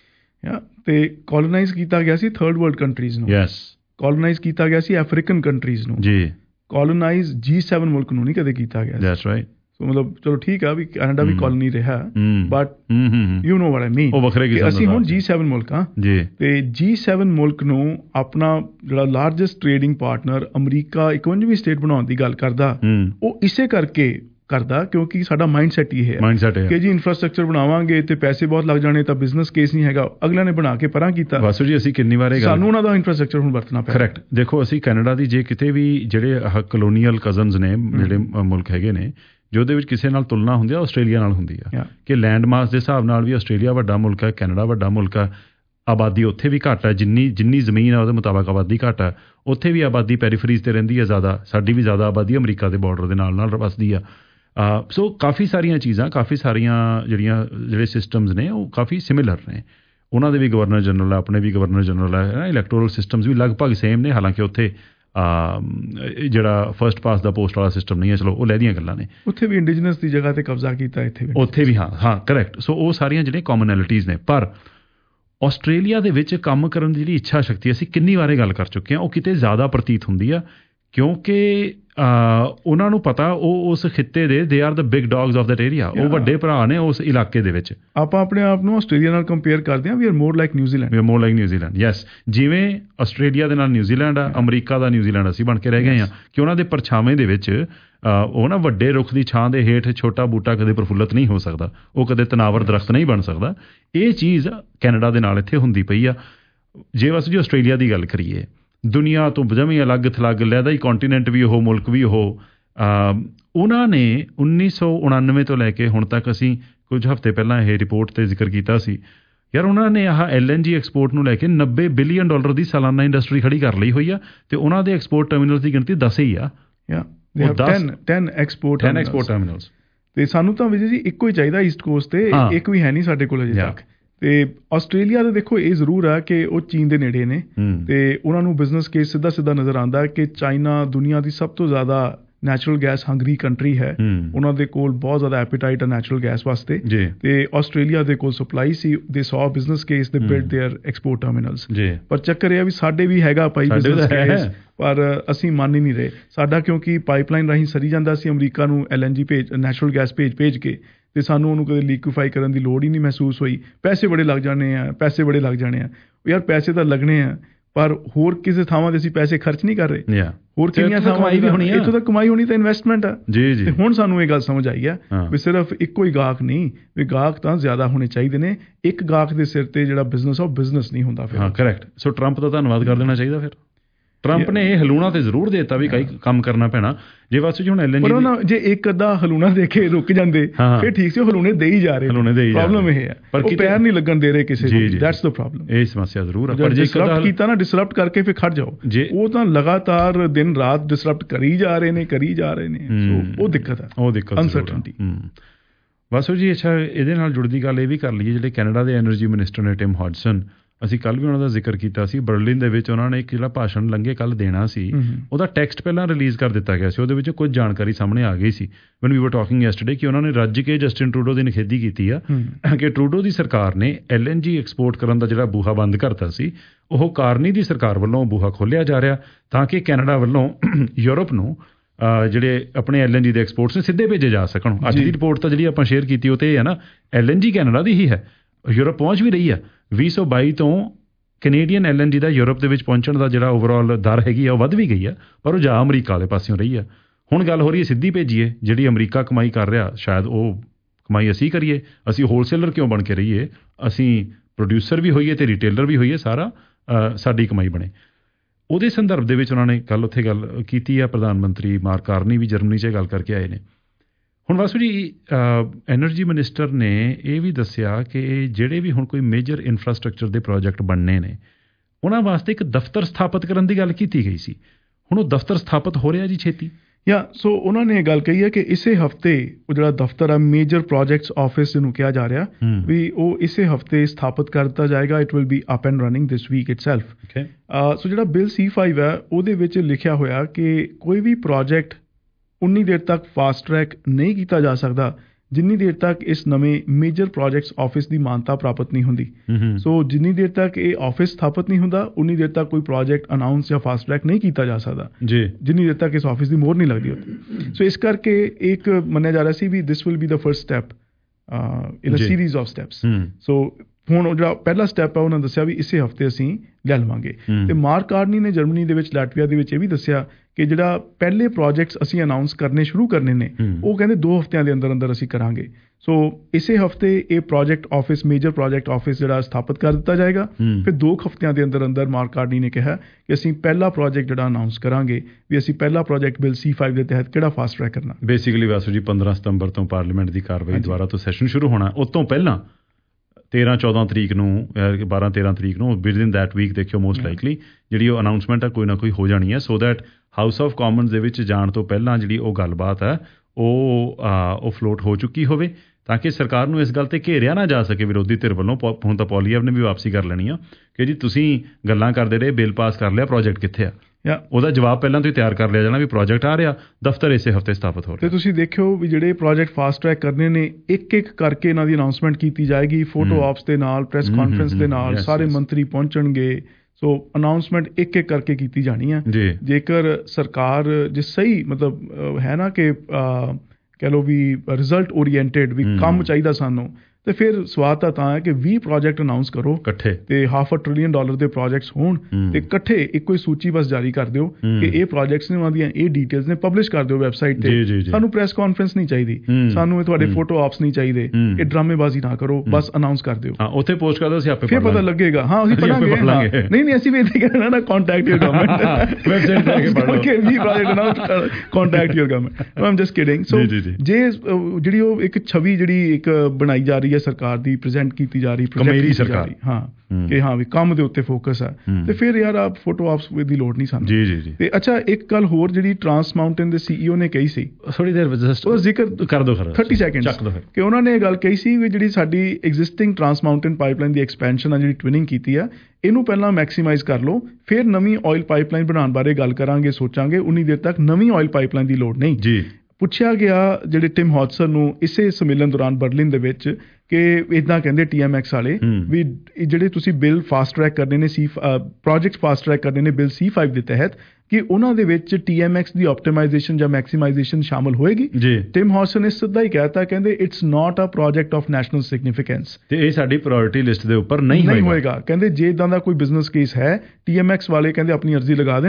ਤੇ ਕੋਲੋਨਾਈਜ਼ ਕੀਤਾ ਗਿਆ ਸੀ ਥਰਡ ਵਰਲਡ ਕੰਟਰੀਜ਼ ਨੂੰ। ਯੈਸ। ਕੋਲੋਨਾਈਜ਼ ਕੀਤਾ ਗਿਆ ਸੀ ਅਫਰੀਕਨ ਕੰਟਰੀਜ਼ ਨੂੰ। ਜੀ। ਕੋਲੋਨਾਈਜ਼ ਜੀ ਸੈਵਨ ਮੁਲਕ ਨੂੰ ਨਹੀਂ ਕਦੇ ਕੀਤਾ ਗਿਆ। That's right. ਸੋ ਮਤਲਬ ਚਲੋ ਠੀਕ ਆ ਵੀ ਕੈਨੇਡਾ ਵੀ ਕਾਲੋਨੀ ਰਿਹਾ, but you know what I mean, ਉਹ ਵੱਖਰੇ ਕਿਸਮ ਦਾ ਅਸੀਂ ਹੁਣ ਜੀ ਸੈਵਨ ਮੁਲਕ ਹਾਂ ਜੀ, ਤੇ ਜੀ ਸੈਵਨ ਮੁਲਕ ਨੂੰ ਆਪਣਾ ਜਿਹੜਾ ਲਾਰਜੈਸਟ ਟ੍ਰੇਡਿੰਗ ਪਾਰਟਨਰ ਅਮਰੀਕਾ ਇਕਵੰਜਵੀਂ ਸਟੇਟ ਬਣਾਉਣ ਦੀ ਗੱਲ ਕਰਦਾ, ਉਹ ਇਸੇ ਕਰਕੇ ਕਰਦਾ ਕਿਉਂਕਿ ਸਾਡਾ ਮਾਈਂਡ ਸੈਟ ਇਹ ਹੈ ਕਿ ਜੀ ਇਨਫਰਾਸਟ੍ਰਕਚਰ ਬਣਾਵਾਂਗੇ ਤੇ ਪੈਸੇ ਬਹੁਤ ਲੱਗ ਜਾਣੇ ਤਾਂ ਬਿਜ਼ਨਸ ਕੇਸ ਨਹੀਂ ਹੈਗਾ, ਅਗਲਿਆਂ ਨੇ ਬਣਾ ਕੇ ਪਰਾਂ ਕੀਤਾ। ਵਾਸੂ ਜੀ ਅਸੀਂ ਕਿੰਨੀ ਵਾਰ ਸਾਨੂੰ ਉਹਨਾਂ ਦਾ ਇਨਫਰਾਸਟ੍ਰਕਚਰ ਹੁਣ ਵਰਤਣਾ ਪਿਆ। ਕਰੈਕਟ। ਦੇਖੋ ਅਸੀਂ ਕੈਨੇਡਾ ਦੀ ਜੇ ਕਿਤੇ ਵੀ ਜਿਹੜੇ ਕਲੋਨੀਅਲ ਕਜ਼ਨਸ ਨੇ ਜਿਹੜੇ ਮੁਲਕ ਹੈਗੇ ਨੇ ਜੋ ਉਹਦੇ ਵਿੱਚ ਕਿਸੇ ਨਾਲ ਤੁਲਨਾ ਹੁੰਦੀ ਆ ਆਸਟ੍ਰੇਲੀਆ ਨਾਲ ਹੁੰਦੀ ਆ ਕਿ ਲੈਂਡ ਮਾਸ ਦੇ ਹਿਸਾਬ ਨਾਲ ਵੀ ਆਸਟ੍ਰੇਲੀਆ ਵੱਡਾ ਮੁਲਕ ਹੈ, ਕੈਨੇਡਾ ਵੱਡਾ ਮੁਲਕ ਹੈ, ਆਬਾਦੀ ਉੱਥੇ ਵੀ ਘੱਟ ਹੈ, ਜਿੰਨੀ ਜਿੰਨੀ ਜ਼ਮੀਨ ਹੈ ਉਹਦੇ ਮੁਤਾਬਕ ਆਬਾਦੀ ਘੱਟ ਹੈ, ਉੱਥੇ ਵੀ ਆਬਾਦੀ ਪੈਰੀਫਰੀਜ਼ 'ਤੇ ਰਹਿੰਦੀ ਹੈ ਜ਼ਿਆਦਾ, ਸਾਡੀ ਵੀ ਜ਼ਿਆਦਾ ਆਬਾਦੀ ਅਮਰੀਕਾ ਦੇ ਬਾਰਡਰ ਦੇ ਨਾਲ ਨਾਲ ਵਸਦੀ ਆ। ਸੋ ਕਾਫੀ ਸਾਰੀਆਂ ਚੀਜ਼ਾਂ, ਕਾਫੀ ਸਾਰੀਆਂ ਜਿਹੜੀਆਂ ਜਿਹੜੇ ਸਿਸਟਮਸ ਨੇ ਉਹ ਕਾਫੀ ਸਿਮਿਲਰ ਨੇ। ਉਹਨਾਂ ਦੇ ਵੀ ਗਵਰਨਰ ਜਨਰਲ ਹੈ, ਆਪਣੇ ਵੀ ਗਵਰਨਰ ਜਨਰਲ ਹੈ, ਇਲੈਕਟੋਰਲ ਸਿਸਟਮਸ ਵੀ ਲਗਭਗ ਸੇਮ ਨੇ, ਹਾਲਾਂਕਿ ਉੱਥੇ ਜਿਹੜਾ ਫਸਟ ਪਾਸ ਦਾ ਪੋਸਟ ਵਾਲਾ ਸਿਸਟਮ ਨਹੀਂ ਹੈ, ਚਲੋ ਉਹ ਲਹਿਦੀਆਂ ਗੱਲਾਂ ਨੇ। ਉੱਥੇ ਵੀ ਇੰਡੀਜਨਸ ਦੀ ਜਗ੍ਹਾ ਤੇ ਕਬਜ਼ਾ ਕੀਤਾ, ਇੱਥੇ ਵੀ ਉੱਥੇ ਵੀ ਹਾਂ ਹਾਂ ਕਰੈਕਟ। ਸੋ ਉਹ ਸਾਰੀਆਂ ਜਿਹੜੀਆਂ ਕਾਮਨੈਲਿਟੀਜ਼ ਨੇ, ਪਰ ਆਸਟ੍ਰੇਲੀਆ ਦੇ ਵਿੱਚ ਕੰਮ ਕਰਨ ਦੀ ਜਿਹੜੀ ਇੱਛਾ ਸ਼ਕਤੀ ਅਸੀਂ ਕਿੰਨੀ ਵਾਰੇ ਗੱਲ ਕਰ ਚੁੱਕੇ ਹਾਂ, ਉਹ ਕਿਤੇ ਜ਼ਿਆਦਾ ਪ੍ਰਤੀਤ ਹੁੰਦੀ ਆ ਕਿਉਂਕਿ ਉਹਨਾਂ ਨੂੰ ਪਤਾ ਉਹ ਉਸ ਖਿੱਤੇ ਦੇ ਦੇ are the big dogs of that area, ਉਹ ਵੱਡੇ ਭਰਾ ਨੇ ਉਸ ਇਲਾਕੇ ਦੇ ਵਿੱਚ। ਆਪਾਂ ਆਪਣੇ ਆਪ ਨੂੰ ਆਸਟ੍ਰੇਲੀਆ ਨਾਲ ਕੰਪੇਅਰ ਕਰਦੇ ਹਾਂ, we are more like New Zealand, we are more like New Zealand. Yes, ਜਿਵੇਂ ਆਸਟ੍ਰੇਲੀਆ ਦੇ ਨਾਲ ਨਿਊਜ਼ੀਲੈਂਡ ਆ, ਅਮਰੀਕਾ ਦਾ ਨਿਊਜ਼ੀਲੈਂਡ ਅਸੀਂ ਬਣ ਕੇ ਰਹਿ ਗਏ ਹਾਂ ਕਿ ਉਹਨਾਂ ਦੇ ਪਰਛਾਵੇਂ ਦੇ ਵਿੱਚ ਉਹ ਨਾ ਵੱਡੇ ਰੁੱਖ ਦੀ ਛਾਂ ਦੇ ਹੇਠ ਛੋਟਾ ਬੂਟਾ ਕਦੇ ਪ੍ਰਫੁੱਲਤ ਨਹੀਂ ਹੋ ਸਕਦਾ, ਉਹ ਕਦੇ ਤਨਾਵਰ ਦਰਖਤ ਨਹੀਂ ਬਣ ਸਕਦਾ। ਇਹ ਚੀਜ਼ ਕੈਨੇਡਾ ਦੇ ਨਾਲ ਇੱਥੇ ਹੁੰਦੀ ਪਈ ਆ। ਜੇ ਬਸ ਜੀ ਆਸਟ੍ਰੇਲੀਆ ਦੀ ਗੱਲ ਕਰੀਏ, ਦੁਨੀਆ ਤੋਂ ਜਮੀ ਅਲੱਗ ਥਲੱਗ, ਲਹਿਦਾ ਹੀ ਕੰਟੀਨੈਂਟ ਵੀ ਉਹ, ਮੁਲਕ ਵੀ ਉਹ। ਉਹਨਾਂ ਨੇ ਉੱਨੀ ਸੌ ਉਣਾਨਵੇਂ ਤੋਂ ਲੈ ਕੇ ਹੁਣ ਤੱਕ, ਅਸੀਂ ਕੁਝ ਹਫ਼ਤੇ ਪਹਿਲਾਂ ਇਹ ਰਿਪੋਰਟ 'ਤੇ ਜ਼ਿਕਰ ਕੀਤਾ ਸੀ ਯਾਰ, ਉਹਨਾਂ ਨੇ ਆਹ ਐਲ ਐਨ ਜੀ ਐਕਸਪੋਰਟ ਨੂੰ ਲੈ ਕੇ ਨੱਬੇ ਬਿਲੀਅਨ ਡਾਲਰ ਦੀ ਸਾਲਾਨਾ ਇੰਡਸਟਰੀ ਖੜੀ ਕਰ ਲਈ ਹੋਈ ਆ, ਤੇ ਉਹਨਾਂ ਦੇ ਐਕਸਪੋਰਟ ਟਰਮੀਨਲਸ ਦੀ ਗਿਣਤੀ ਦਸ ਹੀ ਆ। ਦਸ ਐਕਸਪੋਰਟ ਟਰਮੀਨਲਸ। ਤੇ ਸਾਨੂੰ ਤਾਂ ਵਿਜੇ ਜੀ ਇੱਕੋ ਹੀ ਚਾਹੀਦਾ ਈਸਟ ਕੋਸਟ ਤੇ, ਇੱਕ ਵੀ ਹੈ ਨਹੀਂ ਸਾਡੇ ਕੋਲ ਅਜੇ ਤੱਕ। ਤੇ ਆਸਟ੍ਰੇਲੀਆ ਦਾ ਦੇਖੋ ਇਹ ਜ਼ਰੂਰ ਆ ਕਿ ਉਹ ਚੀਨ ਦੇ ਨੇੜੇ ਨੇ, ਤੇ ਉਹਨਾਂ ਨੂੰ ਬਿਜ਼ਨਸ ਕੇਸ ਸਿੱਧਾ ਸਿੱਧਾ ਨਜ਼ਰ ਆਉਂਦਾ ਕਿ ਚਾਈਨਾ ਦੁਨੀਆ ਦੀ ਸਭ ਤੋਂ ਜ਼ਿਆਦਾ ਨੈਚੁਰਲ ਗੈਸ ਹੰਗਰੀ ਕੰਟਰੀ ਹੈ, ਉਹਨਾਂ ਦੇ ਕੋਲ ਬਹੁਤ ਜ਼ਿਆਦਾ ਐਪੀਟਾਈਟ ਹੈ ਨੈਚੁਰਲ ਗੈਸ ਵਾਸਤੇ, ਤੇ ਆਸਟ੍ਰੇਲੀਆ ਦੇ ਕੋਲ ਸਪਲਾਈ ਸੀ, they saw business case, they build their export terminals. ਪਰ ਚੱਕਰ ਇਹ ਆ ਵੀ ਸਾਡੇ ਵੀ ਹੈਗਾ ਭਾਈ ਬਿਜ਼ਨਸ ਕੇਸ, ਪਰ ਅਸੀਂ ਮੰਨ ਹੀ ਨਹੀਂ ਰਹੇ ਸਾਡਾ, ਕਿਉਂਕਿ ਪਾਈਪਲਾਈਨ ਰਾਹੀਂ ਸਰੀ ਜਾਂਦਾ ਸੀ ਅਮਰੀਕਾ ਨੂੰ ਐਲ ਐਨ ਜੀ ਭੇਜ, ਨੈਚੁਰਲ ਗੈਸ ਭੇਜ ਭੇਜ ਕੇ, ਤੇ ਸਾਨੂੰ ਉਹਨੂੰ ਕਦੇ ਲੀਕੂਫਾਈ ਕਰਨ ਦੀ ਲੋੜ ਹੀ ਨਹੀਂ ਮਹਿਸੂਸ ਹੋਈ। ਪੈਸੇ ਬੜੇ ਲੱਗ ਜਾਣੇ ਆ, ਪੈਸੇ ਬੜੇ ਲੱਗ ਜਾਣੇ ਆ ਯਾਰ, ਪੈਸੇ ਤਾਂ ਲੱਗਣੇ ਆ, ਪਰ ਹੋਰ ਕਿਸੇ ਥਾਵਾਂ 'ਤੇ ਅਸੀਂ ਪੈਸੇ ਖਰਚ ਨਹੀਂ ਕਰ ਰਹੇ। ਹੋਰ ਕਿੰਨੀਆਂ ਥਾਵਾਂ ਵੀ ਹੋਣੀਆਂ, ਇੱਥੋਂ ਤੱਕ ਕਮਾਈ ਹੋਣੀ ਤਾਂ ਇਨਵੈਸਟਮੈਂਟ ਆ। ਜੀ ਜੀ। ਹੁਣ ਸਾਨੂੰ ਇਹ ਗੱਲ ਸਮਝ ਆਈ ਆ ਵੀ ਸਿਰਫ ਇੱਕੋ ਹੀ ਗਾਹਕ ਨਹੀਂ, ਵੀ ਗਾਹਕ ਤਾਂ ਜ਼ਿਆਦਾ ਹੋਣੇ ਚਾਹੀਦੇ ਨੇ। ਇੱਕ ਗਾਹਕ ਦੇ ਸਿਰ ਤੇ ਜਿਹੜਾ ਬਿਜ਼ਨਸ ਆ ਉਹ ਬਿਜ਼ਨਸ ਨਹੀਂ ਹੁੰਦਾ ਫਿਰ। ਹਾਂ ਕਰੈਕਟ। ਸੋ ਟਰੰਪ ਦਾ ਧੰਨਵਾਦ ਕਰ ਦੇਣਾ ਚਾਹੀਦਾ ਫਿਰ। ਟਰੰਪ ਨੇ ਇਹ ਹਲੂਣਾ ਤੇ ਜ਼ਰੂਰ ਦੇਤਾ ਵੀ ਕਈ ਕੰਮ ਕਰਨਾ ਪੈਣਾ ਜੇ ਬਸ ਜੀ ਹੁਣ ਐਲ ਐਨ ਜੀ ਪਰ ਜੇ ਇੱਕ ਅੱਧਾ ਹਲੂਣਾ ਦੇ ਕੇ ਰੁਕ ਜਾਂਦੇ ਫਿਰ ਠੀਕ ਸੀ, ਉਹ ਹਲੂਣੇ ਦੇ ਹੀ ਜਾ ਰਹੇ ਹਲੂਣੇ ਦੇ ਹੀ ਪ੍ਰੋਬਲਮ ਇਹ ਹੈ ਪਰ ਉਹ ਪੈਰ ਨਹੀਂ ਲੱਗਣ ਦੇ ਰਹੇ ਕਿਸੇ ਨੂੰ, ਦੈਟਸ ਦ ਪ੍ਰੋਬਲਮ। ਇਹ ਸਮੱਸਿਆ ਜ਼ਰੂਰ ਆ, ਪਰ ਜੇ ਡਿਸਰਪਟ ਕੀਤਾ ਨਾ ਡਿਸਰਪਟ ਕਰਕੇ ਫਿਰ ਖੜ ਜਾਓ, ਉਹ ਤਾਂ ਲਗਾਤਾਰ ਦਿਨ ਰਾਤ ਡਿਸਰਪਟ ਕਰੀ ਜਾ ਰਹੇ ਨੇ ਕਰੀ ਜਾ ਰਹੇ ਨੇ, ਸੋ ਉਹ ਦਿੱਕਤ ਹੈ, ਉਹ ਦਿੱਕਤ ਅਨਸਰਟਨਟੀ। ਬਸ ਜੀ ਅੱਛਾ ਇਹਦੇ ਨਾਲ ਜੁੜਦੀ ਗੱਲ ਇਹ ਵੀ ਕਰ ਲਈਏ, ਜਿਹੜੇ ਕੈਨੇਡਾ ਦੇ ਐਨਰਜੀ ਮਿਨਿਸਟਰ ਨੇ ਟਿਮ ਹੌਡਸਨ, ਅਸੀਂ ਕੱਲ੍ਹ ਵੀ ਉਹਨਾਂ ਦਾ ਜ਼ਿਕਰ ਕੀਤਾ ਸੀ। ਬਰਲਿਨ ਦੇ ਵਿੱਚ ਉਹਨਾਂ ਨੇ ਇੱਕ ਜਿਹੜਾ ਭਾਸ਼ਣ ਲੰਘੇ ਕੱਲ੍ਹ ਦੇਣਾ ਸੀ, ਉਹਦਾ ਟੈਕਸਟ ਪਹਿਲਾਂ ਰਿਲੀਜ਼ ਕਰ ਦਿੱਤਾ ਗਿਆ ਸੀ, ਉਹਦੇ ਵਿੱਚ ਕੁਝ ਜਾਣਕਾਰੀ ਸਾਹਮਣੇ ਆ ਗਈ ਸੀ ਵੈਨ ਵੀ ਵਰ ਟਾਕਿੰਗ ਯੈਸਟਰਡੇ ਕਿ ਉਹਨਾਂ ਨੇ ਰੱਜ ਕੇ ਜਸਟਿਨ ਟਰੂਡੋ ਦੀ ਨਿਖੇਧੀ ਕੀਤੀ ਆ ਕਿ ਟਰੂਡੋ ਦੀ ਸਰਕਾਰ ਨੇ ਐਲ ਐਨ ਜੀ ਐਕਸਪੋਰਟ ਕਰਨ ਦਾ ਜਿਹੜਾ ਬੂਹਾ ਬੰਦ ਕਰਤਾ ਸੀ, ਉਹ ਕਾਰਨੀ ਦੀ ਸਰਕਾਰ ਵੱਲੋਂ ਬੂਹਾ ਖੋਲ੍ਹਿਆ ਜਾ ਰਿਹਾ ਤਾਂ ਕਿ ਕੈਨੇਡਾ ਵੱਲੋਂ ਯੂਰਪ ਨੂੰ ਜਿਹੜੇ ਆਪਣੇ ਐਲ ਐਨ ਜੀ ਦੇ ਐਕਸਪੋਰਟਸ ਨੇ ਸਿੱਧੇ ਭੇਜੇ ਜਾ ਸਕਣ। ਅੱਜ ਦੀ ਰਿਪੋਰਟ ਤਾਂ ਜਿਹੜੀ ਆਪਾਂ ਸ਼ੇਅਰ ਕੀਤੀ ਉਹ ਤੇ ਇਹ ਹੈ ਨਾ, ਐਲ ਐਨ ਜੀ ਕੈਨੇਡਾ ਦੀ ਹੀ ਹੈ, ਯੂਰਪ ਪਹੁੰਚ ਵੀ ਰਹੀ ਆ। ਵੀਹ ਸੌ ਬਾਈ ਤੋਂ ਕੈਨੇਡੀਅਨ ਐਲ ਐਨ ਜੀ ਦਾ ਯੂਰਪ ਦੇ ਵਿੱਚ ਪਹੁੰਚਣ ਦਾ ਜਿਹੜਾ ਓਵਰਆਲ ਦਰ ਹੈਗੀ ਆ ਉਹ ਵੱਧ ਵੀ ਗਈ ਆ, ਪਰ ਉਹ ਜਾ ਅਮਰੀਕਾ ਵਾਲੇ ਪਾਸਿਓਂ ਰਹੀ ਆ। ਹੁਣ ਗੱਲ ਹੋ ਰਹੀ ਹੈ ਸਿੱਧੀ ਭੇਜੀਏ, ਜਿਹੜੀ ਅਮਰੀਕਾ ਕਮਾਈ ਕਰ ਰਿਹਾ ਸ਼ਾਇਦ ਉਹ ਕਮਾਈ ਅਸੀਂ ਕਰੀਏ, ਅਸੀਂ ਹੋਲਸੇਲਰ ਕਿਉਂ ਬਣ ਕੇ ਰਹੀਏ, ਅਸੀਂ ਪ੍ਰੋਡਿਊਸਰ ਵੀ ਹੋਈਏ ਅਤੇ ਰਿਟੇਲਰ ਵੀ ਹੋਈਏ, ਸਾਰਾ ਸਾਡੀ ਕਮਾਈ ਬਣੇ। ਉਹਦੇ ਸੰਦਰਭ ਦੇ ਵਿੱਚ ਉਹਨਾਂ ਨੇ ਕੱਲ੍ਹ ਉੱਥੇ ਗੱਲ ਕੀਤੀ ਆ, ਪ੍ਰਧਾਨ ਮੰਤਰੀ ਮਾਰਕ ਕਾਰਨੀ ਵੀ ਜਰਮਨੀ 'ਚ ਗੱਲ ਕਰਕੇ ਆਏ ਨੇ। ਹੁਣ ਵਾਸੂ ਜੀ ਐਨਰਜੀ ਮਿਨਿਸਟਰ ਨੇ ਇਹ ਵੀ ਦੱਸਿਆ ਕਿ ਜਿਹੜੇ ਵੀ ਹੁਣ ਕੋਈ ਮੇਜਰ ਇਨਫਰਾਸਟਰਕਚਰ ਦੇ ਪ੍ਰੋਜੈਕਟ ਬਣਨੇ ਨੇ ਉਹਨਾਂ ਵਾਸਤੇ ਇੱਕ ਦਫ਼ਤਰ ਸਥਾਪਿਤ ਕਰਨ ਦੀ ਗੱਲ ਕੀਤੀ ਗਈ ਸੀ। ਹੁਣ ਉਹ ਦਫ਼ਤਰ ਸਥਾਪਿਤ ਹੋ ਰਿਹਾ ਜੀ ਛੇਤੀ? ਯਾ ਸੋ ਉਹਨਾਂ ਨੇ ਇਹ ਗੱਲ ਕਹੀ ਹੈ ਕਿ ਇਸੇ ਹਫ਼ਤੇ ਉਹ ਜਿਹੜਾ ਦਫ਼ਤਰ ਆ ਮੇਜਰ ਪ੍ਰੋਜੈਕਟਸ ਆਫਿਸ ਜਿਹਨੂੰ ਕਿਹਾ ਜਾ ਰਿਹਾ ਵੀ ਉਹ ਇਸੇ ਹਫ਼ਤੇ ਸਥਾਪਿਤ ਕਰ ਦਿੱਤਾ ਜਾਏਗਾ। It will be up and running this week itself. So ਜਿਹੜਾ ਬਿੱਲ ਸੀ ਫਾਈਵ ਹੈ ਉਹਦੇ ਵਿੱਚ ਲਿਖਿਆ ਹੋਇਆ ਕਿ ਕੋਈ ਵੀ ਪ੍ਰੋਜੈਕਟ ਉਨੀ ਦੇਰ ਤੱਕ ਫਾਸਟ ਟਰੈਕ ਨਹੀਂ ਕੀਤਾ ਜਾ ਸਕਦਾ ਜਿੰਨੀ ਦੇਰ ਤੱਕ ਇਸ ਨਵੇਂ ਮੇਜਰ ਪ੍ਰੋਜੈਕਟਸ ਆਫਿਸ ਦੀ ਮਾਨਤਾ ਪ੍ਰਾਪਤ ਨਹੀਂ ਹੁੰਦੀ। ਸੋ ਜਿੰਨੀ ਦੇਰ ਤੱਕ ਇਹ ਆਫਿਸ ਸਥਾਪਿਤ ਨਹੀਂ ਹੁੰਦਾ ਉਨੀ ਦੇਰ ਤੱਕ ਕੋਈ ਪ੍ਰੋਜੈਕਟ ਅਨਾਊਂਸ ਜਾਂ ਫਾਸਟ ਟਰੈਕ ਨਹੀਂ ਕੀਤਾ ਜਾ ਸਕਦਾ ਜੀ, ਜਿੰਨੀ ਦੇਰ ਤੱਕ ਇਸ ਆਫਿਸ ਦੀ ਮੋਹਰ ਨਹੀਂ ਲੱਗਦੀ ਉੱਥੇ। ਸੋ ਇਸ ਕਰਕੇ ਇੱਕ ਮੰਨਿਆ ਜਾ ਰਿਹਾ ਸੀ ਵੀ this will be the first step in a series of steps. So ਹੁਣ ਉਹ ਜਿਹੜਾ ਪਹਿਲਾ ਸਟੈਪ ਹੈ ਉਹਨਾਂ ਦੱਸਿਆ ਵੀ ਇਸੇ ਹਫ਼ਤੇ ਅਸੀਂ ਲੈ ਲਵਾਂਗੇ। ਤੇ ਮਾਰਕ ਕਾਰਨੀ ਨੇ ਜਰਮਨੀ ਦੇ ਵਿੱਚ ਲਾਟਵੀਆ ਦੇ ਵਿੱਚ ਇਹ ਵੀ ਦੱਸਿਆ ਕਿ ਜਿਹੜਾ ਪਹਿਲੇ ਪ੍ਰੋਜੈਕਟਸ ਅਸੀਂ ਅਨਾਊਂਸ ਕਰਨੇ ਸ਼ੁਰੂ ਕਰਨੇ ਨੇ ਉਹ ਕਹਿੰਦੇ ਦੋ ਹਫ਼ਤਿਆਂ ਦੇ ਅੰਦਰ ਅੰਦਰ ਅਸੀਂ ਕਰਾਂਗੇ। ਸੋ ਇਸੇ ਹਫ਼ਤੇ ਇਹ project office major project office ਜਿਹੜਾ ਸਥਾਪਿਤ ਕਰ ਦਿੱਤਾ ਜਾਏਗਾ। ਫਿਰ ਦੋ ਹਫ਼ਤਿਆਂ ਦੇ ਅੰਦਰ ਅੰਦਰ ਮਾਰਕ ਕਾਰਨੀ ਨੇ ਕਿਹਾ ਕਿ ਅਸੀਂ ਪਹਿਲਾ ਪ੍ਰੋਜੈਕਟ ਜਿਹੜਾ ਅਨਾਊਂਸ ਕਰਾਂਗੇ ਵੀ ਅਸੀਂ ਪਹਿਲਾ ਪ੍ਰੋਜੈਕਟ ਬਿੱਲ ਸੀ ਫਾਈਵ ਦੇ ਤਹਿਤ ਕਿਹੜਾ ਫਾਸਟ ਟਰੈਕ ਕਰਨਾ। ਬੇਸਿਕਲੀ ਵਾਸੂ ਜੀ ਪੰਦਰਾਂ ਸਤੰਬਰ ਤੋਂ ਪਾਰਲੀਮੈਂਟ ਦੀ ਕਾਰਵਾਈ ਦੁਆਰਾ ਤੋਂ ਸੈਸ਼ਨ ਸ਼ੁਰੂ ਹੋਣਾ, ਉਸ ਤੋਂ ਪਹਿਲਾਂ ਤੇਰਾਂ ਚੌਦਾਂ ਤਰੀਕ ਨੂੰ ਬਾਰਾਂ ਤੇਰਾਂ ਤਰੀਕ ਨੂੰ ਵਿਦ ਇਨ ਦੈਟ ਵੀਕ ਦੇਖਿਓ ਮੋਸਟ ਲਾਈਕਲੀ ਜਿਹੜੀ ਉਹ ਅਨਾਊਂਸਮੈਂਟ ਆ ਕੋਈ ਨਾ ਕੋਈ ਹੋ ਜਾਣੀ ਹੈ, so that House of Commons ਦੇ ਵਿੱਚ ਜਾਣ ਤੋਂ ਪਹਿਲਾਂ ਜਿਹੜੀ ਉਹ ਗੱਲਬਾਤ ਹੈ ਉਹ ਉਹ ਫਲੋਟ ਹੋ ਚੁੱਕੀ ਹੋਵੇ ਤਾਂ ਕਿ ਸਰਕਾਰ ਨੂੰ ਇਸ ਗੱਲ 'ਤੇ ਘੇਰਿਆ ਨਾ ਜਾ ਸਕੇ ਵਿਰੋਧੀ ਧਿਰ ਵੱਲੋਂ। ਹੁਣ ਤਾਂ ਪੋਲੀਐਵ ਨੇ ਵੀ ਵਾਪਸੀ ਕਰ ਲੈਣੀ ਆ ਕਿ ਜੀ ਤੁਸੀਂ ਗੱਲਾਂ ਕਰਦੇ ਰਹੇ, ਬਿੱਲ ਪਾਸ ਕਰ ਲਿਆ, ਪ੍ਰੋਜੈਕਟ ਕਿੱਥੇ ਆ? ਉਹਦਾ ਜਵਾਬ ਪਹਿਲਾਂ ਤੋਂ ਹੀ ਤਿਆਰ ਕਰ ਲਿਆ ਜਾਣਾ ਵੀ ਪ੍ਰੋਜੈਕਟ ਆ ਰਿਹਾ, ਦਫ਼ਤਰ ਇਸੇ ਹਫ਼ਤੇ ਸਥਾਪਿਤ ਹੋ ਰਿਹਾ। ਤੇ ਤੁਸੀਂ ਦੇਖਿਓ ਵੀ ਜਿਹੜੇ ਪ੍ਰੋਜੈਕਟ ਫਾਸਟ ਟਰੈਕ ਕਰਨੇ ਨੇ ਇੱਕ ਇੱਕ ਕਰਕੇ ਇਹਨਾਂ ਦੀ ਅਨਾਊਂਸਮੈਂਟ ਕੀਤੀ ਜਾਏਗੀ, ਫੋਟੋ ਆਪਸ ਦੇ ਨਾਲ, ਪ੍ਰੈਸ ਕਾਨਫਰੰਸ ਦੇ ਨਾਲ, ਸਾਰੇ ਮੰਤਰੀ ਪਹੁੰਚਣਗੇ। ਸੋ ਅਨਾਊਂਸਮੈਂਟ ਇੱਕ ਇੱਕ ਕਰਕੇ ਕੀਤੀ ਜਾਣੀ ਹੈ। ਜੇਕਰ ਸਰਕਾਰ ਜੇ ਸਹੀ ਮਤਲਬ ਹੈ ਨਾ ਕਿ ਕਹਿ ਲਓ ਵੀ ਰਿਜ਼ਲਟ ਓਰੀਐਂਟਡ ਵੀ ਕੰਮ ਚਾਹੀਦਾ ਸਾਨੂੰ, ਤੇ ਫਿਰ ਸਵਾਦ ਤਾਂ ਤਾਂ ਹੈ ਕਿ ਵੀਹ ਪ੍ਰੋਜੈਕਟ ਅਨਾਊਂਸ ਕਰੋ ਇਕੱਠੇ ਤੇ ਹਾਫ ਅ ਟ੍ਰਿਲੀਅਨ ਡਾਲਰ ਦੇ ਪ੍ਰੋਜੈਕਟਸ ਹੋਣ ਤੇ ਇਕੱਠੇ ਇੱਕੋ ਹੀ ਸੂਚੀ ਬਸ ਜਾਰੀ ਕਰ ਦਿਓ ਕਿ ਇਹ ਪ੍ਰੋਜੈਕਟਸ ਨੇ, ਉਹਨਾਂ ਦੀਆਂ ਇਹ ਡਿਟੇਲਸ ਨੇ, ਪਬਲਿਸ਼ ਕਰ ਦਿਓ ਵੈਬਸਾਈਟ ਤੇ। ਸਾਨੂੰ ਪ੍ਰੈਸ ਕਾਨਫਰੰਸ ਨਹੀਂ ਚਾਹੀਦੀ, ਸਾਨੂੰ ਇਹ ਤੁਹਾਡੇ ਫੋਟੋ ਆਪਸ ਨਹੀਂ ਚਾਹੀਦੇ, ਇਹ ਡਰਾਮੇਬਾਜ਼ੀ ਨਾ ਕਰੋ, ਬਸ ਅਨਾਊਂਸ ਕਰ ਦਿਓ। ਉੱਥੇ ਪੋਸਟ ਕਰ ਦਿਓ, ਅਸੀਂ ਆਪੇ ਫਿਰ ਪਤਾ ਲੱਗੇਗਾ। ਹਾਂ ਅਸੀਂ ਪੜਾਂਗੇ। ਨਹੀਂ ਨਹੀਂ ਅਸੀਂ ਵੀ ਇੱਥੇ ਕਹਿਣਾ ਨਾ ਕੰਟੈਕਟ ਯੂਰ ਗਵਰਨਮੈਂਟ ਵੈਬਸਾਈਟ ਤੇ ਕੇ ਪੜ੍ਹੋ ਕਿ ਵੀ project announce contact your government. I am just kidding. So ਜੇ ਜਿਹੜੀ ਉਹ ਇੱਕ ਛਵੀ ਜਿਹੜੀ ਇੱਕ ਬਣਾਈ ਜਾ ਰਹੀ ਹੈ ਸਰਕਾਰ ਦੀ, ਪ੍ਰੈਜ਼ੈਂਟ ਕੀਤੀ ਜਾ ਰਹੀ ਕਮੇਰੀ ਸਰਕਾਰ, ਹਾਂ ਕਿ ਹਾਂ ਵੀ ਕੰਮ ਦੇ ਉੱਤੇ ਫੋਕਸ ਹੈ, ਤੇ ਫਿਰ ਯਾਰ ਆ ਫੋਟੋ ਆਪਸ ਦੀ ਲੋੜ ਨਹੀਂ ਸਾਨੂੰ। ਜੀ ਜੀ ਜੀ। ਤੇ ਅੱਛਾ ਇੱਕ ਗੱਲ ਹੋਰ ਜਿਹੜੀ ਟਰਾਂਸ ਮਾਊਂਟੇਨ ਦੇ ਸੀਈਓ ਨੇ ਕਹੀ ਸੀ, ਥੋੜੀ ਦੇਰ ਉਹ ਜ਼ਿਕਰ ਕਰ ਦੋ ਥਰਟੀ ਸੈਕਿੰਡਸ ਕਿ ਉਹਨਾਂ ਨੇ ਇਹ ਗੱਲ ਕਹੀ ਸੀ ਵੀ ਜਿਹੜੀ ਸਾਡੀ ਐਗਜ਼ਿਸਟਿੰਗ ਟਰਾਂਸ ਮਾਊਂਟੇਨ ਪਾਈਪਲਾਈਨ ਦੀ ਐਕਸਪੈਂਸ਼ਨ ਆ, ਜਿਹੜੀ ਟਵਿਨਿੰਗ ਕੀਤੀ ਆ, ਇਹਨੂੰ ਪਹਿਲਾਂ ਮੈਕਸੀਮਾਈਜ਼ ਕਰ ਲਓ, ਫਿਰ ਨਵੀਂ ਆਇਲ ਪਾਈਪਲਾਈਨ ਬਣਾਉਣ ਬਾਰੇ ਗੱਲ ਕਰਾਂਗੇ, ਸੋਚਾਂਗੇ। ਉਨੀ ਦੇਰ ਤੱਕ ਨਵੀਂ ਆਇਲ ਪਾਈਪਲਾਈਨ ਦੀ ਲੋੜ ਨਹੀਂ। ਜੀ ਪੁੱਛਿਆ ਗਿਆ ਜਿਹੜੇ ਟਿਮ ਹੌਡਸਨ ਨੂੰ ਇਸੇ ਸੰਮੇਲਨ ਦੌਰਾਨ ਬਰਲਿਨ ਦੇ ਵਿੱਚ ਕਿ ਇੱਦਾਂ ਕਹਿੰਦੇ ਟੀ ਐਮ ਐਕਸ ਵਾਲੇ ਵੀ ਜਿਹੜੇ ਤੁਸੀਂ ਬਿੱਲ ਫਾਸਟ ਟਰੈਕ ਕਰਨੇ ਨੇ, ਸੀ ਪ੍ਰੋਜੈਕਟ ਫਾਸਟ ਟਰੈਕ ਕਰਨੇ ਨੇ ਬਿੱਲ ਸੀ ਫਾਈਵ ਦੇ ਤਹਿਤ, ਕਿ ਉਹਨਾਂ ਦੇ ਵਿੱਚ ਟੀ ਐਮ ਐਕਸ ਦੀ ਆਪਟੀਮਾਈਜ਼ੇਸ਼ਨ ਜਾਂ ਮੈਕਸੀਮਾਈਜ਼ੇਸ਼ਨ ਸ਼ਾਮਲ ਹੋਏਗੀ। ਟਿਮ ਹੌਡਸਨ ਨੇ ਸਿੱਧਾ ਹੀ ਕਹਿਤਾ, ਕਹਿੰਦੇ it's not a project of national significance, ਤੇ ਇਹ ਸਾਡੀ ਪ੍ਰਾਇੋਰਟੀ ਲਿਸਟ ਦੇ ਉੱਪਰ ਨਹੀਂ ਹੋਏਗਾ। ਕਹਿੰਦੇ ਜੇ ਇੱਦਾਂ ਦਾ ਕੋਈ ਬਿਜ਼ਨਸ ਕੇਸ ਹੈ, ਟੀ ਐਮ ਐਕਸ ਵਾਲੇ ਕਹਿੰਦੇ ਆਪਣੀ ਅਰਜ਼ੀ ਲਗਾ ਦੇਣ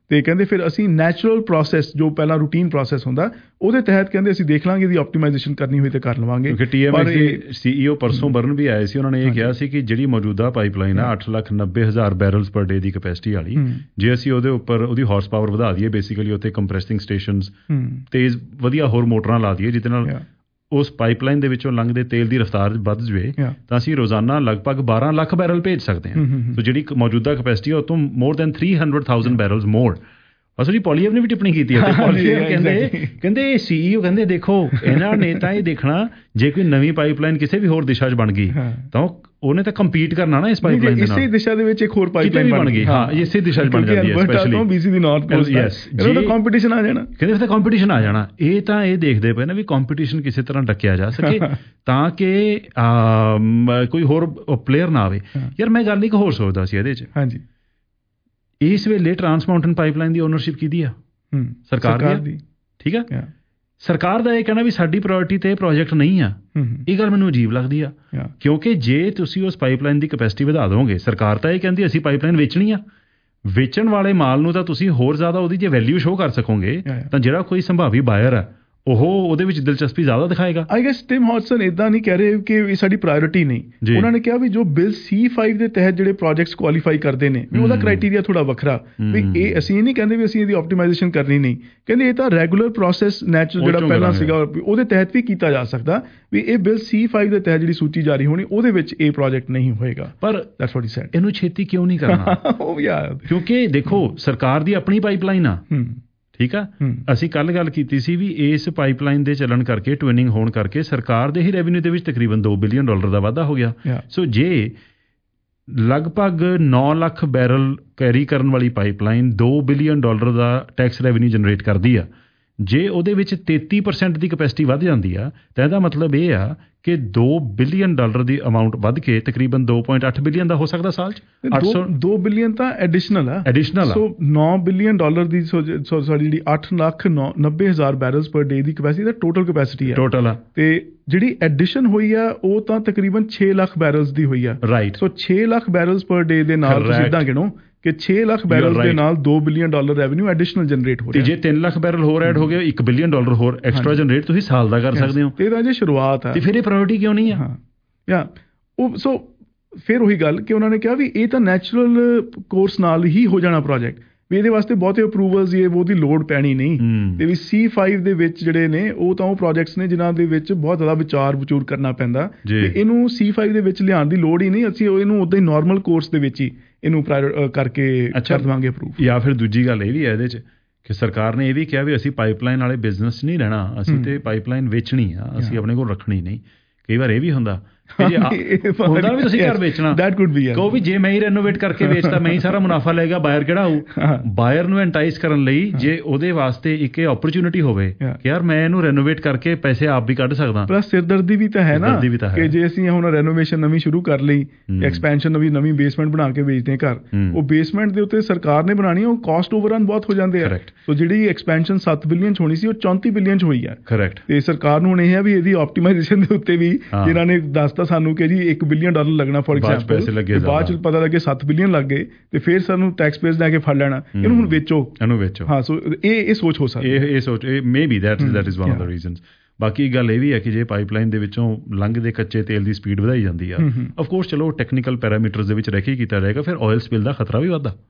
ਤੇ ਕਹਿੰਦੇ ਫਿਰ ਅਸੀਂ ਨੈਚੁਰਲ ਪ੍ਰੋਸੈਸ ਜੋ ਪਹਿਲਾਂ ਰੂਟੀਨ ਪ੍ਰੋਸੈਸ ਹੁੰਦਾ ਉਹਦੇ ਤਹਿਤ ਕਹਿੰਦੇ ਅਸੀਂ ਦੇਖ ਲਾਂਗੇ ਇਹਦੀ ਆਪਟੀਮਾਈਜ਼ੇਸ਼ਨ ਕਰਨੀ ਹੋਈ ਤੇ ਕਰ ਲਵਾਂਗੇ। ਕਿਉਂਕਿ ਟੀਐਮਐਕਸ ਦੇ ਸੀਈਓ ਪਰਸੋਂ ਬਰਨ ਵੀ ਆਏ ਸੀ, ਉਹਨਾਂ ਨੇ ਇਹ ਕਿਹਾ ਸੀ ਕਿ ਜਿਹੜੀ ਮੌਜੂਦਾ ਪਾਈਪਲਾਈਨ ਆ ਅੱਠ ਲੱਖ ਨੱਬੇ ਹਜ਼ਾਰ ਬੈਰਲਸ ਪਰ ਡੇ ਦੀ ਕਪੈਸਿਟੀ ਵਾਲੀ, ਜੇ ਅਸੀਂ ਉਹਦੇ ਉੱਪਰ ਉਹਦੀ ਹਾਰਸ ਪਾਵਰ ਵਧਾ ਦਈਏ, ਬੇਸਿਕਲੀ ਉੱਥੇ ਕੰਪਰੈਸਿੰਗ ਸਟੇਸ਼ਨਸ ਤੇਜ਼ ਵਧੀਆ ਹੋਰ ਮੋਟਰਾਂ ਲਾ ਦਈਏ ਜਿਹਦੇ ਨਾਲ ਉਸ ਪਾਈਪਲਾਈਨ ਦੇ ਵਿੱਚੋਂ ਲੰਘਦੇ ਤੇਲ ਦੀ ਰਫ਼ਤਾਰ ਵੱਧ ਜਾਵੇ, ਤਾਂ ਅਸੀਂ ਰੋਜ਼ਾਨਾ ਲਗਭਗ ਬਾਰਾਂ ਲੱਖ ਬੈਰਲ ਭੇਜ ਸਕਦੇ ਹਾਂ। ਸੋ ਜਿਹੜੀ ਮੌਜੂਦਾ ਕਪੈਸਿਟੀ ਉਹ ਤੋਂ more than three hundred thousand barrels more. ਅਸਲ ਜੀ ਪੋਲੀਐਫ ਨੇ ਵੀ ਟਿੱਪਣੀ ਕੀਤੀ ਹੈ, ਪੋਲੀਐਫ ਕਹਿੰਦੇ ਕਹਿੰਦੇ ਸੀਈਓ ਕਹਿੰਦੇ ਦੇਖੋ ਇਹਨਾਂ ਨੇ ਤਾਂ ਇਹ ਦੇਖਣਾ ਜੇ ਕੋਈ ਨਵੀਂ ਪਾਈਪਲਾਈਨ ਕਿਸੇ ਵੀ ਹੋਰ ਦਿਸ਼ਾ 'ਚ ਬਣ ਗਈ ਤਾਂ ਉਹਨੇ ਤਾਂ ਕੰਪੀਟ ਕਰਨਾ ਨਾ ਇਸ ਪਾਈਪਲਾਈਨ ਦੇ ਨਾਲ। ਇਸੇ ਦਿਸ਼ਾ ਦੇ ਵਿੱਚ ਇੱਕ ਹੋਰ ਪਾਈਪਲਾਈਨ ਬਣ ਗਈ, ਹਾਂ ਇਸੇ ਦਿਸ਼ਾ 'ਚ ਬਣ ਜਾਂਦੀ ਹੈ ਸਪੈਸ਼ਲੀ ਬੀਸੀ ਦੀ ਨਾਰਥ ਕੋਸਟ। ਯੈਸ, ਇਹਦਾ ਕੰਪੀਟੀਸ਼ਨ ਆ ਜਾਣਾ, ਕਹਿੰਦੇ ਫਿਰ ਤਾਂ ਕੰਪੀਟੀਸ਼ਨ ਆ ਜਾਣਾ। ਇਹ ਤਾਂ ਇਹ ਦੇਖਦੇ ਪਏ ਨਾ ਵੀ ਕੰਪੀਟੀਸ਼ਨ ਕਿਸੇ ਤਰ੍ਹਾਂ ਡੱਕਿਆ ਜਾ ਸਕੇ ਤਾਂ ਕਿ ਕੋਈ ਹੋਰ ਪਲੇਅਰ ਨਾ ਆਵੇ। ਯਾਰ ਮੈਂ ਗੱਲ ਇੱਕ ਹੋਰ ਸੋਚਦਾ ਸੀ ਇਹਦੇ 'ਚ, ਹਾਂਜੀ ਇਸ ਵੇਲੇ ਟਰਾਂਸ ਮਾਊਂਟਨ ਪਾਈਪਲਾਈਨ ਦੀ ਓਨਰਸ਼ਿਪ ਕਿਹਦੀ ਆ? ਸਰਕਾਰ ਦੀ। ਠੀਕ ਆ, ਸਰਕਾਰ ਦਾ ਇਹ ਕਹਿਣਾ ਵੀ ਸਾਡੀ ਪ੍ਰਾਇੋਰਟੀ ਤੇ ਇਹ ਪ੍ਰੋਜੈਕਟ ਨਹੀਂ ਆ, ਇਹ ਗੱਲ ਮੈਨੂੰ ਅਜੀਬ ਲੱਗਦੀ ਆ। ਕਿਉਂਕਿ ਜੇ ਤੁਸੀਂ ਉਸ ਪਾਈਪਲਾਈਨ ਦੀ ਕਪੈਸਿਟੀ ਵਧਾ ਦੋਗੇ, ਸਰਕਾਰ ਤਾਂ ਇਹ ਕਹਿੰਦੀ ਅਸੀਂ ਪਾਈਪਲਾਈਨ ਵੇਚਣੀ ਆ, ਵੇਚਣ ਵਾਲੇ ਮਾਲ ਨੂੰ ਤਾਂ ਤੁਸੀਂ ਹੋਰ ਜ਼ਿਆਦਾ ਉਹਦੀ ਜੇ ਵੈਲਿਊ ਸ਼ੋਅ ਕਰ ਸਕੋਗੇ ਤਾਂ ਜਿਹੜਾ ਕੋਈ ਸੰਭਾਵੀ ਬਾਇਰ ਆ ਉਹ ਉਹਦੇ ਵਿੱਚ ਦਿਲਚਸਪੀ ਜ਼ਿਆਦਾ ਦਿਖਾਏਗਾ। ਆਈ ਗੈਸ ਟਿਮ ਹੌਡਸਨ ਇਦਾਂ ਨਹੀਂ ਕਹਿ ਰਹੇ ਕਿ ਇਹ ਸਾਡੀ ਪ੍ਰਾਇੋਰਟੀ ਨਹੀਂ, ਉਹਨਾਂ ਨੇ ਕਿਹਾ ਵੀ ਜੋ ਬਿਲ ਸੀ ਫਾਈਵ ਦੇ ਤਹਿਤ ਜਿਹੜੇ ਪ੍ਰੋਜੈਕਟਸ ਕੁਆਲੀਫਾਈ ਕਰਦੇ ਨੇ ਵੀ ਉਹਦਾ ਕ੍ਰਾਈਟੇਰੀਆ ਥੋੜਾ ਵੱਖਰਾ, ਵੀ ਇਹ ਅਸੀਂ ਨਹੀਂ ਕਹਿੰਦੇ ਵੀ ਅਸੀਂ ਇਹਦੀ ਆਪਟੀਮਾਈਜ਼ੇਸ਼ਨ ਕਰਨੀ ਨਹੀਂ, ਕਹਿੰਦੇ ਇਹ ਤਾਂ ਰੈਗੂਲਰ ਪ੍ਰੋਸੈਸ ਨੈਚੁਰਲ ਜਿਹੜਾ ਪਹਿਲਾਂ ਸੀਗਾ ਉਹਦੇ ਤਹਿਤ ਵੀ ਕੀਤਾ ਜਾ ਸਕਦਾ, ਵੀ ਇਹ ਬਿਲ ਸੀ ਫਾਈਵ ਦੇ ਤਹਿਤ ਜਿਹੜੀ ਸੂਚੀ ਜਾਰੀ ਹੋਣੀ ਉਹਦੇ ਵਿੱਚ ਇਹ ਪ੍ਰੋਜੈਕਟ ਨਹੀਂ ਹੋਏਗਾ। ਪਰ ਦੈਟਸ ਵਾਟ ਹੀ ਸੈਡ। ਇਹਨੂੰ ਛੇਤੀ ਕਿਉਂ ਨਹੀਂ ਕਰਨਾ? ਉਹ ਯਾਰ ਕਿਉਂਕਿ ਦੇਖੋ ਸਰਕਾਰ ਦੀ ਆਪਣੀ ਪਾਈਪਲਾਈਨ ਆ, ਠੀਕ ਆ। ਅਸੀਂ ਕੱਲ੍ਹ ਗੱਲ ਕੀਤੀ ਸੀ ਵੀ ਇਸ ਪਾਈਪਲਾਈਨ ਦੇ ਚੱਲਣ ਕਰਕੇ, ਟਵਿਨਿੰਗ ਹੋਣ ਕਰਕੇ ਸਰਕਾਰ ਦੇ ਹੀ ਰੈਵਨਿਊ ਦੇ ਵਿੱਚ ਤਕਰੀਬਨ ਦੋ ਬਿਲੀਅਨ ਡਾਲਰ ਦਾ ਵਾਧਾ ਹੋ ਗਿਆ। ਸੋ ਜੇ ਲਗਭਗ ਨੌ ਲੱਖ ਬੈਰਲ ਕੈਰੀ ਕਰਨ ਵਾਲੀ ਪਾਈਪਲਾਈਨ ਦੋ ਬਿਲੀਅਨ ਡਾਲਰ ਦਾ ਟੈਕਸ ਰੈਵਨਿਊ ਜਨਰੇਟ ਕਰਦੀ ਆ, ਜੇ ਉਹਦੇ ਵਿੱਚ ਤੇਤੀ ਪਰਸੈਂਟ ਦੀ ਕਪੈਸਿਟੀ ਵੱਧ ਜਾਂਦੀ ਆ ਤਾਂ ਇਹਦਾ ਮਤਲਬ ਇਹ ਆ ਕਿ ਦੋ ਬਿਲੀਅਨ ਡਾਲਰ ਦੀ ਅਮਾਊਂਟ ਵੱਧ ਕੇ ਤਕਰੀਬਨ ਦੋ ਪੁਆਇੰਟ ਅੱਠ ਬਿਲੀਅਨ ਦਾ ਹੋ ਸਕਦਾ ਸਾਲ 'ਚ। ਦੋ ਬਿਲੀਅਨ ਤਾਂ ਐਡੀਸ਼ਨਲ ਆ, ਐਡੀਸ਼ਨਲ ਆ। ਸੋ ਨੌ ਬਿਲੀਅਨ ਡਾਲਰ ਦੀ ਸਾਡੀ ਜਿਹੜੀ ਅੱਠ ਲੱਖ ਨੱਬੇ ਹਜ਼ਾਰ ਬੈਰਲਸ ਪਰ ਡੇ ਦੀ ਕਪੈਸਿਟੀ ਦਾ ਟੋਟਲ ਕਪੈਸਿਟੀ ਆ, ਟੋਟਲ ਆ। ਤੇ ਜਿਹੜੀ ਐਡੀਸ਼ਨ ਹੋਈ ਆ ਉਹ ਤਾਂ ਤਕਰੀਬਨ ਛੇ ਲੱਖ ਬੈਰਲਸ ਦੀ ਹੋਈ ਆ, ਰਾਈਟ। ਸੋ ਛੇ ਲੱਖ ਬੈਰਲਸ ਪਰ ਡੇ ਦੇ ਨਾਲ ਤੁਸੀਂ ਇੱਦਾਂ ਗਿਣੋ ਕਿ ਛੇ ਲੱਖ ਬੈਰਲ ਦੇ ਨਾਲ ਦੋ billion dollar revenue additional generate ਹੋ ਰਿਹਾ। ਤੇ ਜੇ ਤਿੰਨ ਲੱਖ ਬੈਰਲ ਹੋਰ ਐਡ ਹੋ ਗਏ, ਇੱਕ ਬਿਲੀਅਨ ਡਾਲਰ ਹੋਰ ਐਕਸਟਰਾ ਜਨਰੇਟ ਤੁਸੀਂ ਸਾਲ ਦਾ ਕਰ ਸਕਦੇ ਹੋ। ਤੇ ਇਹਦਾ ਜੇ ਸ਼ੁਰੂਆਤ ਹੈ ਤੇ ਫਿਰ ਇਹ ਪ੍ਰਾਇੋਰਟੀ ਕਿਉਂ ਨਹੀਂ ਆ? ਯਾ ਉਹ ਸੋ ਫਿਰ ਉਹੀ ਗੱਲ ਕਿ ਉਹਨਾਂ ਨੇ ਕਿਹਾ ਵੀ ਇਹ ਤਾਂ ਨੈਚੁਰਲ ਕੋਰਸ ਨਾਲ ਹੀ ਹੋ ਜਾਣਾ ਪ੍ਰੋਜੈਕਟ, ਵੀ ਇਹਦੇ ਵਾਸਤੇ ਬਹੁਤੇ ਅਪਰੂਵਲਸ ਇਹ ਉਹਦੀ ਲੋੜ ਪੈਣੀ ਨਹੀਂ। ਤੇ ਵੀ ਸੀ ਫਾਈਵ ਦੇ ਵਿੱਚ ਜਿਹੜੇ ਨੇ ਉਹ ਤਾਂ ਉਹ ਪ੍ਰੋਜੈਕਟਸ ਨੇ ਜਿਨ੍ਹਾਂ ਦੇ ਵਿੱਚ ਬਹੁਤ ਜ਼ਿਆਦਾ ਵਿਚਾਰ ਵਿਚੂਰ ਕਰਨਾ ਪੈਂਦਾ, ਤੇ ਇਹਨੂੰ ਸੀ ਫਾਈਵ ਦੇ ਵਿੱਚ ਲਿਆਉਣ ਦੀ ਲੋੜ ਹੀ ਨਹੀਂ। ਅਸੀਂ ਇਹਨੂੰ ਉੱਦਾਂ ਹੀ ਨਾਰਮਲ ਕੋਰਸ ਦੇ ਵਿੱਚ ਹੀ ਇਹਨੂੰ ਕਰਕੇ ਕਰ ਦੇਵਾਂਗੇ ਅਪਰੂਵ। ਜਾਂ ਫਿਰ ਦੂਜੀ ਗੱਲ ਇਹ ਵੀ ਹੈ ਇਹਦੇ 'ਚ ਕਿ ਸਰਕਾਰ ਨੇ ਇਹ ਵੀ ਕਿਹਾ ਵੀ ਅਸੀਂ ਪਾਈਪਲਾਈਨ ਵਾਲੇ ਬਿਜ਼ਨਸ 'ਚ ਨਹੀਂ ਰਹਿਣਾ, ਅਸੀਂ ਤੇ ਪਾਈਪਲਾਈਨ ਵੇਚਣੀ ਆ, ਅਸੀਂ ਆਪਣੇ ਕੋਲ ਰੱਖਣੀ ਨਹੀਂ। ਕਈ ਵਾਰ ਇਹ ਵੀ ਹੁੰਦਾ ਹੁੰਦਾ ਵੀ ਤੁਸੀਂ ਘਰ ਵੇਚਣਾ, ਕਹੋ ਵੀ ਜੇ ਮੈਂ ਹੀ ਰੈਨੋਵੇਟ ਕਰਕੇ ਵੇਚਦਾ ਮੈਂ ਹੀ ਸਾਰਾ ਮੁਨਾਫਾ ਲਏਗਾ, ਬਾਇਰ ਕਿਹੜਾ ਆਊ? ਬਾਇਰ ਨੂੰ ਐਂਟਾਈਸ ਕਰਨ ਲਈ ਜੇ ਉਹਦੇ ਵਾਸਤੇ ਇੱਕ ਇਹ ਓਪਰਚੁਨਿਟੀ ਹੋਵੇ ਕਿ ਯਾਰ ਮੈਂ ਇਹਨੂੰ ਰੈਨੋਵੇਟ ਕਰਕੇ ਪੈਸੇ ਆਪ ਵੀ ਕੱਢ ਸਕਦਾ। ਪਲੱਸ ਸਿਰਦਰਦੀ ਵੀ ਤਾਂ ਹੈ ਨਾ ਕਿ ਜੇ ਅਸੀਂ ਹੁਣ ਰੈਨੋਵੇਸ਼ਨ ਨਵੀਂ ਸ਼ੁਰੂ ਕਰ ਲਈ, ਐਕਸਪੈਂਸ਼ਨ ਨਵੀਂ ਨਵੀਂ ਬੇਸਮੈਂਟ ਬਣਾ ਕੇ ਵੇਚਦੇ ਹਾਂ ਘਰ, ਉਹ ਬੇਸਮੈਂਟ ਦੇ ਉੱਤੇ ਸਰਕਾਰ ਨੇ ਬਣਾਉਣੀ, ਉਹ ਕਾਸਟ ਓਵਰਨ ਬਹੁਤ ਹੋ ਜਾਂਦੇ ਆ। ਸੋ ਜਿਹੜੀ ਐਕਸਪੈਂਸ਼ਨ ਸੱਤ ਬਿਲੀਅਨ 'ਚ ਹੋਣੀ ਸੀ ਉਹ ਚੌਂਤੀ ਬਿਲੀਅਨ 'ਚ ਹੋਈ ਆ। ਕਰੈਕਟ। ਤੇ ਸਰਕਾਰ ਨੂੰ ਹੁਣ ਇਹ ਹੈ ਵੀ ਇਹਦੀ ਆਪਟੀਮਾਈਜ਼ੇਸ਼ਨ ਦੇ ਉੱਤੇ ਵੀ ਜਿਹਨਾਂ ਨੇ ਦੱਸਤਾ ਸਾਨੂੰ ਕਿ ਜੀ ਇੱਕ ਬਿਲੀਅਨ ਡਾਲਰ ਲੱਗਣਾ ਫੋਰ ਐਗਜ਼ਾਮਪਲ, ਬਾਅਦ 'ਚ ਪਤਾ ਲੱਗੇ ਸੱਤ ਬਿਲੀਅਨ ਲੱਗ ਗਏ ਤੇ ਫਿਰ ਸਾਨੂੰ ਟੈਕਸ ਪੇਅਰਸ ਲੈ ਕੇ ਫੜ ਲੈਣਾ, ਇਹਨੂੰ ਹੁਣ ਵੇਚੋ, ਇਹਨੂੰ ਵੇਚੋ। ਹਾਂ, ਸੋ ਇਹ ਇਹ ਸੋਚ ਹੋ ਸਕਦੀ ਹੈ, ਇਹ ਸੋਚ maybe that that is one of the reasons. ਬਾਕੀ ਗੱਲ ਇਹ ਵੀ ਹੈ ਕਿ ਜੇ ਪਾਈਪਲਾਈਨ ਦੇ ਵਿੱਚੋਂ ਲੰਘਦੇ ਕੱਚੇ ਤੇਲ ਦੀ ਸਪੀਡ ਵਧਾਈ ਜਾਂਦੀ ਆ, ਆਫ ਕੋਰਸ ਚਲੋ ਟੈਕਨੀਕਲ ਪੈਰਾਮੀਟਰਸ ਦੇ ਵਿੱਚ ਰਹਿ ਕੇ ਕੀਤਾ ਜਾਏਗਾ, ਫਿਰ ਆਇਲ ਸਪਿਲ ਦਾ ਖਤਰਾ ਵੀ ਵੱਧਦਾ।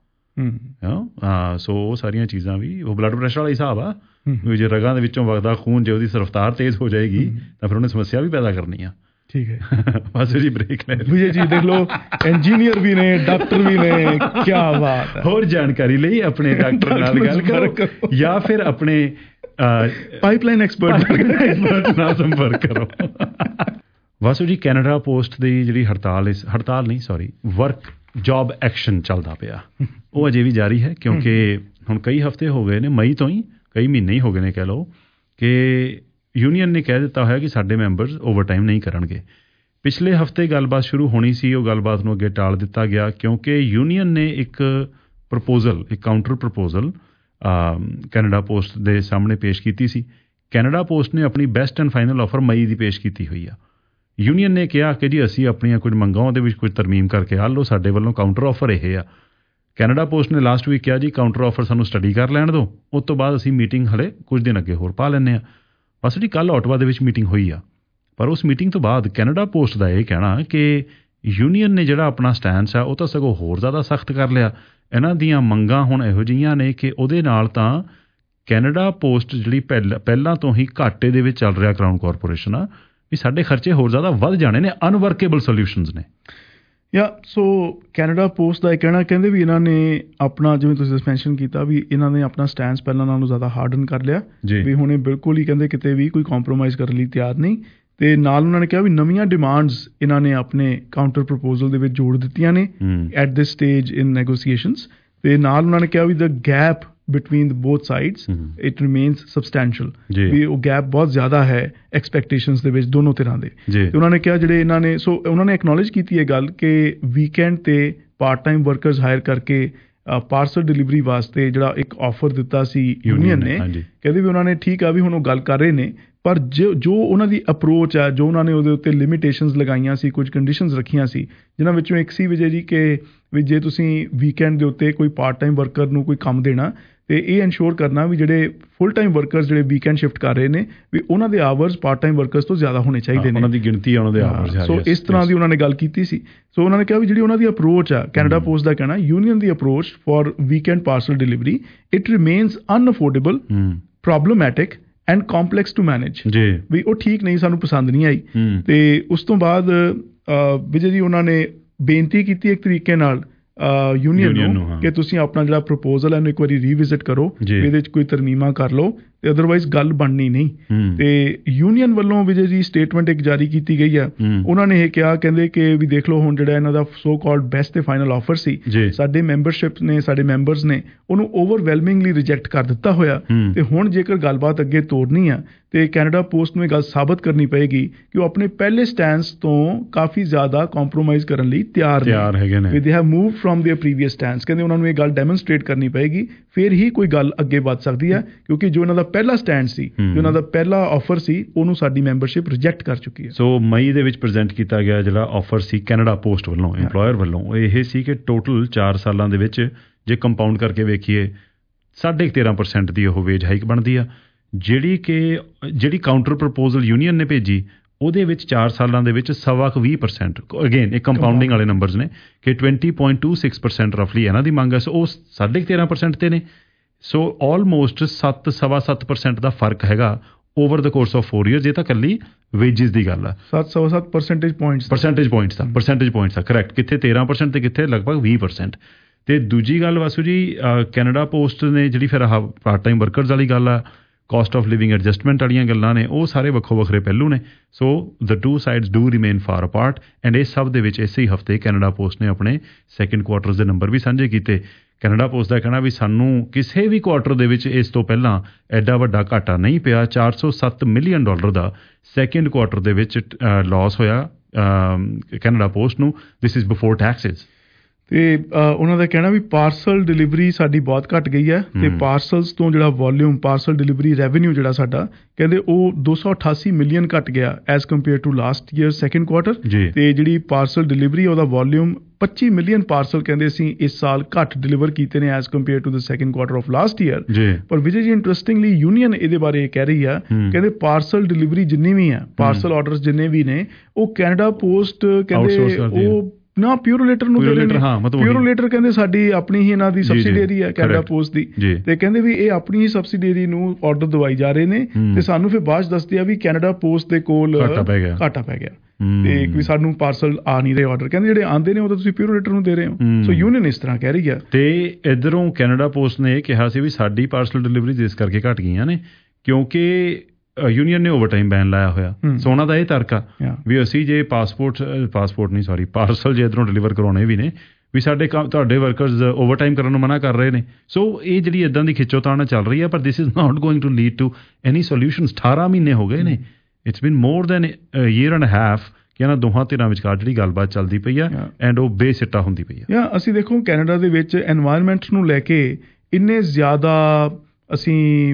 ਹਾਂ, ਸੋ ਉਹ ਸਾਰੀਆਂ ਚੀਜ਼ਾਂ ਵੀ, ਉਹ ਬਲੱਡ ਪ੍ਰੈਸ਼ਰ ਵਾਲਾ ਹਿਸਾਬ ਆ ਵੀ ਜੇ ਰਗਾਂ ਦੇ ਵਿੱਚੋਂ ਵਗਦਾ ਖੂਨ ਜੇ ਉਹਦੀ ਰਫ਼ਤਾਰ ਤੇਜ਼ ਹੋ ਜਾਏਗੀ ਤਾਂ ਫਿਰ ਉਹਨੇ ਸਮੱਸਿਆ ਵੀ ਪੈਦਾ ਕਰਨੀ ਆ। ਠੀਕ ਹੈ, ਬਸ ਜੀ ਬ੍ਰੇਕ ਲੈ ਲਈਏ ਜੀ। ਦੇਖ ਲਓ ਇੰਜੀਨੀਅਰ ਵੀ ਨੇ, ਡਾਕਟਰ ਵੀ ਨੇ, ਕੀ ਬਾਤ ਹੈ। ਹੋਰ ਜਾਣਕਾਰੀ ਲਈ ਆਪਣੇ ਡਾਕਟਰ ਨਾਲ ਗੱਲ ਕਰੋ ਜਾਂ ਫਿਰ ਆਪਣੇ ਪਾਈਪਲਾਈਨ ਐਕਸਪਰਟ ਨਾਲ ਸੰਪਰਕ ਕਰੋ। ਵਾਸੂ ਜੀ, ਕੈਨੇਡਾ ਪੋਸਟ ਦੀ ਜਿਹੜੀ ਹੜਤਾਲ, ਹੜਤਾਲ ਨਹੀਂ ਸੌਰੀ ਵਰਕ ਜੌਬ ਐਕਸ਼ਨ ਚੱਲਦਾ ਪਿਆ, ਉਹ ਅਜੇ ਵੀ ਜਾਰੀ ਹੈ ਕਿਉਂਕਿ ਹੁਣ ਕਈ ਹਫ਼ਤੇ ਹੋ ਗਏ ਨੇ, ਮਈ ਤੋਂ ਹੀ ਕਈ ਮਹੀਨੇ ਹੀ ਹੋ ਗਏ ਨੇ ਕਹਿ ਲਓ, ਕਿ ਯੂਨੀਅਨ ਨੇ ਕਹਿ ਦਿੱਤਾ ਹੋਇਆ ਕਿ ਸਾਡੇ ਮੈਂਬਰਸ ਓਵਰਟਾਈਮ ਨਹੀਂ ਕਰਨਗੇ। ਪਿਛਲੇ ਹਫ਼ਤੇ ਗੱਲਬਾਤ ਸ਼ੁਰੂ ਹੋਣੀ ਸੀ, ਉਹ ਗੱਲਬਾਤ ਨੂੰ ਅੱਗੇ ਟਾਲ ਦਿੱਤਾ ਗਿਆ ਕਿਉਂਕਿ ਯੂਨੀਅਨ ਨੇ ਇੱਕ ਪ੍ਰਪੋਜ਼ਲ, ਇੱਕ ਕਾਊਂਟਰ ਪ੍ਰਪੋਜ਼ਲ ਕੈਨੇਡਾ ਪੋਸਟ ਦੇ ਸਾਹਮਣੇ ਪੇਸ਼ ਕੀਤੀ ਸੀ। ਕੈਨੇਡਾ ਪੋਸਟ ਨੇ ਆਪਣੀ ਬੈਸਟ ਐਂਡ ਫਾਈਨਲ ਆਫਰ ਮਈ ਦੀ ਪੇਸ਼ ਕੀਤੀ ਹੋਈ ਆ। ਯੂਨੀਅਨ ਨੇ ਕਿਹਾ ਕਿ ਜੀ ਅਸੀਂ ਆਪਣੀਆਂ ਕੁਝ ਮੰਗਾਂ ਦੇ ਵਿੱਚ ਕੁਝ ਤਰਮੀਮ ਕਰਕੇ ਆ ਲਓ, ਸਾਡੇ ਵੱਲੋਂ ਕਾਊਂਟਰ ਆਫਰ ਇਹ ਆ। ਕੈਨੇਡਾ ਪੋਸਟ ਨੇ ਲਾਸਟ ਵੀਕ ਕਿਹਾ ਜੀ ਕਾਊਂਟਰ ਆਫਰ ਸਾਨੂੰ ਸਟੱਡੀ ਕਰ ਲੈਣ ਦਿਓ, ਉਸ ਤੋਂ ਬਾਅਦ ਅਸੀਂ ਮੀਟਿੰਗ ਹਲੇ ਕੁਝ ਦਿਨ ਅੱਗੇ ਹੋਰ ਪਾ ਲੈਂਦੇ ਹਾਂ। ਬਸ ਜੀ ਕੱਲ੍ਹ ਓਟਵਾ ਦੇ ਵਿੱਚ ਮੀਟਿੰਗ ਹੋਈ ਆ, ਪਰ ਉਸ ਮੀਟਿੰਗ ਤੋਂ ਬਾਅਦ ਕੈਨੇਡਾ ਪੋਸਟ ਦਾ ਇਹ ਕਹਿਣਾ ਕਿ ਯੂਨੀਅਨ ਨੇ ਜਿਹੜਾ ਆਪਣਾ ਸਟੈਂਸ ਆ ਉਹ ਤਾਂ ਸਗੋਂ ਹੋਰ ਜ਼ਿਆਦਾ ਸਖਤ ਕਰ ਲਿਆ। ਇਹਨਾਂ ਦੀਆਂ ਮੰਗਾਂ ਹੁਣ ਇਹੋ ਜਿਹੀਆਂ ਨੇ ਕਿ ਉਹਦੇ ਨਾਲ ਤਾਂ ਕੈਨੇਡਾ ਪੋਸਟ ਜਿਹੜੀ ਪਹਿਲਾਂ ਪਹਿਲਾਂ ਤੋਂ ਹੀ ਘਾਟੇ ਦੇ ਵਿੱਚ ਚੱਲ ਰਿਹਾ ਕਰਾਊਨ ਕਾਰਪੋਰੇਸ਼ਨ ਆ, ਵੀ ਸਾਡੇ ਖਰਚੇ ਹੋਰ ਜ਼ਿਆਦਾ ਵੱਧ ਜਾਣੇ ਨੇ, ਅਨਵਰਕੇਬਲ ਸੋਲਿਊਸ਼ਨਸ ਨੇ। ਯਾ ਸੋ ਕੈਨੇਡਾ ਪੋਸਟ ਦਾ ਇਹ ਕਹਿਣਾ, ਕਹਿੰਦੇ ਵੀ ਇਹਨਾਂ ਨੇ ਆਪਣਾ, ਜਿਵੇਂ ਤੁਸੀਂ ਮੈਂਸ਼ਨ ਕੀਤਾ, ਵੀ ਇਹਨਾਂ ਨੇ ਆਪਣਾ ਸਟੈਂਸ ਪਹਿਲਾਂ ਨਾਲੋਂ ਜ਼ਿਆਦਾ ਹਾਰਡਨ ਕਰ ਲਿਆ, ਵੀ ਹੁਣ ਇਹ ਬਿਲਕੁਲ ਹੀ ਕਹਿੰਦੇ ਕਿਤੇ ਵੀ ਕੋਈ ਕੰਪਰੋਮਾਈਜ਼ ਕਰਨ ਲਈ ਤਿਆਰ ਨਹੀਂ। ਤੇ ਨਾਲ ਉਹਨਾਂ ਨੇ ਕਿਹਾ ਵੀ ਨਵੀਆਂ ਡਿਮਾਂਡਸ ਇਹਨਾਂ ਨੇ ਆਪਣੇ ਕਾਊਂਟਰ ਪ੍ਰਪੋਜ਼ਲ ਦੇ ਵਿੱਚ ਜੋੜ ਦਿੱਤੀਆਂ ਨੇ ਐਟ ਦਿਸ ਸਟੇਜ ਇਨ ਨੈਗੋਸੀਏਸ਼ਨਸ। ਤੇ ਨਾਲ ਉਹਨਾਂ ਨੇ ਕਿਹਾ ਵੀ the gap between both sides it remains substantial, ਵੀ ਉਹ ਗੈਪ ਬਹੁਤ ਜ਼ਿਆਦਾ ਹੈ ਐਕਸਪੈਕਟੇਸ਼ਨਸ ਦੇ ਵਿੱਚ ਦੋਨੋਂ ਤਰ੍ਹਾਂ ਦੇ। ਤੇ ਉਹਨਾਂ ਨੇ ਕਿਹਾ ਜਿਹੜੇ ਇਹਨਾਂ ਨੇ, ਸੋ ਉਹਨਾਂ ਨੇ ਐਕਨੋਲੇਜ ਕੀਤੀ ਇਹ ਗੱਲ ਕਿ ਵੀਕਐਂਡ ਤੇ ਪਾਰਟ ਟਾਈਮ ਵਰਕਰਸ ਹਾਇਰ ਕਰਕੇ ਪਾਰਸਲ ਡਿਲੀਵਰੀ ਵਾਸਤੇ ਜਿਹੜਾ ਇੱਕ ਆਫਰ ਦਿੱਤਾ ਸੀ ਯੂਨੀਅਨ ਨੇ, ਕਹਿੰਦੇ ਵੀ ਉਹਨਾਂ ਨੇ ਠੀਕ ਆ ਵੀ ਹੁਣ ਉਹ ਗੱਲ ਕਰ ਰਹੇ ਨੇ, ਪਰ ਜੋ ਜੋ ਉਹਨਾਂ ਦੀ ਅਪਰੋਚ ਆ, ਜੋ ਉਹਨਾਂ ਨੇ ਉਹਦੇ ਉੱਤੇ ਲਿਮਿਟੇਸ਼ਨਸ ਲਗਾਈਆਂ ਸੀ, ਕੁਝ ਕੰਡੀਸ਼ਨਸ ਰੱਖੀਆਂ ਸੀ, ਜਿਨ੍ਹਾਂ ਵਿੱਚੋਂ ਇੱਕ ਸੀ ਵਿਜੇ ਜੀ ਕਿ ਵੀ ਜੇ ਤੁਸੀਂ ਵੀਕਐਂਡ ਦੇ ਉੱਤੇ ਕੋਈ ਪਾਰਟ ਟਾਈਮ ਵਰਕਰ ਨੂੰ ਕੋਈ ਕੰਮ ਦੇਣਾ ਤੇ ਇਹ ਇਨਸ਼ੋਰ ਕਰਨਾ ਵੀ ਜਿਹੜੇ ਫੁੱਲ ਟਾਈਮ ਵਰਕਰਸ ਜਿਹੜੇ ਵੀਕਐਂਡ ਸ਼ਿਫਟ ਕਰ ਰਹੇ ਨੇ ਵੀ ਉਹਨਾਂ ਦੇ ਆਵਰਸ ਪਾਰਟ ਟਾਈਮ ਵਰਕਰਸ ਤੋਂ ਜ਼ਿਆਦਾ ਹੋਣੇ ਚਾਹੀਦੇ ਨੇ, ਉਹਨਾਂ ਦੀ ਗਿਣਤੀ ਉਹਨਾਂ ਦੇ ਆਵਰਸ। ਸੋ ਇਸ ਤਰ੍ਹਾਂ ਦੀ ਉਹਨਾਂ ਨੇ ਗੱਲ ਕੀਤੀ ਸੀ। ਸੋ ਉਹਨਾਂ ਨੇ ਕਿਹਾ ਵੀ ਜਿਹੜੀ ਉਹਨਾਂ ਦੀ ਅਪਰੋਚ ਆ, ਕੈਨੇਡਾ ਪੋਸਟ ਦਾ ਕਹਿਣਾ, ਯੂਨੀਅਨ ਦੀ approach for weekend parcel delivery it remains unaffordable, problematic and complex to manage, ਵੀ ਉਹ ਠੀਕ ਨਹੀਂ, ਸਾਨੂੰ ਪਸੰਦ ਨਹੀਂ ਆਈ। ਤੇ ਉਸ ਤੋਂ ਬਾਅਦ ਵਿਜੇ ਜੀ ਉਹਨਾਂ ਨੇ ਬੇਨਤੀ ਕੀਤੀ ਇੱਕ ਤਰੀਕੇ ਨਾਲ ਯੂਨੀਅਨ ਨੂੰ ਕਿ ਤੁਸੀਂ ਆਪਣਾ ਜਿਹੜਾ ਪ੍ਰਪੋਜ਼ਲ ਹੈ ਇਹਨੂੰ ਇੱਕ ਵਾਰੀ ਰੀਵਿਜ਼ਿਟ ਕਰੋ, ਇਹਦੇ ਵਿੱਚ ਕੋਈ ਤਰਮੀਮਾਂ ਕਰ ਲਓ, ਤੇ ਅਦਰਵਾਈਜ਼ ਗੱਲ ਬਣਨੀ ਨਹੀਂ। ਤੇ ਯੂਨੀਅਨ ਵੱਲੋਂ ਵਿਜੇ ਜੀ ਸਟੇਟਮੈਂਟ ਇੱਕ ਜਾਰੀ ਕੀਤੀ ਗਈ ਆ, ਉਹਨਾਂ ਨੇ ਇਹ ਕਿਹਾ, ਕਹਿੰਦੇ ਕਿ ਵੀ ਦੇਖ ਲਓ ਹੁਣ ਜਿਹੜਾ ਇਹਨਾਂ ਦਾ ਸੋ ਕਾਲਡ ਬੈਸਟ ਤੇ ਫਾਈਨਲ ਆਫਰ ਸੀ, ਸਾਡੇ ਮੈਂਬਰਸ਼ਿਪ ਨੇ, ਸਾਡੇ ਮੈਂਬਰਸ ਨੇ ਉਹਨੂੰ ਓਵਰਵੈਲਮਿੰਗਲੀ ਰਿਜੈਕਟ ਕਰ ਦਿੱਤਾ ਹੋਇਆ। ਤੇ ਹੁਣ ਜੇਕਰ ਗੱਲਬਾਤ ਅੱਗੇ ਤੋਰਨੀ ਆ ਤੇ ਕੈਨੇਡਾ ਪੋਸਟ ਨੂੰ ਇਹ ਗੱਲ ਸਾਬਤ ਕਰਨੀ ਪਏਗੀ ਕਿ ਉਹ ਆਪਣੇ ਪਹਿਲੇ ਸਟੈਂਸ ਤੋਂ ਕਾਫੀ ਜ਼ਿਆਦਾ ਕੰਪਰੋਮਾਈਜ਼ ਕਰਨ ਲਈ ਤਿਆਰ ਹੈਗੇ ਨੇ, they have moved from their previous stance. ਕਹਿੰਦੇ ਉਹਨਾਂ ਨੂੰ ਇਹ ਗੱਲ ਡੈਮੋਨਸਟ੍ਰੇਟ ਕਰਨੀ ਪਏਗੀ, ਫਿਰ ਹੀ ਕੋਈ ਗੱਲ ਅੱਗੇ ਵੱਧ ਸਕਦੀ ਹੈ, ਕਿਉਂਕਿ ਜੋ ਇਹਨਾਂ ਦਾ ਪਹਿਲਾ ਸਟੈਂਡ ਸੀ, ਜੋ ਉਹਨਾਂ ਦਾ ਪਹਿਲਾ ਆਫਰ ਸੀ, ਉਹਨੂੰ ਸਾਡੀ ਮੈਂਬਰਸ਼ਿਪ ਰਿਜੈਕਟ ਕਰ ਚੁੱਕੀ ਹੈ। ਸੋ ਮਈ ਦੇ ਵਿੱਚ ਪ੍ਰੈਜ਼ੈਂਟ ਕੀਤਾ ਗਿਆ ਜਿਹੜਾ ਆਫਰ ਸੀ ਕੈਨੇਡਾ ਪੋਸਟ ਵੱਲੋਂ, ਇੰਪਲੋਇਰ ਵੱਲੋਂ, ਇਹ ਸੀ ਕਿ ਟੋਟਲ ਚਾਰ ਸਾਲਾਂ ਦੇ ਵਿੱਚ ਜੇ ਕੰਪਾਊਂਡ ਕਰਕੇ ਵੇਖੀਏ ਸਾਢੇ ਤੇਰਾਂ ਪਰਸੈਂਟ ਦੀ ਉਹ ਵੇਜ ਹਾਈਕ ਬਣਦੀ ਆ, ਜਿਹੜੀ ਕਿ ਜਿਹੜੀ ਕਾਊਂਟਰ ਪ੍ਰਪੋਜ਼ਲ ਯੂਨੀਅਨ ਨੇ ਭੇਜੀ ਉਹਦੇ ਵਿੱਚ ਚਾਰ ਸਾਲਾਂ ਦੇ ਵਿੱਚ ਸਵਾ ਕੁ ਵੀਹ ਪਰਸੈਂਟ, ਅਗੇਨ ਇਹ ਕੰਪਾਊਂਡਿੰਗ ਵਾਲੇ ਨੰਬਰਸ ਨੇ ਕਿ twenty point two six percent ਰਫਲੀ ਇਹਨਾਂ ਦੀ ਮੰਗ ਹੈ। ਸੋ ਉਹ ਸਾਢੇ ਤੇਰਾਂ ਪਰਸੈਂਟ ਤੇ ਨੇ। ਸੋ ਆਲਮੋਸਟ ਸੱਤ ਸਵਾ ਸੱਤ ਪਰਸੈਂਟ ਦਾ ਫਰਕ ਹੈਗਾ over the course of four years. ਇਹ ਤਾਂ ਇਕੱਲੀ ਵੇਜਿਸ ਦੀ ਗੱਲ ਆ, ਸੱਤ ਸਵਾ ਸੱਤ ਪਰਸੈਂਟੇਜ ਪੁਆਇੰਟਸ ਪਰਸੈਂਟੇਜ ਪੁਆਇੰਟਸ ਦਾ ਪਰਸੈਂਟੇਜ ਪੁਆਇੰਟਸ ਦਾ ਕਰੈਕਟ, ਕਿੱਥੇ ਤੇਰਾਂ ਪਰਸੈਂਟ ਤੇ ਕਿੱਥੇ ਲਗਭਗ ਵੀਹ ਪਰਸੈਂਟ। ਤੇ ਦੂਜੀ ਗੱਲ ਵਾਸੂ ਜੀ, ਕੈਨੇਡਾ ਪੋਸਟ ਨੇ ਜਿਹੜੀ ਫਿਰ ਆਹ ਪਾਰਟ ਟਾਈਮ ਵਰਕਰਸ ਵਾਲੀ ਗੱਲ ਆ, ਕਾਸਟ ਆਫ ਲਿਵਿੰਗ ਐਡਜਸਟਮੈਂਟ ਵਾਲੀਆਂ ਗੱਲਾਂ ਨੇ, ਉਹ ਸਾਰੇ ਵੱਖੋ ਵੱਖਰੇ ਪਹਿਲੂ ਨੇ। So the two sides do remain far apart and ਇਸ ਸਭ ਦੇ ਵਿੱਚ ਇਸੇ ਹੀ ਹਫ਼ਤੇ ਕੈਨੇਡਾ ਪੋਸਟ ਨੇ ਆਪਣੇ ਸੈਕਿੰਡ ਕੁਆਰਟਰਸ ਦੇ ਨੰਬਰ ਵੀ ਸਾਂਝੇ ਕੀਤੇ। ਕੈਨੇਡਾ ਪੋਸਟ ਦਾ ਕਹਿਣਾ ਵੀ ਸਾਨੂੰ ਕਿਸੇ ਵੀ ਕੁਆਰਟਰ ਦੇ ਵਿੱਚ ਇਸ ਤੋਂ ਪਹਿਲਾਂ ਐਡਾ ਵੱਡਾ ਘਾਟਾ ਨਹੀਂ ਪਿਆ। ਚਾਰ ਸੌ ਸੱਤ ਮਿਲੀਅਨ ਡਾਲਰ ਦਾ ਸੈਕਿੰਡ ਕੁਆਰਟਰ ਦੇ ਵਿੱਚ ਲਾਸ ਹੋਇਆ ਕੈਨੇਡਾ ਪੋਸਟ ਨੂੰ, ਦਿਸ ਇਜ਼ ਬਿਫੋਰ ਟੈਕਸਿਸ। ਤੇ ਉਹਨਾਂ ਦਾ ਕਹਿਣਾ ਵੀ ਪਾਰਸਲ ਡਿਲੀਵਰੀ ਸਾਡੀ ਬਹੁਤ ਘੱਟ ਗਈ ਹੈ, ਤੇ ਪਾਰਸਲਸ ਤੋਂ ਜਿਹੜਾ ਵੋਲਿਊਮ, ਪਾਰਸਲ ਡਿਲੀਵਰੀ ਰੈਵਨਿਊ ਜਿਹੜਾ ਸਾਡਾ, ਕਹਿੰਦੇ ਉਹ ਦੋ ਸੌ ਅਠਾਸੀ ਮਿਲੀਅਨ ਘੱਟ ਗਿਆ as compare to last year second quarter. ਤੇ ਜਿਹੜੀ ਪਾਰਸਲ ਡਿਲੀਵਰੀ ਉਹਦਾ ਵੋਲਿਊਮ ਪੱਚੀ ਮਿਲੀਅਨ ਪਾਰਸਲ ਕਹਿੰਦੇ ਅਸੀਂ ਇਸ ਸਾਲ ਘੱਟ ਡਿਲੀਵਰ ਕੀਤੇ ਨੇ as compare to the second quarter of last year. ਪਰ ਵਿਜੇ ਜੀ ਇੰਟਰਸਟਿੰਗਲੀ ਯੂਨੀਅਨ ਇਹਦੇ ਬਾਰੇ ਕਹਿ ਰਹੀ ਆ, ਕਹਿੰਦੇ ਪਾਰਸਲ ਡਿਲੀਵਰੀ ਜਿੰਨੀ ਵੀ ਆ, ਪਾਰਸਲ ਆਰਡਰਸ ਜਿੰਨੇ ਵੀ ਨੇ, ਉਹ ਕੈਨੇਡਾ ਪੋਸਟ ਕਹਿੰਦੇ ਉਹ ਨਾ ਪਿਊਰੋਲੇਟਰ ਨੂੰ ਦੇ ਰਹੇ ਨੇ। ਪਿਊਰੋਲੇਟਰ ਕਹਿੰਦੇ ਸਾਡੀ ਆਪਣੀ ਹੀ ਇਹਨਾਂ ਦੀ ਸਬਸਿਡੀਅਰੀ ਹੈ ਕੈਨੇਡਾ ਪੋਸਟ ਦੀ, ਤੇ ਕਹਿੰਦੇ ਵੀ ਇਹ ਆਪਣੀ ਹੀ ਸਬਸਿਡੀਅਰੀ ਨੂੰ ਆਰਡਰ ਦਵਾਈ ਜਾ ਰਹੇ ਨੇ, ਤੇ ਸਾਨੂੰ ਫਿਰ ਬਾਅਦ ਦੱਸਦੇ ਆ ਵੀ ਕੈਨੇਡਾ ਪੋਸਟ ਦੇ ਕੋਲ ਘਾਟਾ ਪੈ ਗਿਆ ਘਾਟਾ ਪੈ ਗਿਆ ਤੇ ਵੀ ਸਾਨੂੰ ਪਾਰਸਲ ਆ ਨਹੀਂ ਰਹੇ ਆਰਡਰ, ਕਹਿੰਦੇ ਜਿਹੜੇ ਆਉਂਦੇ ਨੇ ਉਹ ਤਾਂ ਤੁਸੀਂ ਪਿਊਰੋਲੇਟਰ ਨੂੰ ਦੇ ਰਹੇ ਹੋ। ਸੋ ਯੂਨੀਅਨ ਇਸ ਤਰ੍ਹਾਂ ਕਹਿ ਰਹੀ ਆ। ਤੇ ਇੱਧਰੋਂ ਕੈਨੇਡਾ ਪੋਸਟ ਨੇ ਇਹ ਕਿਹਾ ਸੀ ਵੀ ਸਾਡੀ ਪਾਰਸਲ ਡਿਲੀਵਰੀ ਇਸ ਕਰਕੇ ਘਟ ਗਈਆਂ ਨੇ ਕਿਉਂਕਿ ਯੂਨੀਅਨ ਨੇ ਓਵਰਟਾਈਮ ਬੈਨ ਲਾਇਆ ਹੋਇਆ। ਸੋ ਉਹਨਾਂ ਦਾ ਇਹ ਤਰਕ ਆ ਵੀ ਅਸੀਂ ਜੇ ਪਾਸਪੋਰਟ ਪਾਸਪੋਰਟ ਨਹੀਂ ਸੌਰੀ ਪਾਰਸਲ ਜੇ ਇੱਧਰੋਂ ਡਿਲੀਵਰ ਕਰਾਉਣੇ ਵੀ ਨੇ, ਵੀ ਸਾਡੇ ਤੁਹਾਡੇ ਵਰਕਰਸ ਓਵਰਟਾਈਮ ਕਰਨ ਨੂੰ ਮਨਾ ਕਰ ਰਹੇ ਨੇ। ਸੋ ਇਹ ਜਿਹੜੀ ਇੱਦਾਂ ਦੀ ਖਿੱਚੋਤਾਣ ਚੱਲ ਰਹੀ ਹੈ, ਪਰ this is not going to lead to any solutions. ਅਠਾਰਾਂ ਮਹੀਨੇ ਹੋ ਗਏ ਨੇ, it's been more than year and half ਕਿ ਇਹਨਾਂ ਦੋਹਾਂ ਧਿਰਾਂ ਵਿਚਕਾਰ ਜਿਹੜੀ ਗੱਲਬਾਤ ਚੱਲਦੀ ਪਈ ਆ ਐਂਡ ਉਹ ਬੇਸਿੱਟਾ ਹੁੰਦੀ ਪਈ ਆ। ਅਸੀਂ ਦੇਖੋ ਕੈਨੇਡਾ ਦੇ ਵਿੱਚ ਐਨਵਾਇਰਨਮੈਂਟ ਨੂੰ ਲੈ ਕੇ ਇੰਨੇ ਜ਼ਿਆਦਾ ਅਸੀਂ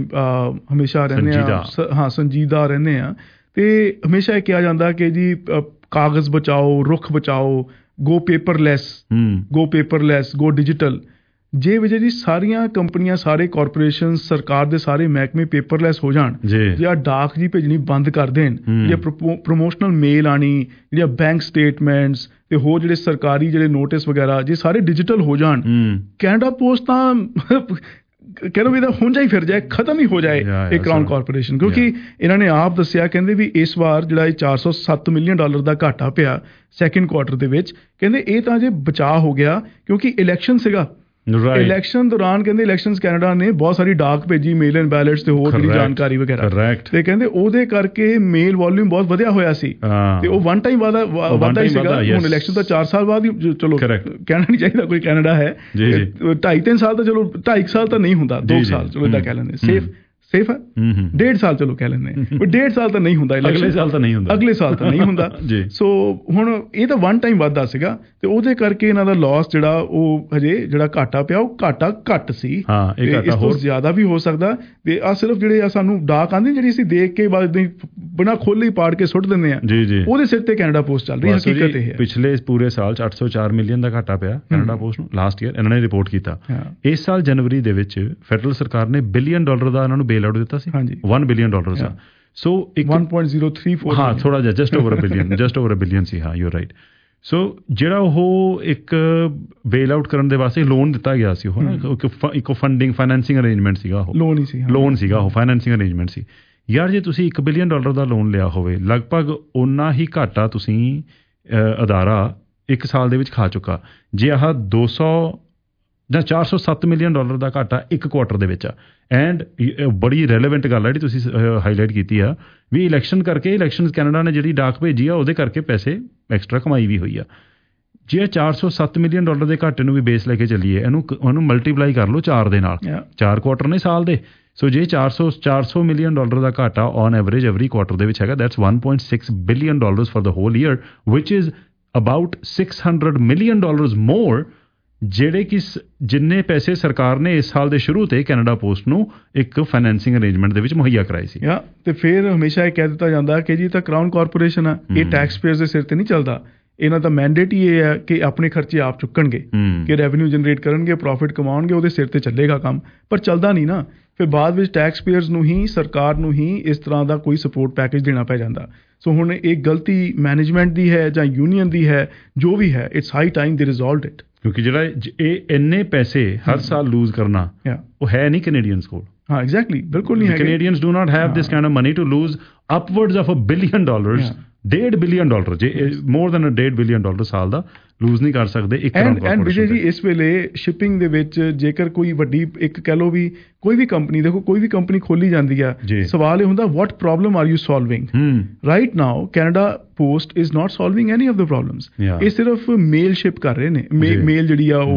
ਹਮੇਸ਼ਾ ਰਹਿੰਦੇ ਹਾਂ, ਹਾਂ ਸੰਜੀਦਾ ਰਹਿੰਦੇ ਹਾਂ, ਤੇ ਹਮੇਸ਼ਾ ਇਹ ਕਿਹਾ ਜਾਂਦਾ ਕਿ ਜੀ ਕਾਗਜ਼ ਬਚਾਓ, ਰੁੱਖ ਬਚਾਓ, go paperless, go paperless, go digital. ਜੇ ਵਿਜੇ ਜੀ ਸਾਰੀਆਂ ਕੰਪਨੀਆਂ, ਸਾਰੇ ਕਾਰਪੋਰੇਸ਼ਨ, ਸਰਕਾਰ ਦੇ ਸਾਰੇ ਮਹਿਕਮੇ ਪੇਪਰਲੈਸ ਹੋ ਜਾਣ, ਜਾਂ ਡਾਕ ਜੀ ਭੇਜਣੀ ਬੰਦ ਕਰ ਦੇਣ, ਜਾਂ ਪ੍ਰਮੋਸ਼ਨਲ ਮੇਲ ਆਣੀ, ਜਿਹੜੀਆਂ ਬੈਂਕ ਸਟੇਟਮੈਂਟਸ ਤੇ ਹੋਰ ਜਿਹੜੇ ਸਰਕਾਰੀ ਜਿਹੜੇ ਨੋਟਿਸ ਵਗੈਰਾ ਜੇ ਸਾਰੇ ਡਿਜੀਟਲ ਹੋ ਜਾਣ, ਕੈਨੇਡਾ ਪੋਸਟ ਤਾਂ ਕਹਿ ਲਓ ਵੀ ਇਹਦਾ ਹੁਣ ਹੀ ਫਿਰ ਜਾਏ, ਖਤਮ ਹੀ ਹੋ ਜਾਏ ਇਹ ਕਰਾਊਨ ਕਾਰਪੋਰੇਸ਼ਨ। ਕਿਉਂਕਿ ਇਹਨਾਂ ਨੇ ਆਪ ਦੱਸਿਆ, ਕਹਿੰਦੇ ਵੀ ਇਸ ਵਾਰ ਜਿਹੜਾ ਇਹ ਚਾਰ ਸੌ ਸੱਤ ਮਿਲੀਅਨ ਡਾਲਰ ਦਾ ਘਾਟਾ ਪਿਆ ਸੈਕਿੰਡ ਕੁਆਰਟਰ ਦੇ ਵਿੱਚ, ਕਹਿੰਦੇ ਇਹ ਤਾਂ ਜੇ ਬਚਾਅ ਹੋ ਗਿਆ ਕਿਉਂਕਿ ਇਲੈਕਸ਼ਨ ਸੀਗਾ। ਇਲੈਕਸ਼ਨ ਦੌਰਾਨ ਕਹਿੰਦੇ ਇਲੈਕਸ਼ਨਸ ਕੈਨੇਡਾ ਨੇ ਬਹੁਤ ਸਾਰੀ ਡਾਕ ਭੇਜੀ, ਮੇਲ ਐਂਡ ਬੈਲਟਸ ਤੇ ਹੋਰ ਜਿਹੜੀ ਜਾਣਕਾਰੀ ਵਗੈਰਾ, ਤੇ ਕਹਿੰਦੇ ਉਹਦੇ ਕਰਕੇ ਮੇਲ ਵੋਲਿਊਮ ਬਹੁਤ ਵਧਿਆ ਹੋਇਆ ਸੀ, ਤੇ ਉਹ ਵਨ ਟਾਈਮ ਵਾਦਾ ਵਾਧਾ ਹੀ ਸੀਗਾ। ਹੁਣ ਇਲੈਕਸ਼ਨ ਤਾਂ ਚਾਰ ਸਾਲ ਬਾਅਦ ਹੀ, ਚਲੋ ਕਹਿਣਾ ਨਹੀਂ ਚਾਹੀਦਾ ਕੋਈ ਕੈਨੇਡਾ ਹੈ, ਢਾਈ ਤਿੰਨ ਸਾਲ ਤਾਂ ਚਲੋ, ਢਾਈ ਸਾਲ ਤਾਂ ਨਹੀਂ ਹੁੰਦਾ, ਦੋ ਸਾਲ ਚਲੋ ਏਦਾਂ ਕਹਿ ਲੈਂਦੇ ਸੇਫ ਸੇਫ ਹੈ, ਡੇਢ ਸਾਲ ਚਲੋ ਕਹਿ ਲੈਂਦੇ, ਪਰ ਡੇਢ ਸਾਲ ਤਾਂ ਨਹੀਂ ਹੁੰਦਾ, ਅਗਲੇ ਸਾਲ ਤਾਂ ਨਹੀਂ ਹੁੰਦਾ, ਅਗਲੇ ਸਾਲ ਤਾਂ ਨਹੀਂ ਹੁੰਦਾ। ਸੋ ਹੁਣ ਇਹ ਤਾਂ ਵਨ ਟਾਈਮ ਵਾਧਾ ਸੀਗਾ, ਤੇ ਉਹਦੇ ਕਰਕੇ ਇਹਨਾਂ ਦਾ ਲਾਸ ਜਿਹੜਾ ਉਹ ਹਜੇ ਜਿਹੜਾ ਘਾਟਾ ਪਿਆ ਉਹ ਘਾਟਾ ਘੱਟ ਸੀ, ਇਸ ਤੋਂ ਜ਼ਿਆਦਾ ਵੀ ਹੋ ਸਕਦਾ। ਤੇ ਆ ਸਿਰਫ ਜਿਹੜੇ ਆ ਸਾਨੂੰ ਡਾਕ ਆਉਂਦੀ ਜਿਹੜੀ ਅਸੀਂ ਦੇਖ ਕੇ ਬਾਅਦ ਬਿਨਾਂ ਖੋਲੇ ਹੀ ਪਾੜ ਕੇ ਸੁੱਟ ਦਿੰਦੇ ਆ, ਉਹਦੇ ਸਿਰ ਤੇ ਕੈਨੇਡਾ ਪੋਸਟ ਚੱਲ ਰਹੀ ਹੈ। ਹਕੀਕਤ ਇਹ ਹੈ ਪਿਛਲੇ ਪੂਰੇ ਸਾਲ ਚ ਅੱਠ ਸੌ ਚਾਰ ਮਿਲੀਅਨ ਦਾ ਘਾਟਾ ਪਿਆ ਕੈਨੇਡਾ ਪੋਸਟ ਨੂੰ ਲਾਸਟ ਈਅਰ, ਇਹਨਾਂ ਨੇ ਰਿਪੋਰਟ ਕੀਤਾ। ਇਸ ਸਾਲ ਜਨਵਰੀ ਦੇ ਵਿੱਚ ਫੈਡਰਲ ਸਰਕਾਰ ਨੇ ਬਿਲੀਅਨ ਡਾਲਰ ਦਾ ਇਹਨਾਂ ਨੂੰ ਬੇਲ ਆਊਟ ਦਿੱਤਾ ਸੀ, one billion dollars ਆ। ਸੋ one point zero three four ਹਾਂ ਥੋੜਾ ਜਿਹਾ just over a billion just over a billion ਸੀ, ਹਾਂ ਯੂ ਆਰ ਰਾਈਟ। ਸੋ ਜਿਹੜਾ ਉਹ ਇੱਕ ਬੇਲ ਆਊਟ ਕਰਨ ਦੇ ਵਾਸਤੇ ਲੋਨ ਦਿੱਤਾ ਗਿਆ ਸੀ, ਉਹ ਨਾ ਇੱਕ ਫੰਡਿੰਗ ਫਾਈਨੈਂਸਿੰਗ ਅਰੇਂਜਮੈਂਟ ਸੀਗਾ, ਉਹ ਲੋਨ ਹੀ ਸੀ, ਲੋਨ ਸੀਗਾ ਉਹ, ਫਾਈਨੈਂਸਿੰਗ ਅਰੇਂਜਮੈਂਟ ਸੀ। ਯਾਰ ਜੇ ਤੁਸੀਂ ਇੱਕ ਬਿਲੀਅਨ ਡਾਲਰ ਦਾ ਲੋਨ ਲਿਆ ਹੋਵੇ, ਲਗਭਗ ਓਨਾ ਹੀ ਘਾਟਾ ਤੁਸੀਂ ਅਦਾਰਾ ਇੱਕ ਸਾਲ ਦੇ ਵਿੱਚ ਖਾ ਚੁੱਕਾ। ਜੇ ਆਹ ਦੋ ਸੌ ਜਾਂ ਚਾਰ ਸੌ ਸੱਤ ਮਿਲੀਅਨ ਡਾਲਰ ਦਾ ਘਾਟਾ ਇੱਕ ਕੁਆਟਰ ਦੇ ਵਿੱਚ ਆ, ਐਂਡ ਬੜੀ ਰੈਲੇਵੈਂਟ ਗੱਲ ਹੈ ਜਿਹੜੀ ਤੁਸੀਂ ਹਾਈਲਾਈਟ ਕੀਤੀ ਆ ਵੀ ਇਲੈਕਸ਼ਨ ਕਰਕੇ, ਇਲੈਕਸ਼ਨ ਕੈਨੇਡਾ ਨੇ ਜਿਹੜੀ ਡਾਕ ਭੇਜੀ ਆ ਉਹਦੇ ਕਰਕੇ ਪੈਸੇ ਐਕਸਟਰਾ ਕਮਾਈ ਵੀ ਹੋਈ ਆ। ਜੇ ਚਾਰ ਸੌ ਸੱਤ ਮਿਲੀਅਨ ਡਾਲਰ ਦੇ ਘਾਟੇ ਨੂੰ ਵੀ ਬੇਸ ਲੈ ਕੇ ਚੱਲੀਏ, ਇਹਨੂੰ ਉਹਨੂੰ ਮਲਟੀਪਲਾਈ ਕਰ ਲਓ ਚਾਰ ਦੇ ਨਾਲ, ਚਾਰ ਕੁਆਟਰ ਨੇ ਸਾਲ ਦੇ। ਸੋ ਜੇ ਚਾਰ ਸੌ ਚਾਰ ਸੌ ਮਿਲੀਅਨ ਡਾਲਰ ਦਾ ਘਾਟਾ ਔਨ ਐਵਰੇਜ ਐਵਰੀ ਕੁਆਟਰ ਦੇ ਵਿੱਚ ਹੈਗਾ, that's one point six billion dollars for the whole year, which is about six hundred million dollars more, ਜਿਹੜੇ ਕਿ ਜਿੰਨੇ ਪੈਸੇ ਸਰਕਾਰ ਨੇ ਇਸ ਸਾਲ ਦੇ ਸ਼ੁਰੂ ਤੇ ਕੈਨੇਡਾ ਪੋਸਟ ਨੂੰ ਇੱਕ ਫਾਈਨੈਂਸਿੰਗ ਅਰੇਂਜਮੈਂਟ ਦੇ ਵਿੱਚ ਮੁਹੱਈਆ ਕਰਾਏ ਸੀ। ਤੇ ਫਿਰ ਹਮੇਸ਼ਾ ਇਹ ਕਹਿ ਦਿੱਤਾ ਜਾਂਦਾ ਕਿ ਜੀ ਤਾਂ ਕਰਾਊਨ ਕਾਰਪੋਰੇਸ਼ਨ ਆ, ਇਹ ਟੈਕਸ ਪੇਅਰਸ ਦੇ ਸਿਰ ਤੇ ਨਹੀਂ ਚੱਲਦਾ, ਇਹਨਾਂ ਦਾ ਮੈਂਡੇਟ ਹੀ ਇਹ ਹੈ ਕਿ ਆਪਣੇ ਖਰਚੇ ਆਪ ਚੁੱਕਣਗੇ, ਕਿ ਰੈਵਨਿਊ ਜਨਰੇਟ ਕਰਨਗੇ, ਪ੍ਰੋਫਿਟ ਕਮਾਉਣਗੇ, ਉਹਦੇ ਸਿਰ ਤੇ ਚੱਲੇਗਾ ਕੰਮ। ਪਰ ਚੱਲਦਾ ਨਹੀਂ ਨਾ, ਫਿਰ ਬਾਅਦ ਵਿੱਚ ਟੈਕਸ ਪੇਅਰਸ ਨੂੰ ਹੀ, ਸਰਕਾਰ ਨੂੰ ਹੀ ਇਸ ਤਰ੍ਹਾਂ ਦਾ ਕੋਈ ਸਪੋਰਟ ਪੈਕੇਜ ਦੇਣਾ ਪੈ ਜਾਂਦਾ। ਸੋ ਹੁਣ ਇਹ ਗਲਤੀ ਮੈਨੇਜਮੈਂਟ ਦੀ ਹੈ ਜਾਂ ਯੂਨੀਅਨ ਦੀ ਹੈ, ਜੋ ਵੀ ਹੈ, it's high time they resolved it. ਕਿਉਂਕਿ ਜਿਹੜਾ ਇਹ ਇੰਨੇ ਪੈਸੇ ਹਰ ਸਾਲ ਲੂਜ਼ ਕਰਨਾ ਉਹ ਹੈ ਨਹੀਂ ਕੈਨੇਡੀਅਨਸ ਕੋਲ। ਹਾਂ ਐਗਜ਼ੈਕਟਲੀ, ਬਿਲਕੁਲ ਨਹੀਂ ਹੈ। Canadians do not have this kind of money to lose upwards of a billion dollars, ਡੇਢ ਬਿਲੀਅਨ ਡਾਲਰ, ਜੇ ਮੋਰ ਦੈਨ ਅ ਡੇਢ ਬਿਲੀਅਨ ਡਾਲਰ ਸਾਲ ਦਾ ਲੂਜ਼ ਨਹੀਂ ਕਰ ਸਕਦੇ ਇੱਕ ਕਰਾਊਨ ਕਾਰਪੋਰੇਸ਼ਨ। ਐਂਡ ਵਿਜੇ ਜੀ ਇਸ ਵੇਲੇ ਸ਼ਿਪਿੰਗ ਦੇ ਵਿੱਚ ਜੇਕਰ ਕੋਈ ਵੱਡੀ ਇੱਕ ਕਹਿ ਲਓ ਵੀ ਕੋਈ ਵੀ ਕੰਪਨੀ, ਦੇਖੋ ਕੋਈ ਵੀ ਕੰਪਨੀ ਖੋਲੀ ਜਾਂਦੀ ਆ, ਸਵਾਲ ਇਹ ਹੁੰਦਾ what problem are you solving. Right now Canada Post is not solving any of the problems, ਇਹ ਸਿਰਫ ਮੇਲ ਸ਼ਿਪ ਕਰ ਰਹੇ ਨੇ, ਮੇਲ ਜਿਹੜੀ ਆ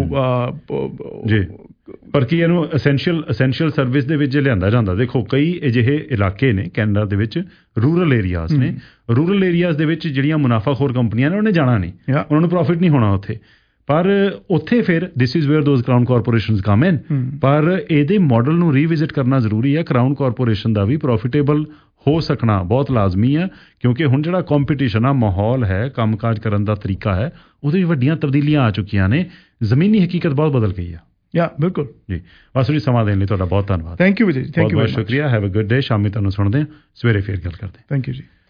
ਉਹ ਜੀ। ਪਰ ਕੀ ਇਹਨੂੰ ਅਸੈਂਸ਼ੀਅਲ ਅਸੈਂਸ਼ੀਅਲ ਸਰਵਿਸ ਦੇ ਵਿੱਚ ਲਿਆਂਦਾ ਜਾਂਦਾ। ਦੇਖੋ ਕਈ ਅਜਿਹੇ ਇਲਾਕੇ ਨੇ ਕੈਨੇਡਾ ਦੇ ਵਿੱਚ, ਰੂਰਲ ਏਰੀਆਜ਼ ਨੇ, ਰੂਰਲ ਏਰੀਆਜ਼ ਦੇ ਵਿੱਚ ਜਿਹੜੀਆਂ ਮੁਨਾਫਾਖੋਰ ਕੰਪਨੀਆਂ ਨੇ ਉਹਨੇ ਜਾਣਾ ਨਹੀਂ, ਉਹਨਾਂ ਨੂੰ ਪ੍ਰੋਫਿਟ ਨਹੀਂ ਹੋਣਾ ਉੱਥੇ। ਪਰ ਉੱਥੇ ਫਿਰ this is where those crown corporations come in. ਪਰ ਇਹਦੇ ਮਾਡਲ ਨੂੰ ਰੀਵਿਜ਼ਿਟ ਕਰਨਾ ਜ਼ਰੂਰੀ ਹੈ। ਕਰਾਊਨ ਕਾਰਪੋਰੇਸ਼ਨ ਦਾ ਵੀ ਪ੍ਰੋਫਿਟੇਬਲ ਹੋ ਸਕਣਾ ਬਹੁਤ ਲਾਜ਼ਮੀ ਹੈ, ਕਿਉਂਕਿ ਹੁਣ ਜਿਹੜਾ ਕੰਪੀਟੀਸ਼ਨ ਆ, ਮਾਹੌਲ ਹੈ, ਕੰਮਕਾਜ ਕਰਨ ਦਾ ਤਰੀਕਾ ਹੈ, ਉਹਦੇ ਵਿੱਚ ਵੱਡੀਆਂ ਤਬਦੀਲੀਆਂ ਆ ਚੁੱਕੀਆਂ ਨੇ, ਜ਼ਮੀਨੀ ਹਕੀਕਤ ਬਹੁਤ ਬਦਲ ਗਈ ਆ। ਯਾ ਬਿਲਕੁਲ ਜੀ। ਬਸ ਜੀ ਸਮਾਂ ਦੇਣ ਲਈ ਤੁਹਾਡਾ ਬਹੁਤ ਧੰਨਵਾਦ। Thank you Vijay, thank you, ਬਹੁਤ ਸ਼ੁਕਰੀਆ। Have a good day. ਸ਼ਾਮੀ ਤੁਹਾਨੂੰ ਸੁਣਦੇ ਹਾਂ, ਸਵੇਰੇ ਫੇਰ ਗੱਲ ਕਰਦੇ ਹਾਂ। ਥੈਂਕ ਯੂ ਜੀ।